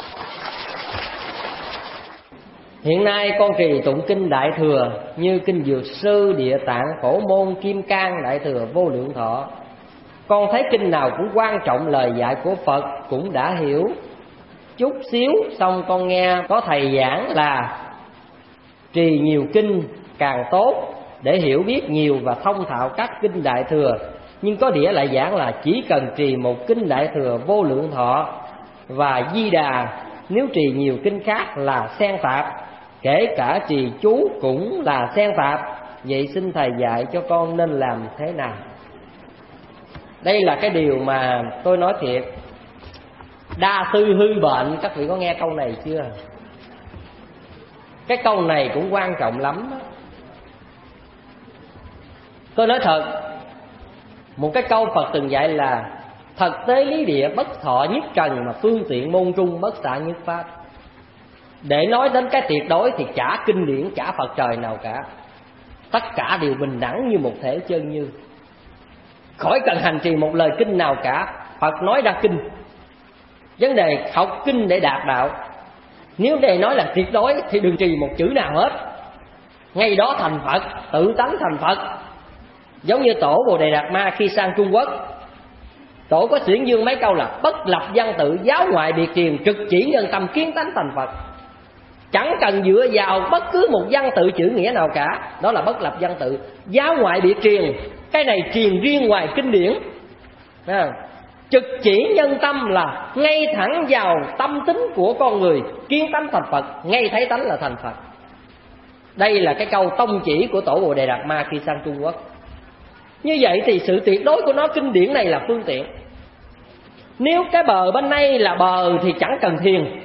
C: Hiện nay con trì tụng kinh Đại Thừa như kinh Dược Sư, Địa Tạng, Phổ Môn, Kim Cang, Đại Thừa, Vô Lượng Thọ. Con thấy kinh nào cũng quan trọng lời dạy của Phật, cũng đã hiểu chút xíu. Xong con nghe có thầy giảng là trì nhiều kinh càng tốt, để hiểu biết nhiều và thông thạo các kinh Đại Thừa. Nhưng có đĩa lại giảng là chỉ cần trì một kinh Đại Thừa, Vô Lượng Thọ và Di Đà, nếu trì nhiều kinh khác là xen tạp, kể cả trì chú cũng là xen tạp. Vậy xin thầy dạy cho con nên làm thế nào? Đây là cái điều mà tôi nói thiệt, đa tư hư bệnh. Các vị có nghe câu này chưa? Cái câu này cũng quan trọng lắm đó. Tôi nói thật, một cái câu Phật từng dạy là thật tế lý địa bất thọ nhất trần, mà phương tiện môn trung bất xạ nhất pháp. Để nói đến cái tuyệt đối thì chả kinh điển, chả Phật trời nào cả. Tất cả đều bình đẳng như một thể chân như, khỏi cần hành trì một lời kinh nào cả. Phật nói ra kinh, vấn đề học kinh để đạt đạo. Nếu để nói là tuyệt đối thì đừng trì một chữ nào hết, ngay đó thành Phật, tự tánh thành Phật. Giống như Tổ Bồ Đề Đạt Ma khi sang Trung Quốc, Tổ có tuyển dương mấy câu là bất lập văn tự, giáo ngoại biệt truyền, trực chỉ nhân tâm, kiến tánh thành Phật. Chẳng cần dựa vào bất cứ một văn tự chữ nghĩa nào cả, đó là bất lập văn tự. Giáo ngoại biệt truyền, cái này truyền riêng ngoài kinh điển. À, trực chỉ nhân tâm là ngay thẳng vào tâm tính của con người, kiến tánh thành Phật, ngay thấy tánh là thành Phật. Đây là cái câu tông chỉ của Tổ Bồ Đề Đạt Ma khi sang Trung Quốc. Như vậy thì sự tuyệt đối của nó, kinh điển này là phương tiện. Nếu cái bờ bên đây là bờ thì chẳng cần thiền,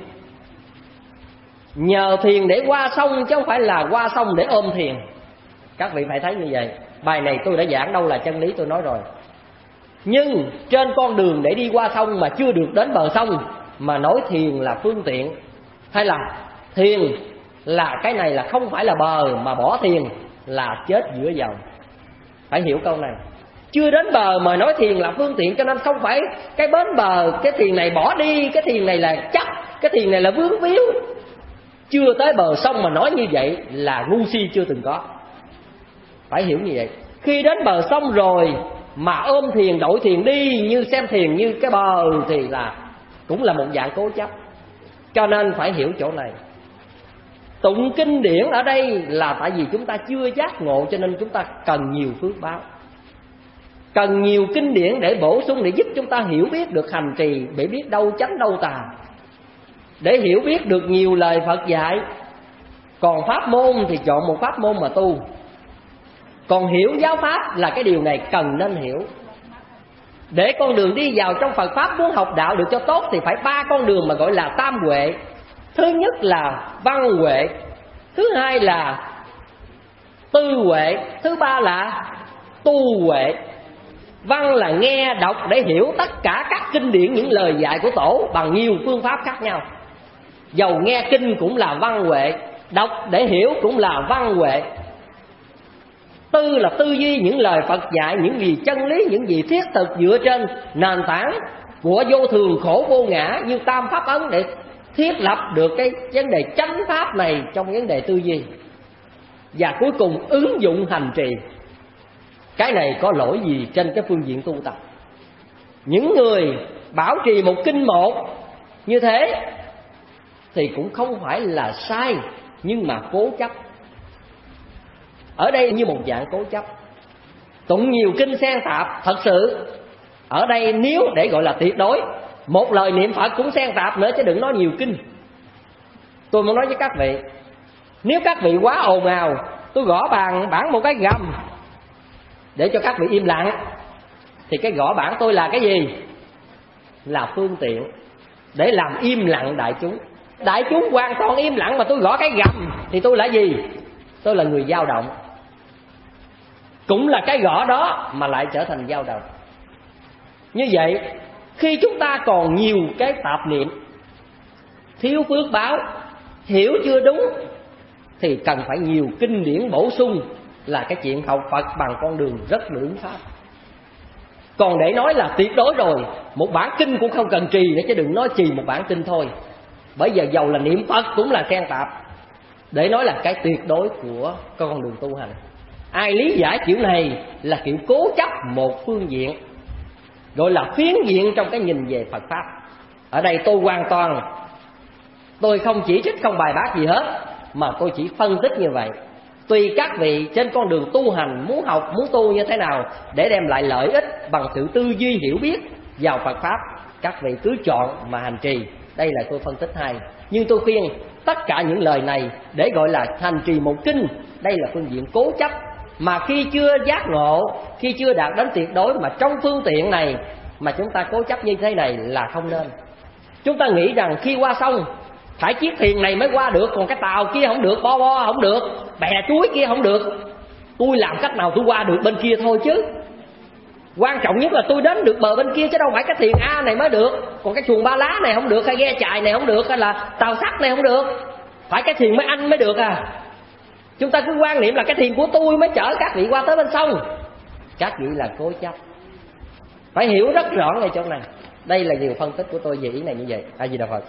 C: nhờ thiền để qua sông chứ không phải là qua sông để ôm thiền. Các vị phải thấy như vậy. Bài này tôi đã giảng đâu là chân lý, tôi nói rồi. Nhưng trên con đường để đi qua sông mà chưa được đến bờ sông mà nói thiền là phương tiện, hay là thiền là cái này là không phải là bờ, mà bỏ thiền là chết giữa dòng. Phải hiểu câu này. Chưa đến bờ mà nói thiền là phương tiện, cho nên không phải cái bến bờ cái thiền này bỏ đi, cái thiền này là chắc, cái thiền này là vướng víu. Chưa tới bờ sông mà nói như vậy là ngu si chưa từng có. Phải hiểu như vậy. Khi đến bờ sông rồi mà ôm thiền đổi thiền đi, như xem thiền như cái bờ thì là cũng là một dạng cố chấp. Cho nên phải hiểu chỗ này. Tụng kinh điển ở đây là tại vì chúng ta chưa giác ngộ, cho nên chúng ta cần nhiều phước báo, cần nhiều kinh điển để bổ sung, để giúp chúng ta hiểu biết được hành trì, để biết đâu chánh đâu tà, để hiểu biết được nhiều lời Phật dạy. Còn pháp môn thì chọn một pháp môn mà tu. Còn hiểu giáo pháp là cái điều này cần nên hiểu. Để con đường đi vào trong Phật Pháp muốn học đạo được cho tốt thì phải ba con đường mà gọi là tam huệ. Thứ nhất là văn huệ, thứ hai là tư huệ, thứ ba là tu huệ. Văn là nghe đọc để hiểu tất cả các kinh điển, những lời dạy của Tổ bằng nhiều phương pháp khác nhau. Dầu nghe kinh cũng là văn huệ, đọc để hiểu cũng là văn huệ. Tư là tư duy những lời Phật dạy, những gì chân lý, những gì thiết thực dựa trên nền tảng của vô thường khổ vô ngã như tam pháp ấn, để thiết lập được cái vấn đề chánh pháp này trong vấn đề tư duy. Và cuối cùng ứng dụng hành trì. Cái này có lỗi gì trên cái phương diện tu tập. Những người bảo trì một kinh một như thế thì cũng không phải là sai, nhưng mà cố chấp. Ở đây như một dạng cố chấp, tụng nhiều kinh xen tạp. Thật sự ở đây nếu để gọi là tuyệt đối, một lời niệm Phật cũng xen tạp nữa, chứ đừng nói nhiều kinh. Tôi muốn nói với các vị, nếu các vị quá ồn ào, tôi gõ bàn bảng một cái gầm để cho các vị im lặng, thì cái gõ bảng tôi là cái gì? Là phương tiện để làm im lặng đại chúng. Đại chúng hoàn toàn im lặng mà tôi gõ cái gầm thì tôi là gì? Tôi là người dao động. Cũng là cái gõ đó mà lại trở thành dao động. Như vậy, khi chúng ta còn nhiều cái tạp niệm, thiếu phước báo, hiểu chưa đúng, thì cần phải nhiều kinh điển bổ sung, là cái chuyện học Phật bằng con đường rất lưỡng pháp. Còn để nói là tuyệt đối rồi, một bản kinh cũng không cần trì nữa, chứ đừng nói trì một bản kinh thôi. Bởi giờ dầu là niệm Phật cũng là xen tạp. Để nói là cái tuyệt đối của con đường tu hành. Ai lý giải kiểu này là kiểu cố chấp một phương diện, gọi là phiến diện trong cái nhìn về Phật Pháp. Ở đây tôi hoàn toàn, tôi không chỉ trích, không bài bác gì hết, mà tôi chỉ phân tích như vậy. Tùy các vị trên con đường tu hành muốn học, muốn tu như thế nào để đem lại lợi ích bằng sự tư duy hiểu biết vào Phật Pháp, các vị cứ chọn mà hành trì. Đây là tôi phân tích hay. Nhưng tôi khuyên tất cả những lời này để gọi là hành trì một kinh, đây là phương diện cố chấp. Mà khi chưa giác ngộ, khi chưa đạt đến tuyệt đối, mà trong phương tiện này mà chúng ta cố chấp như thế này là không nên. Chúng ta nghĩ rằng khi qua sông phải chiếc thuyền này mới qua được, còn cái tàu kia không được, bo bo không được, bè chuối kia không được. Tôi làm cách nào tôi qua được bên kia thôi chứ. Quan trọng nhất là tôi đến được bờ bên kia, chứ đâu phải cái thuyền A này mới được, còn cái xuồng ba lá này không được, hay ghe chài này không được, hay là tàu sắt này không được. Phải cái thuyền mấy anh mới được à. Chúng ta cứ quan niệm là cái thuyền của tôi mới chở các vị qua tới bên sông. Các vị là cố chấp. Phải hiểu rất rõ ngay chỗ này. Đây là nhiều phân tích của tôi về ý này như vậy. A Di Đà Phật.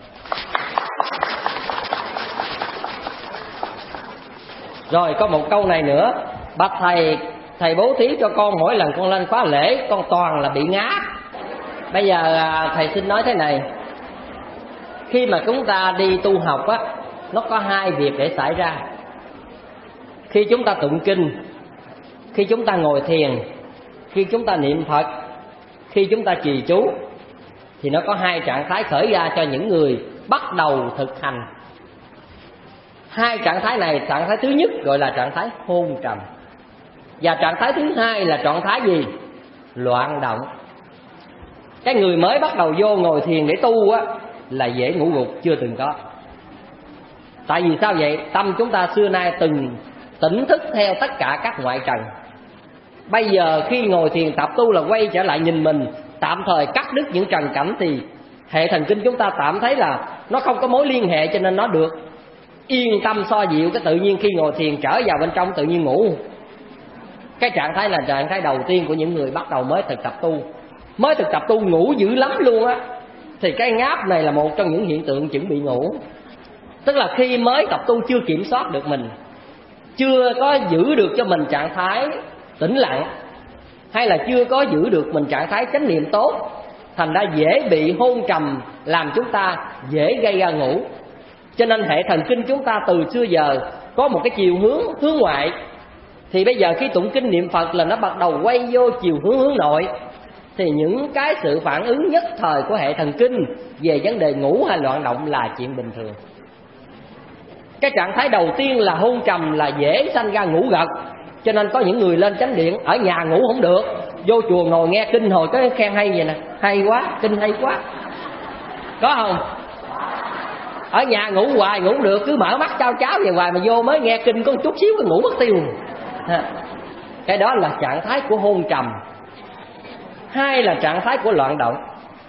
C: Rồi có một câu này nữa. Bạch thầy, thầy bố thí cho con mỗi lần con lên khóa lễ, con toàn là bị ngáp. Bây giờ thầy xin nói thế này. Khi mà chúng ta đi tu học á, nó có hai việc để xảy ra. Khi chúng ta tụng kinh, khi chúng ta ngồi thiền, khi chúng ta niệm Phật, khi chúng ta trì chú, thì nó có hai trạng thái khởi ra cho những người bắt đầu thực hành. Hai trạng thái này, trạng thái thứ nhất gọi là trạng thái hôn trầm, và trạng thái thứ hai là trạng thái gì? Loạn động. Cái người mới bắt đầu vô ngồi thiền để tu á là dễ ngủ gục, chưa từng có. Tại vì sao vậy? Tâm chúng ta xưa nay từng tỉnh thức theo tất cả các ngoại trần. Bây giờ khi ngồi thiền tập tu là quay trở lại nhìn mình, tạm thời cắt đứt những trần cảnh, thì hệ thần kinh chúng ta tạm thấy là nó không có mối liên hệ, cho nên nó được yên tâm so dịu. Cái tự nhiên khi ngồi thiền trở vào bên trong tự nhiên ngủ. Cái trạng thái là trạng thái đầu tiên của những người bắt đầu mới thực tập tu. Mới thực tập tu ngủ dữ lắm luôn á. Thì cái ngáp này là một trong những hiện tượng chuẩn bị ngủ. Tức là khi mới tập tu chưa kiểm soát được mình, chưa có giữ được cho mình trạng thái tĩnh lặng, hay là chưa có giữ được mình trạng thái chánh niệm tốt, thành ra dễ bị hôn trầm, làm chúng ta dễ gây ra ngủ. Cho nên hệ thần kinh chúng ta từ xưa giờ có một cái chiều hướng hướng ngoại, thì bây giờ khi tụng kinh niệm Phật là nó bắt đầu quay vô chiều hướng hướng nội. Thì những cái sự phản ứng nhất thời của hệ thần kinh về vấn đề ngủ hay loạn động là chuyện bình thường. Cái trạng thái đầu tiên là hôn trầm là dễ sanh ra ngủ gật. Cho nên có những người lên chánh điện ở nhà ngủ không được, vô chùa ngồi nghe kinh hồi cái khen hay vậy nè, hay quá, kinh hay quá, có không? Ở nhà ngủ hoài ngủ được, cứ mở mắt trao cháo về hoài, mà vô mới nghe kinh có một chút xíu cái ngủ mất tiêu. Cái đó là trạng thái của hôn trầm. Hai là trạng thái của loạn động.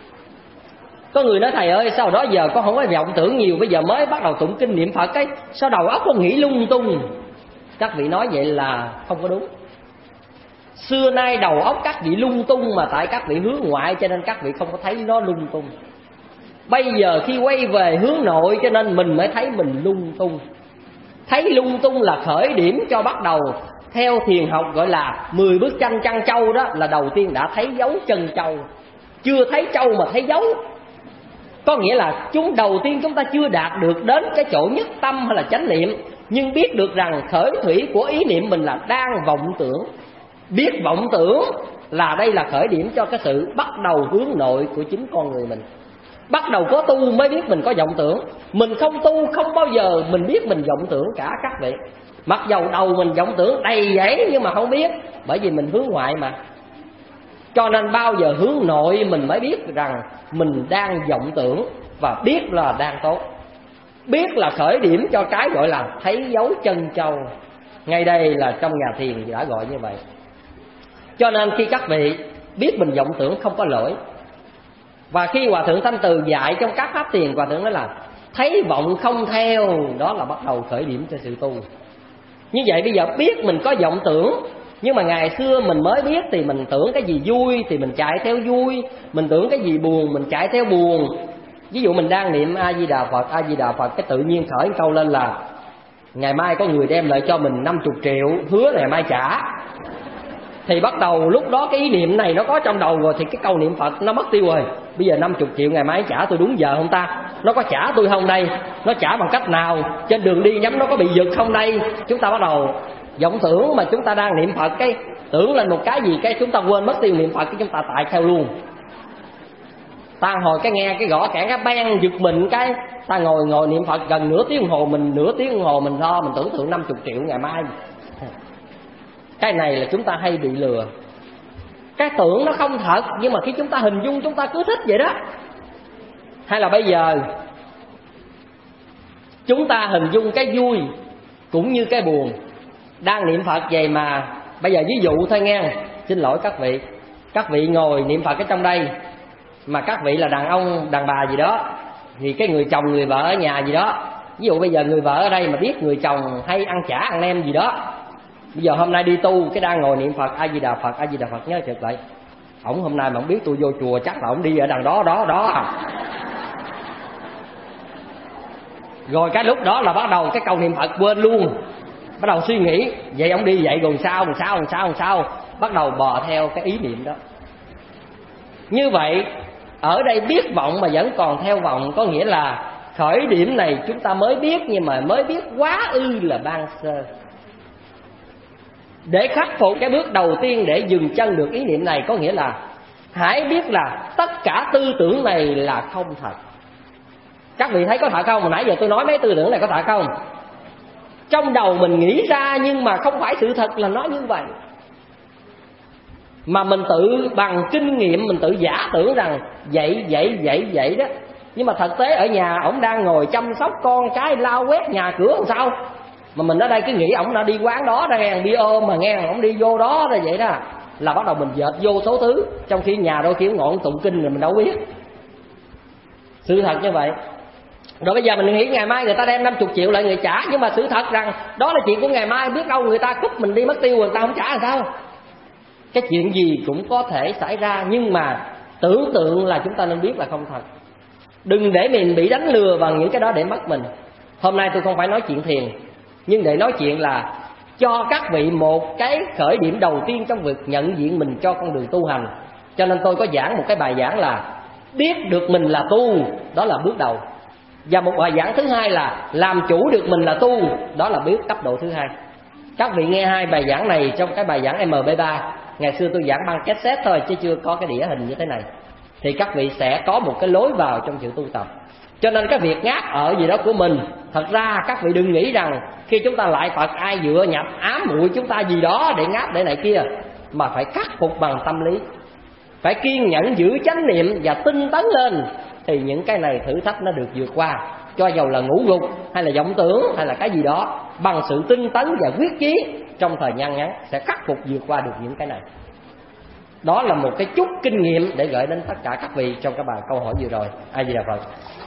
C: Có người nói thầy ơi, sao đó giờ con không có vọng tưởng nhiều, bây giờ mới bắt đầu tụng kinh niệm Phật cái sao đầu óc con nghĩ lung tung. Các vị nói vậy là không có đúng. Xưa nay đầu óc các vị lung tung mà tại các vị hướng ngoại, cho nên các vị không có thấy nó lung tung. Bây giờ khi quay về hướng nội cho nên mình mới thấy mình lung tung. Thấy lung tung là khởi điểm cho bắt đầu. Theo thiền học gọi là mười bước chân chân châu, đó là đầu tiên đã thấy dấu chân châu. Chưa thấy châu mà thấy dấu. Có nghĩa là chúng đầu tiên chúng ta chưa đạt được đến cái chỗ nhất tâm hay là chánh niệm, nhưng biết được rằng khởi thủy của ý niệm mình là đang vọng tưởng. Biết vọng tưởng là đây là khởi điểm cho cái sự bắt đầu hướng nội của chính con người mình. Bắt đầu có tu mới biết mình có vọng tưởng. Mình không tu không bao giờ mình biết mình vọng tưởng cả các vị. Mặc dầu đầu mình vọng tưởng đầy dẫy nhưng mà không biết, bởi vì mình hướng ngoại mà. Cho nên bao giờ hướng nội mình mới biết rằng mình đang vọng tưởng, và biết là đang tốt. Biết là khởi điểm cho cái gọi là thấy dấu chân châu. Ngay đây là trong nhà thiền đã gọi như vậy. Cho nên khi các vị biết mình vọng tưởng không có lỗi. Và khi Hòa Thượng Thanh Từ dạy trong các pháp thiền, Hòa Thượng nói là thấy vọng không theo, đó là bắt đầu khởi điểm cho sự tu. Như vậy bây giờ biết mình có vọng tưởng, nhưng mà ngày xưa mình mới biết thì mình tưởng cái gì vui thì mình chạy theo vui, mình tưởng cái gì buồn mình chạy theo buồn. Ví dụ mình đang niệm A Di Đà Phật, A Di Đà Phật, cái tự nhiên khởi câu lên là ngày mai có người đem lại cho mình năm mươi triệu, hứa ngày mai trả. Thì bắt đầu lúc đó cái ý niệm này nó có trong đầu rồi, thì cái câu niệm Phật nó mất tiêu rồi. Bây giờ năm mươi triệu ngày mai trả tôi đúng giờ không ta? Nó có trả tôi không đây? Nó trả bằng cách nào? Trên đường đi nhắm nó có bị giật không đây? Chúng ta bắt đầu vọng tưởng, mà chúng ta đang niệm Phật cái tưởng lên một cái gì, cái chúng ta quên mất tiêu niệm Phật, cái chúng ta tại theo luôn. Ta hồi cái nghe cái gõ kẽn cái bang giật mình cái ta ngồi ngồi niệm Phật gần nửa tiếng đồng hồ, mình nửa tiếng đồng hồ mình lo mình tưởng tượng năm mươi triệu ngày mai. Cái này là chúng ta hay bị lừa. Cái tưởng nó không thật, nhưng mà khi chúng ta hình dung chúng ta cứ thích vậy đó. Hay là bây giờ chúng ta hình dung cái vui cũng như cái buồn. Đang niệm Phật vậy mà bây giờ ví dụ thôi nghe, xin lỗi các vị, các vị ngồi niệm Phật ở trong đây, mà các vị là đàn ông đàn bà gì đó, thì cái người chồng người vợ ở nhà gì đó. Ví dụ bây giờ người vợ ở đây mà biết người chồng hay ăn chả ăn nem gì đó, bây giờ hôm nay đi tu cái đang ngồi niệm Phật A Di Đà Phật A Di Đà Phật, nhớ chợt lại ổng hôm nay mà không biết tôi vô chùa chắc là ổng đi ở đằng đó đó đó. Rồi cái lúc đó là bắt đầu cái câu niệm Phật quên luôn, bắt đầu suy nghĩ vậy ổng đi vậy rồi sao làm sao làm sao làm sao, bắt đầu bò theo cái ý niệm đó. Như vậy ở đây biết vọng mà vẫn còn theo vọng, có nghĩa là khởi điểm này chúng ta mới biết, nhưng mà mới biết quá ư là ban sơ. Để khắc phục cái bước đầu tiên để dừng chân được ý niệm này, có nghĩa là hãy biết là tất cả tư tưởng này là không thật. Các vị thấy có thật không? Mà nãy giờ tôi nói mấy tư tưởng này có thật không? Trong đầu mình nghĩ ra nhưng mà không phải sự thật là nó như vậy. Mà mình tự bằng kinh nghiệm mình tự giả tưởng rằng vậy vậy vậy vậy đó. Nhưng mà thực tế ở nhà ổng đang ngồi chăm sóc con cái, lau quét nhà cửa làm sao, mà mình ở đây cứ nghĩ ổng đã đi quán đó ra nghe bia ôm mà nghe ổng đi vô đó là vậy đó, là bắt đầu mình dệt vô số thứ, trong khi nhà đôi khi ngọn tụng kinh rồi mình đâu biết. Sự thật như vậy. Rồi bây giờ mình nghĩ ngày mai người ta đem năm mươi triệu lại người trả, nhưng mà sự thật rằng đó là chuyện của ngày mai, biết đâu người ta cúp mình đi mất tiêu người ta không trả làm sao. Cái chuyện gì cũng có thể xảy ra, nhưng mà tưởng tượng là chúng ta nên biết là không thật. Đừng để mình bị đánh lừa bằng những cái đó để mất mình. Hôm nay tôi không phải nói chuyện thiền, nhưng để nói chuyện là cho các vị một cái khởi điểm đầu tiên trong việc nhận diện mình cho con đường tu hành. Cho nên tôi có giảng một cái bài giảng là biết được mình là tu, đó là bước đầu. Và một bài giảng thứ hai là làm chủ được mình là tu, đó là biết cấp độ thứ hai. Các vị nghe hai bài giảng này trong cái bài giảng em pê ba. Ngày xưa tôi giảng băng cassette thôi chứ chưa có cái đĩa hình như thế này, thì các vị sẽ có một cái lối vào trong sự tu tập. Cho nên cái việc ngáp ở gì đó của mình, thật ra các vị đừng nghĩ rằng khi chúng ta lại Phật ai dựa nhập ám muội chúng ta gì đó để ngáp để này kia. mà phải khắc phục bằng tâm lý. Phải kiên nhẫn giữ chánh niệm và tinh tấn lên, thì những cái này thử thách nó được vượt qua. Cho dầu là ngũ gục hay là vọng tưởng hay là cái gì đó, bằng sự tinh tấn và quyết chí, trong thời gian ngắn sẽ khắc phục vượt qua được những cái này. Đó là một cái chút kinh nghiệm để gửi đến tất cả các vị trong các bài câu hỏi vừa rồi. A Di Đà Phật.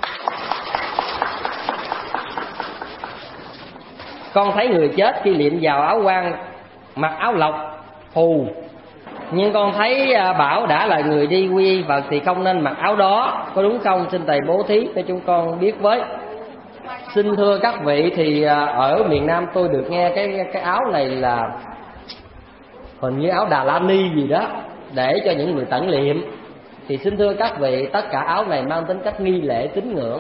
C: Con thấy người chết khi liệm vào áo quan, mặc áo lộc phù, nhưng con thấy bảo đã là người đi quy y Phật thì không nên mặc áo đó, có đúng không? Xin thầy bố thí cho chúng con biết với. Xin thưa các vị, thì ở miền Nam tôi được nghe cái cái áo này là hình như áo Đà La Ni gì đó, để cho những người tẩn liệm. Thì xin thưa các vị, tất cả áo này mang tính cách nghi lễ tín ngưỡng.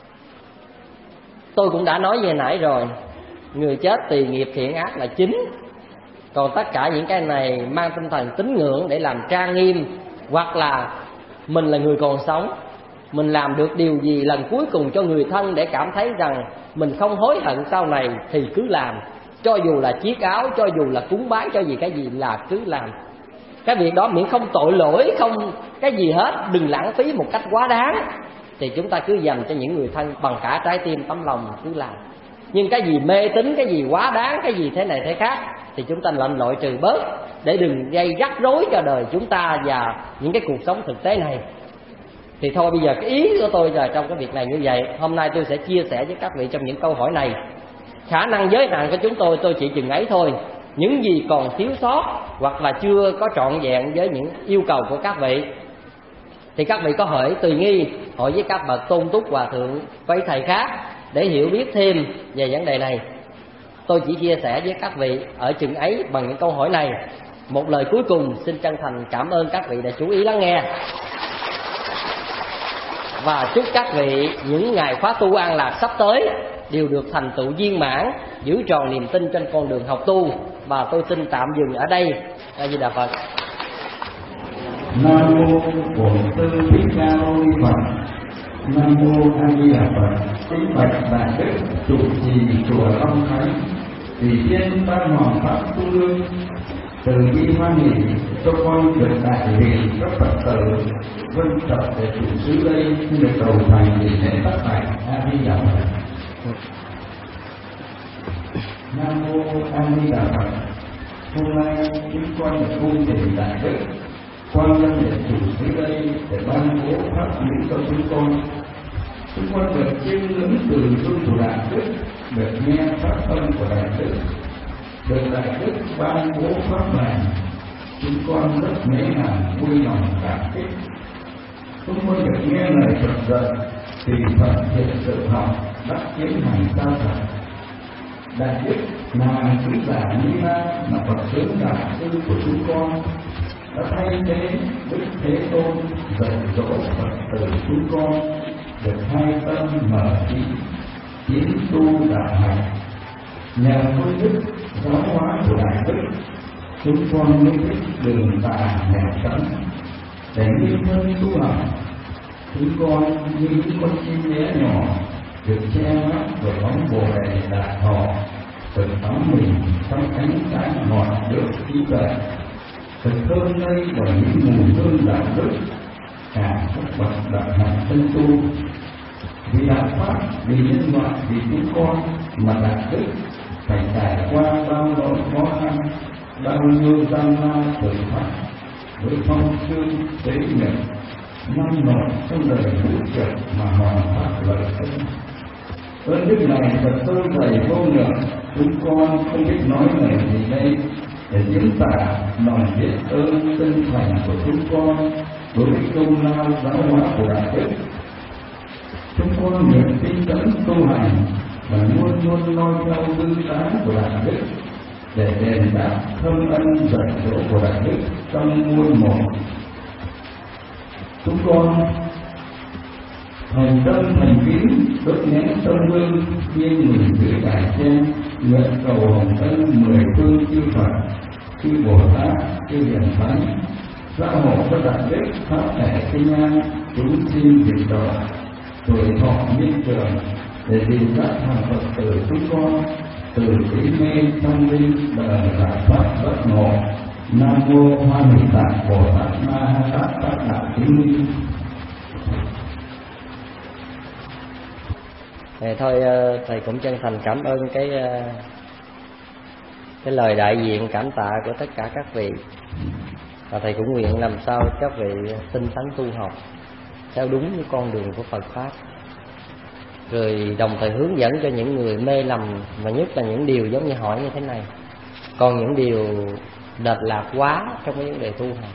C: Tôi cũng đã nói về nãy rồi, người chết tùy nghiệp thiện ác là chính. Còn tất cả những cái này mang tinh thần tín ngưỡng để làm trang nghiêm, hoặc là mình là người còn sống, mình làm được điều gì lần cuối cùng cho người thân để cảm thấy rằng mình không hối hận sau này thì cứ làm. Cho dù là chiết áo, cho dù là cúng bái, cho gì cái gì là cứ làm. Cái việc đó miễn không tội lỗi, không cái gì hết, đừng lãng phí một cách quá đáng, thì chúng ta cứ dành cho những người thân bằng cả trái tim tấm lòng cứ làm. Nhưng cái gì mê tín, cái gì quá đáng, cái gì thế này thế khác thì chúng ta lệnh loại trừ bớt, để đừng gây rắc rối cho đời chúng ta và những cái cuộc sống thực tế này. Thì thôi bây giờ cái ý của tôi là trong cái việc này như vậy. Hôm nay tôi sẽ chia sẻ với các vị trong những câu hỏi này. Khả năng giới hạn của chúng tôi tôi chỉ chừng ấy thôi. Những gì còn thiếu sót hoặc là chưa có trọn vẹn với những yêu cầu của các vị thì các vị có hỏi tùy nghi, hỏi với các bậc tôn túc hòa thượng, với thầy khác để hiểu biết thêm về vấn đề này. Tôi chỉ chia sẻ với các vị ở chừng ấy bằng những câu hỏi này. Một lời cuối cùng xin chân thành cảm ơn các vị đã chú ý lắng nghe, và chúc các vị những ngày khóa tu an lạc sắp tới đều được thành tựu viên mãn, giữ tròn niềm tin trên con đường học tu. Và tôi xin tạm dừng ở đây. A Di Đà Phật.
D: Nam mô Bổn Sư Thích Ca Mâu Ni Phật. Nam mô A Di Đà Phật. Kính bạch đại đức trụ trì chùa Long Khánh, Ủy viên Ban Hoàng Pháp Tu Lương, từ bi hoan hỷ cho con được đại vị các Phật tử vân tập để chủ sứ đây xin được đầu thành để lễ tất bạch. A Di Đà Phật. Nam mô A Di Đà Phật. Hôm nay chúng con được cung thỉnh đại đức quan nhân để chủ sứ đây để ban bố pháp lý cho chúng con. Chúng con được chiêm ngưỡng từ gương của đại đức, được nghe pháp âm của đại đức, được đại đức ban bố pháp này, chúng con rất mấy ngàn vui lòng cảm kích. Chúng con được nghe lời Phật dạy, thì Phật hiện sự học đắc kiến hành sao thật. Đại đức là sứ giả Ni Na, là Phật tướng đại sư của chúng con, đã thay thế Đức Thế Tôn dạy dỗ Phật tử chúng con được hai tâm mở trí, tiến tu đạo hành. Nhờ công đức giáo hóa của đại đức, chúng con mới biết đường tà nẻo trắng để nghiêm thân tu học. Chúng con như những con chim bé nhỏ được che mắt bởi bóng bồ đề đại thọ, được tắm mình trong ánh sáng ngọt được trí tuệ, được thơm lây bởi những mùi hương đạo đức, cả các bậc đạo hành chân tu. Vì đạo pháp, vì nhân loại, vì chúng con mà đại đức phải trải qua bao nỗi khó khăn, bao nhiêu gian lao thử thách, với phong sương tế nhật năm nổi trong đời vũ trụ mà hoàn pháp lợi ích. Ơn đức này thật sâu dày vô lượng, chúng con không biết nói lời gì đây để diễn tả lòng biết ơn chân thành của chúng con đối với công lao giáo hóa của đại đức. Chúng con nguyện tinh tấn tu hành và luôn luôn noi theo tư sáng của đại đức để đền đáp thâm ân dạy dỗ của đại đức trong muôn một. Chúng con thành tâm thành kính đốt nén tâm hương nghiêng mình dưới đài sen, nguyện cầu hồng ân mười phương chư Phật, chư Bồ Tát, chư Hiền Thánh gia hộ cho đại đức pháp thể sinh an, chúng sinh diệt độ, tuổi thọ niên trường để tìm giác hàng Phật tử chúng con từ trí mê tâm linh đời giải thoát bất ngộ, Nam mô Hoa Hình Tạng Bồ Tát Ma Ha Tát Tát Đà Chứng Minh.
B: Thầy thôi thầy cũng chân thành cảm ơn cái cái lời đại diện cảm tạ của tất cả các vị, và thầy cũng nguyện làm sao các vị tinh tấn tu học theo đúng với con đường của Phật pháp, rồi đồng thời hướng dẫn cho những người mê lầm, và nhất là những điều giống như hỏi như thế này, còn những điều lệch lạc quá trong cái vấn đề tu học.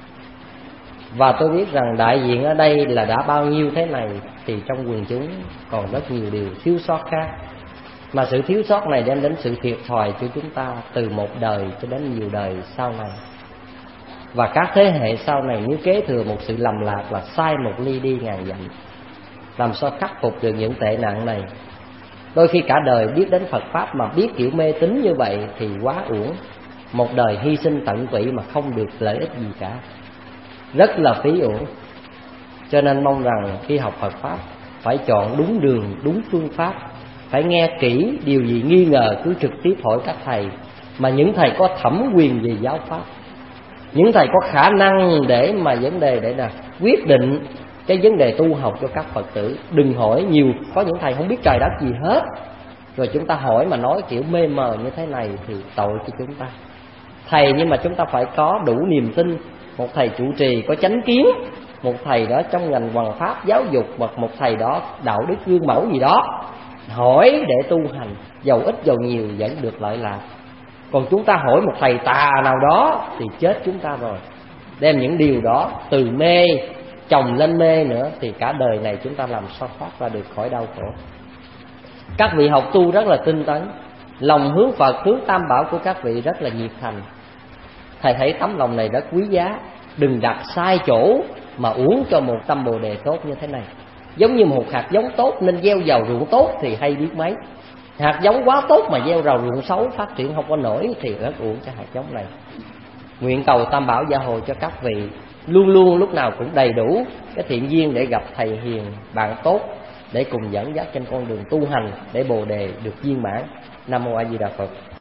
B: Và tôi biết rằng đại diện ở đây là đã bao nhiêu thế này, thì trong quần chúng còn rất nhiều điều thiếu sót khác, mà sự thiếu sót này đem đến sự thiệt thòi cho chúng ta từ một đời cho đến nhiều đời sau này. Và các thế hệ sau này nếu kế thừa một sự lầm lạc là sai một ly đi ngàn dặm, làm sao khắc phục được những tệ nạn này? Đôi khi cả đời biết đến Phật pháp mà biết kiểu mê tín như vậy thì quá uổng. Một đời hy sinh tận tụy mà không được lợi ích gì cả, rất là phí uổng. Cho nên mong rằng khi học Phật pháp phải chọn đúng đường, đúng phương pháp, phải nghe kỹ, điều gì nghi ngờ cứ trực tiếp hỏi các thầy, mà những thầy có thẩm quyền về giáo pháp, những thầy có khả năng để mà vấn đề để là quyết định cái vấn đề tu học cho các Phật tử. Đừng hỏi nhiều, có những thầy không biết trời đất gì hết, rồi chúng ta hỏi mà nói kiểu mê mờ như thế này thì tội cho chúng ta. Thầy nhưng mà chúng ta phải có đủ niềm tin, một thầy trụ trì có chánh kiến, một thầy đó trong ngành hoằng pháp giáo dục, hoặc một thầy đó đạo đức gương mẫu gì đó, hỏi để tu hành, giàu ít giàu nhiều vẫn được lợi lạc. Còn chúng ta hỏi một thầy tà nào đó thì chết chúng ta rồi. Đem những điều đó từ mê chồng lên mê nữa thì cả đời này chúng ta làm sao thoát ra được khỏi đau khổ. Các vị học tu rất là tinh tấn, lòng hướng Phật, hướng Tam Bảo của các vị rất là nhiệt thành. Thầy thấy tấm lòng này rất quý giá. Đừng đặt sai chỗ mà uống cho một tâm Bồ Đề tốt như thế này. Giống như một hạt giống tốt nên gieo vào ruộng tốt thì hay biết mấy. Hạt giống quá tốt mà gieo vào ruộng xấu, phát triển không có nổi thì rất uổng cho hạt giống này. Nguyện cầu Tam Bảo gia hộ cho các vị luôn luôn lúc nào cũng đầy đủ cái thiện duyên để gặp thầy hiền, bạn tốt, để cùng dẫn dắt trên con đường tu hành để Bồ Đề được viên mãn. Nam mô A Di Đà Phật.